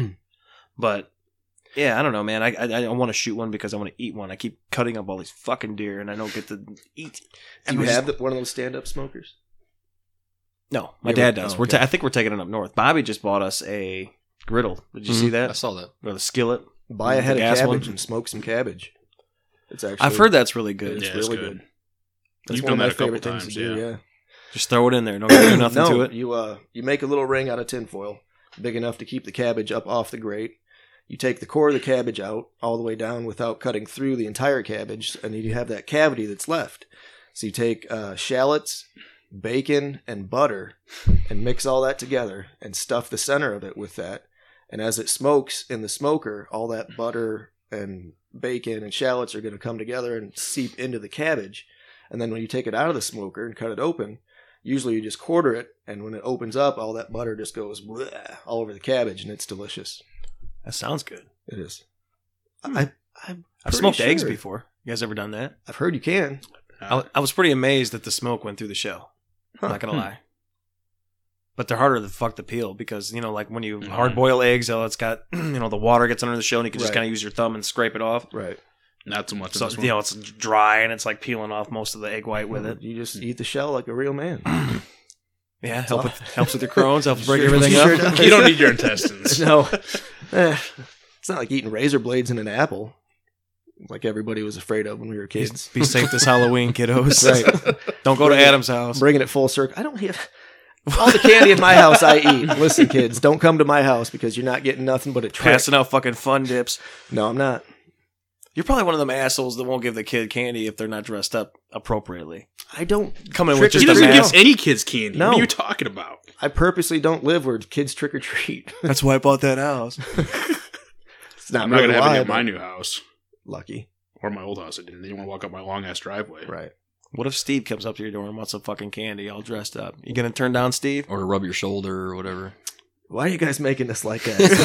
[SPEAKER 5] But yeah, I don't know, man. I I, I want to shoot one because I want to eat one. I keep cutting up all these fucking deer, and I don't get to eat.
[SPEAKER 2] Do you
[SPEAKER 5] we
[SPEAKER 2] have
[SPEAKER 5] just-
[SPEAKER 2] the, one of those stand-up smokers?
[SPEAKER 5] No, my
[SPEAKER 2] You
[SPEAKER 5] dad
[SPEAKER 2] ever-
[SPEAKER 5] does.
[SPEAKER 2] oh,
[SPEAKER 5] We're
[SPEAKER 2] okay.
[SPEAKER 5] ta- I think we're taking it up north. Bobby just bought us a griddle. Did you see
[SPEAKER 4] I
[SPEAKER 5] that?
[SPEAKER 4] saw that.
[SPEAKER 5] Or the skillet.
[SPEAKER 2] Buy a
[SPEAKER 5] The
[SPEAKER 2] head of
[SPEAKER 5] gas
[SPEAKER 2] cabbage
[SPEAKER 5] one?
[SPEAKER 2] and smoke some cabbage. It's actually.
[SPEAKER 5] I've heard that's really good.
[SPEAKER 2] It's
[SPEAKER 3] Yeah, it's
[SPEAKER 2] really
[SPEAKER 3] good.
[SPEAKER 2] good. That's
[SPEAKER 3] You've
[SPEAKER 2] one of
[SPEAKER 3] done
[SPEAKER 2] my
[SPEAKER 3] that a couple
[SPEAKER 2] favorite things
[SPEAKER 3] times,
[SPEAKER 2] to do.
[SPEAKER 3] yeah.
[SPEAKER 2] Yeah.
[SPEAKER 5] Just throw it in there. Don't do nothing
[SPEAKER 2] no,
[SPEAKER 5] to it.
[SPEAKER 2] You uh, you make a little ring out of tinfoil, big enough to keep the cabbage up off the grate. You take the core of the cabbage out all the way down without cutting through the entire cabbage, and then you have that cavity that's left. So you take uh, shallots, bacon, and butter, and mix all that together, and stuff the center of it with that. And as it smokes in the smoker, all that butter and bacon and shallots are going to come together and seep into the cabbage. And then when you take it out of the smoker and cut it open, usually you just quarter it, and when it opens up, all that butter just goes bleh, all over the cabbage, and it's delicious.
[SPEAKER 5] That sounds good.
[SPEAKER 2] It is.
[SPEAKER 5] Hmm.
[SPEAKER 2] I, I'm
[SPEAKER 5] I've
[SPEAKER 2] pretty
[SPEAKER 5] smoked eggs
[SPEAKER 2] sure.
[SPEAKER 5] before. You guys ever done that?
[SPEAKER 2] I've heard you can.
[SPEAKER 5] I, w- I was pretty amazed that the smoke went through the shell. I'm not gonna lie. But they're harder to fuck to peel because, you know, like when you
[SPEAKER 3] Mhm.
[SPEAKER 5] hard boil eggs, oh, it's got, you know, the water gets under the shell and you can just
[SPEAKER 2] Right.
[SPEAKER 5] kind of use your thumb and scrape it off.
[SPEAKER 2] Right.
[SPEAKER 3] Not so much.
[SPEAKER 5] So,
[SPEAKER 3] of this
[SPEAKER 5] you
[SPEAKER 3] one.
[SPEAKER 5] know, it's dry and it's like peeling off most of the egg white with it.
[SPEAKER 2] You just eat the shell like a real man.
[SPEAKER 5] Yeah, help with, helps with your Crohn's, helps break
[SPEAKER 2] Sure-
[SPEAKER 5] everything
[SPEAKER 2] sure
[SPEAKER 5] up.
[SPEAKER 2] does.
[SPEAKER 3] You don't need your intestines.
[SPEAKER 2] No. Eh, it's not like eating razor blades in an apple, like everybody was afraid of when we were kids.
[SPEAKER 5] Be safe this Halloween, kiddos.
[SPEAKER 2] Right.
[SPEAKER 5] Don't go to
[SPEAKER 2] Bring it-
[SPEAKER 5] Adam's house.
[SPEAKER 2] Bringing it full circle. I don't have all the candy in my house. I eat. Listen, kids, don't come to my house because you're not getting nothing but a trick.
[SPEAKER 5] Passing out fucking fun dips.
[SPEAKER 2] No, I'm not.
[SPEAKER 5] You're probably one of them assholes that won't give the kid candy if they're not dressed up appropriately.
[SPEAKER 2] I don't.
[SPEAKER 5] Come in
[SPEAKER 2] Trick
[SPEAKER 5] with
[SPEAKER 2] or
[SPEAKER 5] just
[SPEAKER 3] He
[SPEAKER 5] a
[SPEAKER 3] doesn't
[SPEAKER 2] treat.
[SPEAKER 5] mask.
[SPEAKER 3] give any kids candy.
[SPEAKER 2] No.
[SPEAKER 3] What are you talking about?
[SPEAKER 2] I purposely don't live where kids trick or treat.
[SPEAKER 5] That's why I bought that house.
[SPEAKER 2] It's not
[SPEAKER 3] I'm not
[SPEAKER 2] really
[SPEAKER 3] gonna have
[SPEAKER 2] why,
[SPEAKER 3] it at my
[SPEAKER 2] but
[SPEAKER 3] new house
[SPEAKER 2] lucky.
[SPEAKER 3] or my old house. I didn't. They didn't want to walk up my long ass driveway.
[SPEAKER 2] Right.
[SPEAKER 5] What if Steve comes up to your door and wants some fucking candy all dressed up? You gonna turn down Steve?
[SPEAKER 4] Or to rub your shoulder or whatever.
[SPEAKER 2] Why are you guys making this like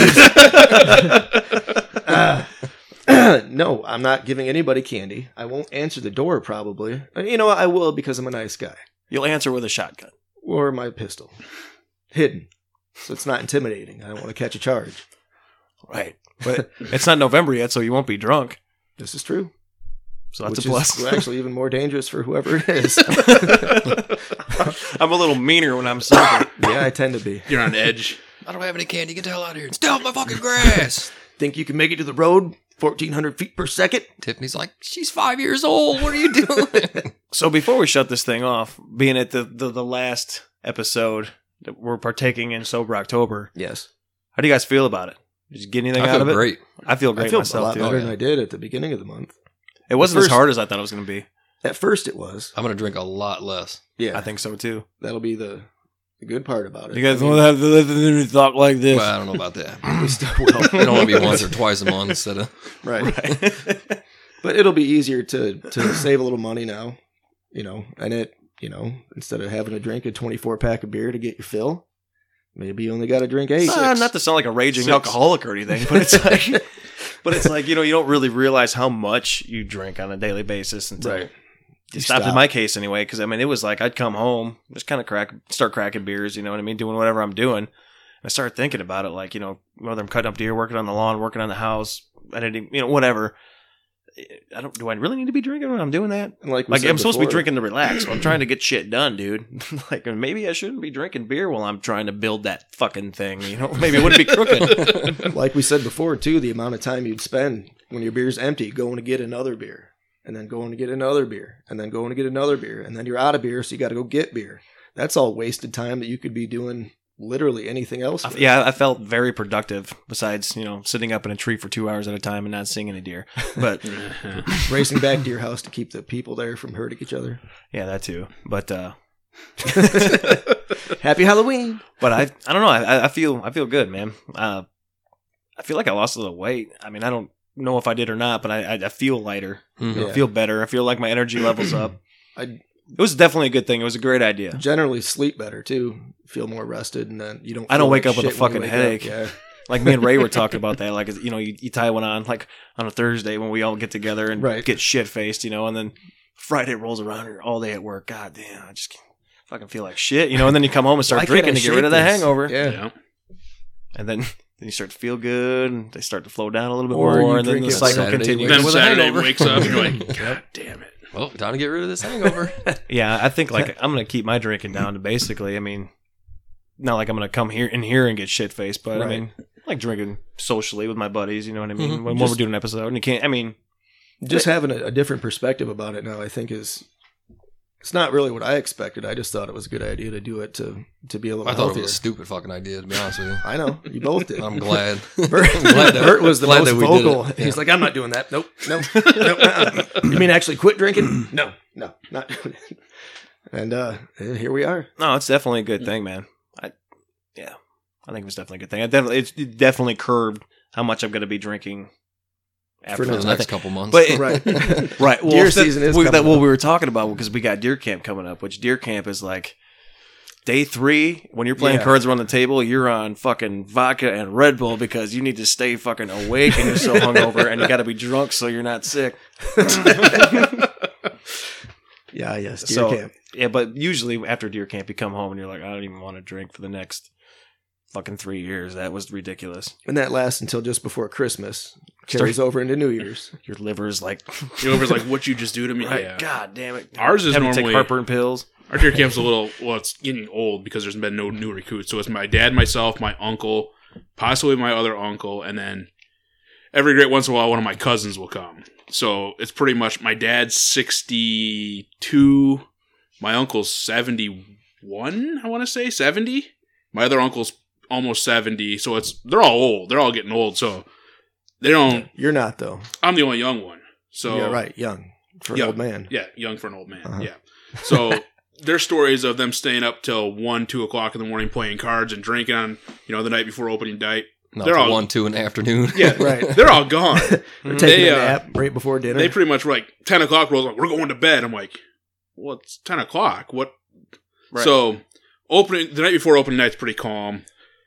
[SPEAKER 2] that? Uh, no, I'm not giving anybody candy. I won't answer the door probably. Uh, You know what? I will because I'm a nice guy.
[SPEAKER 5] You'll answer with a shotgun.
[SPEAKER 2] Or my pistol. Hidden. So it's not intimidating. I don't want to catch a charge.
[SPEAKER 5] Right. But it's not November yet, so you won't be drunk.
[SPEAKER 2] This is true.
[SPEAKER 5] So that's
[SPEAKER 2] Which
[SPEAKER 5] a plus.
[SPEAKER 2] is actually even more dangerous for whoever it is.
[SPEAKER 5] I'm a little meaner when I'm sober.
[SPEAKER 2] Yeah, I tend to be.
[SPEAKER 3] You're on edge.
[SPEAKER 4] I don't have any candy. Get the hell out of here. Stay off my fucking grass.
[SPEAKER 2] Think you can make it to the road fourteen hundred feet per second?
[SPEAKER 4] Tiffany's like, she's five years old. What are you doing?
[SPEAKER 5] So before we shut this thing off, being at the, the, the last episode that we're partaking in Sober October,
[SPEAKER 2] Yes.
[SPEAKER 5] how do you guys feel about it? Did you get anything
[SPEAKER 4] I
[SPEAKER 5] out
[SPEAKER 4] feel
[SPEAKER 5] of it?
[SPEAKER 4] great.
[SPEAKER 5] I feel great
[SPEAKER 2] I feel a
[SPEAKER 5] myself
[SPEAKER 2] lot
[SPEAKER 5] too.
[SPEAKER 2] better
[SPEAKER 4] Oh,
[SPEAKER 2] than
[SPEAKER 4] yeah.
[SPEAKER 2] I did at the beginning of the month.
[SPEAKER 5] It wasn't
[SPEAKER 2] At
[SPEAKER 5] as
[SPEAKER 2] first-
[SPEAKER 5] hard as I thought it was going to be.
[SPEAKER 2] At first it was.
[SPEAKER 4] I'm going to drink a lot less.
[SPEAKER 2] Yeah.
[SPEAKER 5] I think so too.
[SPEAKER 2] That'll be the, the good part about it.
[SPEAKER 5] You guys
[SPEAKER 2] I mean,
[SPEAKER 5] won't have to listen to me talk like this.
[SPEAKER 4] Well, I don't know about that.
[SPEAKER 2] we still will.
[SPEAKER 4] It only be once or twice a month instead of.
[SPEAKER 2] Right.
[SPEAKER 5] Right.
[SPEAKER 2] But it'll be easier to, to save a little money now, you know, and it, you know, instead of having to drink a twenty-four pack of beer to get your fill, maybe you only got to drink eight.
[SPEAKER 5] Uh, not to sound like a raging
[SPEAKER 2] Six.
[SPEAKER 5] alcoholic or anything, but it's like, but it's like, you know, you don't really realize how much you drink on a daily basis until
[SPEAKER 2] Right. You
[SPEAKER 5] stopped in
[SPEAKER 2] stopped.
[SPEAKER 5] my case anyway, because I mean, it was like I'd come home, just kind of crack, start cracking beers, you know what I mean, doing whatever I'm doing. I started thinking about it, like, you know, whether I'm cutting up deer, working on the lawn, working on the house, editing, you know, whatever. I don't. Do I really need to be drinking when I'm doing that?
[SPEAKER 2] And like we
[SPEAKER 5] Like,
[SPEAKER 2] said
[SPEAKER 5] I'm supposed to be
[SPEAKER 2] before,
[SPEAKER 5] drinking to relax. I'm trying to get shit done, dude. Like, maybe I shouldn't be drinking beer while I'm trying to build that fucking thing. You know, maybe it wouldn't be crooked.
[SPEAKER 2] Like we said before, too, the amount of time you'd spend when your beer's empty going to get another beer, and then going to get another beer, and then going to get another beer, and then you're out of beer, so you got to go get beer. That's all wasted time that you could be doing literally anything else.
[SPEAKER 5] I-
[SPEAKER 2] with.
[SPEAKER 5] yeah, I felt very productive. Besides, you know, sitting up in a tree for two hours at a time and not seeing any deer. But
[SPEAKER 2] Racing back to your house to keep the people there from hurting each other.
[SPEAKER 5] yeah, that too. But uh,
[SPEAKER 2] Happy Halloween.
[SPEAKER 5] but I, I don't know. I, I feel, I feel good, man. Uh, I feel like I lost a little weight. I mean, I don't know if I did or not, but I, I, I feel lighter.
[SPEAKER 4] Mhm.
[SPEAKER 5] I
[SPEAKER 2] Yeah.
[SPEAKER 5] feel better. I feel like my energy levels up.
[SPEAKER 2] I
[SPEAKER 5] It was definitely a good thing. It was a great idea.
[SPEAKER 2] generally sleep better, too. Feel more rested, and then you don't
[SPEAKER 5] I don't
[SPEAKER 2] feel
[SPEAKER 5] wake
[SPEAKER 2] like
[SPEAKER 5] up with a
[SPEAKER 2] shit when you
[SPEAKER 5] fucking
[SPEAKER 2] wake
[SPEAKER 5] headache.
[SPEAKER 2] up. Yeah.
[SPEAKER 5] Like me and Ray were talking about that. Like, you know, you, you tie one on like on a Thursday when we all get together and
[SPEAKER 2] Right.
[SPEAKER 5] get shit faced, you know, and then Friday rolls around and you're all day at work. God damn, I just can't fucking feel like shit, you know. And then you come home and start
[SPEAKER 2] Why can't
[SPEAKER 5] drinking
[SPEAKER 2] I
[SPEAKER 5] to get rid of the
[SPEAKER 2] shake this?
[SPEAKER 5] hangover.
[SPEAKER 2] Yeah.
[SPEAKER 3] Yeah.
[SPEAKER 5] And then, then you start to feel good and they start to flow down a little bit
[SPEAKER 2] Or you
[SPEAKER 5] more. And then
[SPEAKER 2] drink
[SPEAKER 5] the
[SPEAKER 2] it
[SPEAKER 5] cycle
[SPEAKER 4] Saturday,
[SPEAKER 5] continues.
[SPEAKER 4] wake
[SPEAKER 3] Then
[SPEAKER 4] with a
[SPEAKER 3] Saturday
[SPEAKER 4] hangover.
[SPEAKER 3] wakes up and you're like, God damn it.
[SPEAKER 4] Well, time to get rid of this hangover.
[SPEAKER 5] Yeah, I think like I'm gonna keep my drinking down to basically. I mean, not like I'm gonna come here in here and get shit faced, but I
[SPEAKER 2] Right.
[SPEAKER 5] mean, I like drinking socially with my buddies. You know what I mean?
[SPEAKER 4] Mhm.
[SPEAKER 5] When, when
[SPEAKER 2] Just-
[SPEAKER 5] we're doing an episode, and you can't. I mean,
[SPEAKER 2] Just having a, a different perspective about it now, I think is it's not really what I expected. I just thought it was a good idea to do it to to be a little
[SPEAKER 4] I thought it
[SPEAKER 2] healthier.
[SPEAKER 4] was a stupid fucking idea, to be honest with you.
[SPEAKER 2] I know you both did.
[SPEAKER 4] I'm glad.
[SPEAKER 2] Bert,
[SPEAKER 4] I'm glad that-
[SPEAKER 2] Bert was the
[SPEAKER 4] glad
[SPEAKER 2] most
[SPEAKER 4] that we did
[SPEAKER 2] vocal.
[SPEAKER 4] it.
[SPEAKER 2] He's like, I'm not doing that. Nope, nope, nope. uh-uh. You mean actually quit drinking? No, no, not doing it. And uh, here we are.
[SPEAKER 5] no, it's definitely a good thing, man. I, yeah, I think it was definitely a good thing. I definitely, it's it definitely curbed how much I'm gonna be drinking after
[SPEAKER 2] For
[SPEAKER 4] For
[SPEAKER 2] now.
[SPEAKER 4] the next couple months.
[SPEAKER 5] But it-
[SPEAKER 2] Right.
[SPEAKER 5] right. Well,
[SPEAKER 2] Deer
[SPEAKER 5] that-
[SPEAKER 2] season is
[SPEAKER 5] we,
[SPEAKER 2] coming
[SPEAKER 5] that, what
[SPEAKER 2] up.
[SPEAKER 5] we were talking about because we got deer camp coming up, which deer camp is like day three. When you're playing
[SPEAKER 2] Yeah.
[SPEAKER 5] cards around the table, you're on fucking vodka and Red Bull because you need to stay fucking awake and you're so hungover and you got to be drunk so you're not sick.
[SPEAKER 2] Yeah, yes, deer
[SPEAKER 5] so
[SPEAKER 2] camp.
[SPEAKER 5] yeah, but usually after deer camp, you come home and you're like, I don't even want to drink for the next fucking three years. That was ridiculous.
[SPEAKER 2] And that lasts until just before Christmas. Carries over into New Year's.
[SPEAKER 5] Your liver's like,
[SPEAKER 3] You know, it's like, what you just do to me?
[SPEAKER 5] right,
[SPEAKER 3] Yeah.
[SPEAKER 5] God damn it.
[SPEAKER 3] Ours is
[SPEAKER 5] Having to take
[SPEAKER 3] normally-
[SPEAKER 5] heartburn pills.
[SPEAKER 3] Our deer camp's a little, well, it's getting old because there's been no new recruits. So it's my dad, myself, my uncle, possibly my other uncle, and then every great once in a while, one of my cousins will come. So it's pretty much my dad's sixty-two, my uncle's seventy-one, I want to say, seventy. My other uncle's almost seventy. So it's, they're all old. They're all getting old. So they don't,
[SPEAKER 2] You're not though.
[SPEAKER 3] I'm the only young one. So
[SPEAKER 2] Yeah, right. Young for an
[SPEAKER 3] Yeah.
[SPEAKER 2] old man.
[SPEAKER 3] Yeah, young for an old man.
[SPEAKER 2] Uh-huh.
[SPEAKER 3] Yeah. So there's stories of them staying up till one, two o'clock in the morning playing cards and drinking on, you know, the night before opening night.
[SPEAKER 4] Not
[SPEAKER 3] they're
[SPEAKER 4] till
[SPEAKER 3] all-
[SPEAKER 4] one, two in the afternoon.
[SPEAKER 3] Yeah,
[SPEAKER 2] Right.
[SPEAKER 3] They're all gone.
[SPEAKER 2] They're taking
[SPEAKER 3] They,
[SPEAKER 2] a
[SPEAKER 3] uh,
[SPEAKER 2] nap right before dinner.
[SPEAKER 3] They pretty much were like ten o'clock rolls. Like, we're going to bed. I'm like, well, it's ten o'clock. What?
[SPEAKER 5] Right.
[SPEAKER 3] So opening the night before opening night's pretty calm.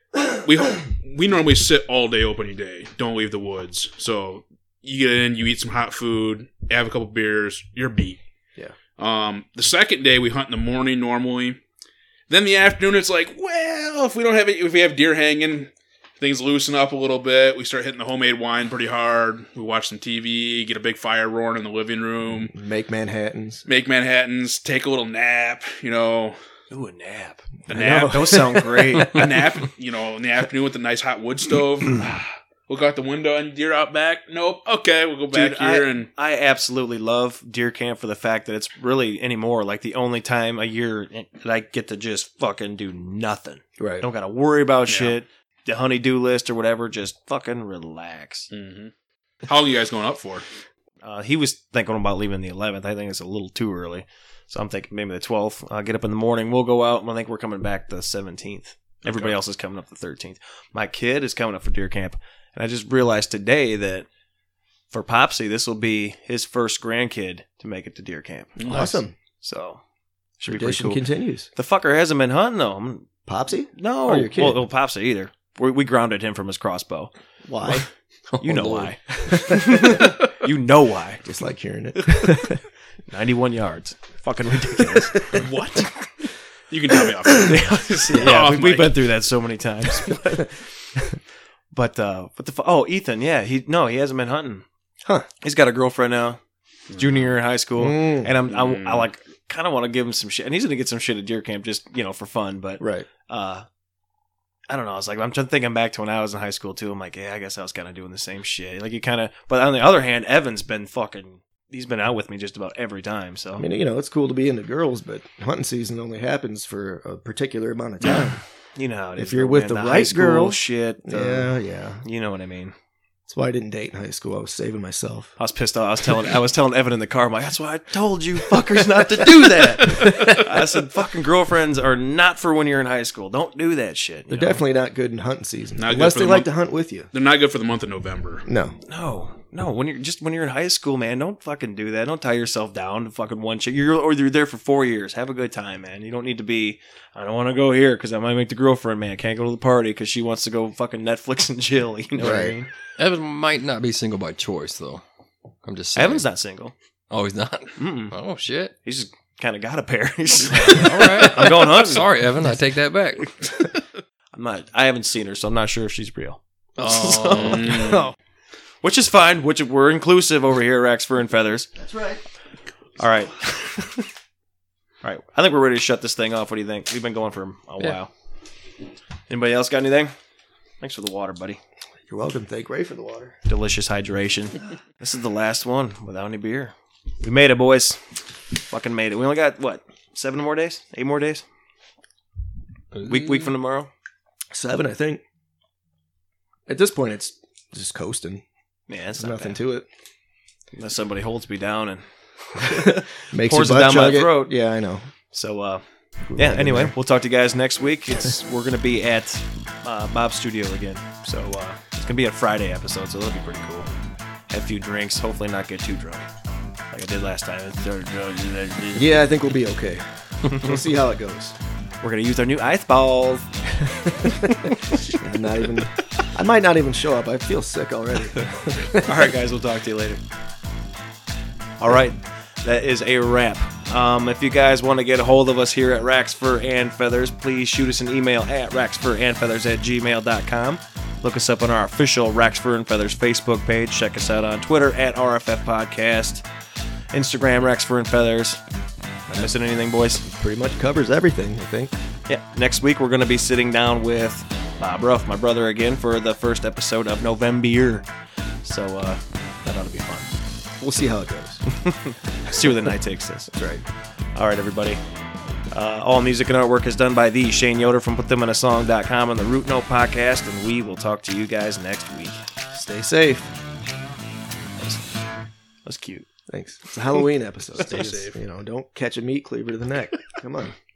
[SPEAKER 3] We we normally sit all day opening day. Don't leave the woods. So you get in, you eat some hot food, have a couple beers, you're beat.
[SPEAKER 2] Yeah.
[SPEAKER 3] Um, the second day we hunt in the morning normally. Then the afternoon it's like, well, if we don't have it, if we have deer hanging, things loosen up a little bit. We start hitting the homemade wine pretty hard. We watch some T V, get a big fire roaring in the living room,
[SPEAKER 2] Make Manhattans.
[SPEAKER 3] make Manhattans, take a little nap, you know,
[SPEAKER 5] Ooh, a nap.
[SPEAKER 3] a
[SPEAKER 2] I
[SPEAKER 3] nap.
[SPEAKER 2] know.
[SPEAKER 5] Those sound great.
[SPEAKER 3] a nap, you know, in the afternoon with a nice hot wood stove. Look out the window and deer out back. Nope. Okay, we'll go back
[SPEAKER 5] Dude,
[SPEAKER 3] here
[SPEAKER 5] I,
[SPEAKER 3] and
[SPEAKER 5] I absolutely love deer camp for the fact that it's really anymore like the only time a year that I get to just fucking do nothing.
[SPEAKER 2] Right.
[SPEAKER 5] I don't got to worry about
[SPEAKER 3] Yeah.
[SPEAKER 5] shit, the honey-do list or whatever. Just fucking relax.
[SPEAKER 3] Mhm. How long are you guys going up for?
[SPEAKER 5] Uh, he was thinking about leaving the eleventh. I think it's a little too early. So I'm thinking maybe the twelfth. I'll get up in the morning. We'll go out. And I think we're coming back the seventeenth. Everybody
[SPEAKER 3] Okay.
[SPEAKER 5] else is coming up the thirteenth. My kid is coming up for deer camp. And I just realized today that for Popsy, this will be his first grandkid to make it to deer camp.
[SPEAKER 2] Awesome.
[SPEAKER 5] So should be pretty
[SPEAKER 2] Tradition
[SPEAKER 5] cool.
[SPEAKER 2] continues.
[SPEAKER 5] The fucker hasn't been hunting though. I'm-
[SPEAKER 2] Popsy?
[SPEAKER 5] no,
[SPEAKER 2] Oh, your kid.
[SPEAKER 5] well, well, Popsy either. We, we grounded him from his crossbow.
[SPEAKER 2] Why?
[SPEAKER 5] You know
[SPEAKER 4] Oh, Lord.
[SPEAKER 5] why. You know why.
[SPEAKER 2] Just like hearing it.
[SPEAKER 5] ninety-one yards. Fucking ridiculous.
[SPEAKER 3] What? You can tell me off.
[SPEAKER 5] yeah,
[SPEAKER 3] Off
[SPEAKER 5] we, we've
[SPEAKER 3] mic.
[SPEAKER 5] been through that so many times. But uh, what the fu- oh, Ethan, yeah, he no, he hasn't been hunting.
[SPEAKER 2] Huh.
[SPEAKER 5] He's got a girlfriend now, junior year in high school,
[SPEAKER 2] Mm.
[SPEAKER 5] and I'm I, I like kind of want to give him some shit, and he's gonna get some shit at deer camp just you know for fun. But
[SPEAKER 2] Right.
[SPEAKER 5] uh, I don't know. I was like, I'm trying thinking back to when I was in high school too. I'm like, yeah, I guess I was kind of doing the same shit. Like you kind of, but on the other hand, Evan's been fucking. He's been out with me just about every time. So
[SPEAKER 2] I mean, you know, it's cool to be into girls, but hunting season only happens for a particular amount of time.
[SPEAKER 5] you know, how it
[SPEAKER 2] If
[SPEAKER 5] is,
[SPEAKER 2] you're
[SPEAKER 5] though,
[SPEAKER 2] with
[SPEAKER 5] man,
[SPEAKER 2] the
[SPEAKER 5] high
[SPEAKER 2] right
[SPEAKER 5] school
[SPEAKER 2] girl-
[SPEAKER 5] shit. uh,
[SPEAKER 2] yeah, yeah.
[SPEAKER 5] you know what I mean.
[SPEAKER 2] That's why I didn't date in high school. I was saving myself.
[SPEAKER 5] I was pissed off. I was telling I was telling Evan in the car, I'm like, that's why I told you fuckers not to do that. I said, fucking girlfriends are not for when you're in high school. Don't do that shit. you
[SPEAKER 2] They're
[SPEAKER 5] know?
[SPEAKER 2] definitely not good in hunting season.
[SPEAKER 3] Not good
[SPEAKER 2] unless
[SPEAKER 3] for
[SPEAKER 2] they
[SPEAKER 3] the
[SPEAKER 2] like
[SPEAKER 3] month-
[SPEAKER 2] to hunt with you.
[SPEAKER 3] They're not good for the month of November.
[SPEAKER 2] No.
[SPEAKER 5] No, no. When you're just when you're in high school, man, don't fucking do that. Don't tie yourself down to fucking one chick. You're or you're there for four years. Have a good time, man. You don't need to be. I don't want to go here because I might make the girlfriend man. Can't go to the party because she wants to go fucking Netflix and chill. You know what I
[SPEAKER 2] Right.
[SPEAKER 5] mean?
[SPEAKER 4] Evan might not be single by choice, though. I'm just saying.
[SPEAKER 5] Evan's not single.
[SPEAKER 4] Oh, he's not?
[SPEAKER 5] Mm-mm.
[SPEAKER 4] Oh, shit.
[SPEAKER 5] He's just kind of got a pair. He's
[SPEAKER 4] All right.
[SPEAKER 5] I'm going hunting.
[SPEAKER 4] Sorry, Evan. I take that back.
[SPEAKER 5] I'm not. I haven't seen her, so I'm not sure if she's real.
[SPEAKER 4] Oh.
[SPEAKER 5] Which is fine. Which we're inclusive over here, Rax Fur and Feathers.
[SPEAKER 2] That's right.
[SPEAKER 5] All right. All right. I think we're ready to shut this thing off. What do you think? We've been going for a
[SPEAKER 4] Yeah.
[SPEAKER 5] while. Anybody else got anything? Thanks for the water, buddy.
[SPEAKER 2] You're welcome. Thank Ray for the water.
[SPEAKER 5] Delicious hydration. This is the last one without any beer. We made it, boys. Fucking made it. We only got what? Seven more days? Eight more days? Week week from tomorrow?
[SPEAKER 2] Seven, I think. At this point, it's just coasting.
[SPEAKER 5] Yeah, it's
[SPEAKER 2] There's
[SPEAKER 5] not
[SPEAKER 2] nothing
[SPEAKER 5] bad.
[SPEAKER 2] to it.
[SPEAKER 5] Unless somebody holds me down and
[SPEAKER 2] Makes
[SPEAKER 5] Pours it
[SPEAKER 2] your butt
[SPEAKER 5] down my
[SPEAKER 2] chug it.
[SPEAKER 5] throat.
[SPEAKER 2] Yeah, I know.
[SPEAKER 5] so uh yeah, anyway, we'll talk to you guys next week. It's we're gonna be at uh, Bob's studio again. So uh it's gonna be a Friday episode, so that'll be pretty cool. Have a few drinks, hopefully not get too drunk. Like I did last time.
[SPEAKER 2] Yeah, I think we'll be okay. We'll see how it goes.
[SPEAKER 5] We're gonna use our new ice balls.
[SPEAKER 2] I'm not even. I might not even show up. I feel sick already.
[SPEAKER 5] All right, guys, we'll talk to you later. All right, that is a wrap. Um, if you guys want to get a hold of us here at Rax Fur and Feathers, please shoot us an email at raxfurandfeathers at gmail dot com. Look us up on our official Rax Fur and Feathers Facebook page. Check us out on Twitter at R F F Podcast. Instagram, Rax Fur and Feathers. Am I missing anything, boys?
[SPEAKER 2] Pretty much covers everything, I think.
[SPEAKER 5] Yeah. Next week, we're going to be sitting down with Bob Ruff, my brother, again for the first episode of November. So uh, that ought to be fun.
[SPEAKER 2] We'll see how it goes.
[SPEAKER 5] See where the night takes us.
[SPEAKER 2] That's right.
[SPEAKER 5] All right, everybody. Uh, all music and artwork is done by the Shane Yoder from put them in a song dot com and the Root Note Podcast, and we will talk to you guys next week.
[SPEAKER 2] Stay safe.
[SPEAKER 5] That's cute.
[SPEAKER 2] Thanks. It's a Halloween episode.
[SPEAKER 3] Stay
[SPEAKER 2] Just,
[SPEAKER 3] safe.
[SPEAKER 2] You know, don't catch a meat cleaver to the neck. Come on.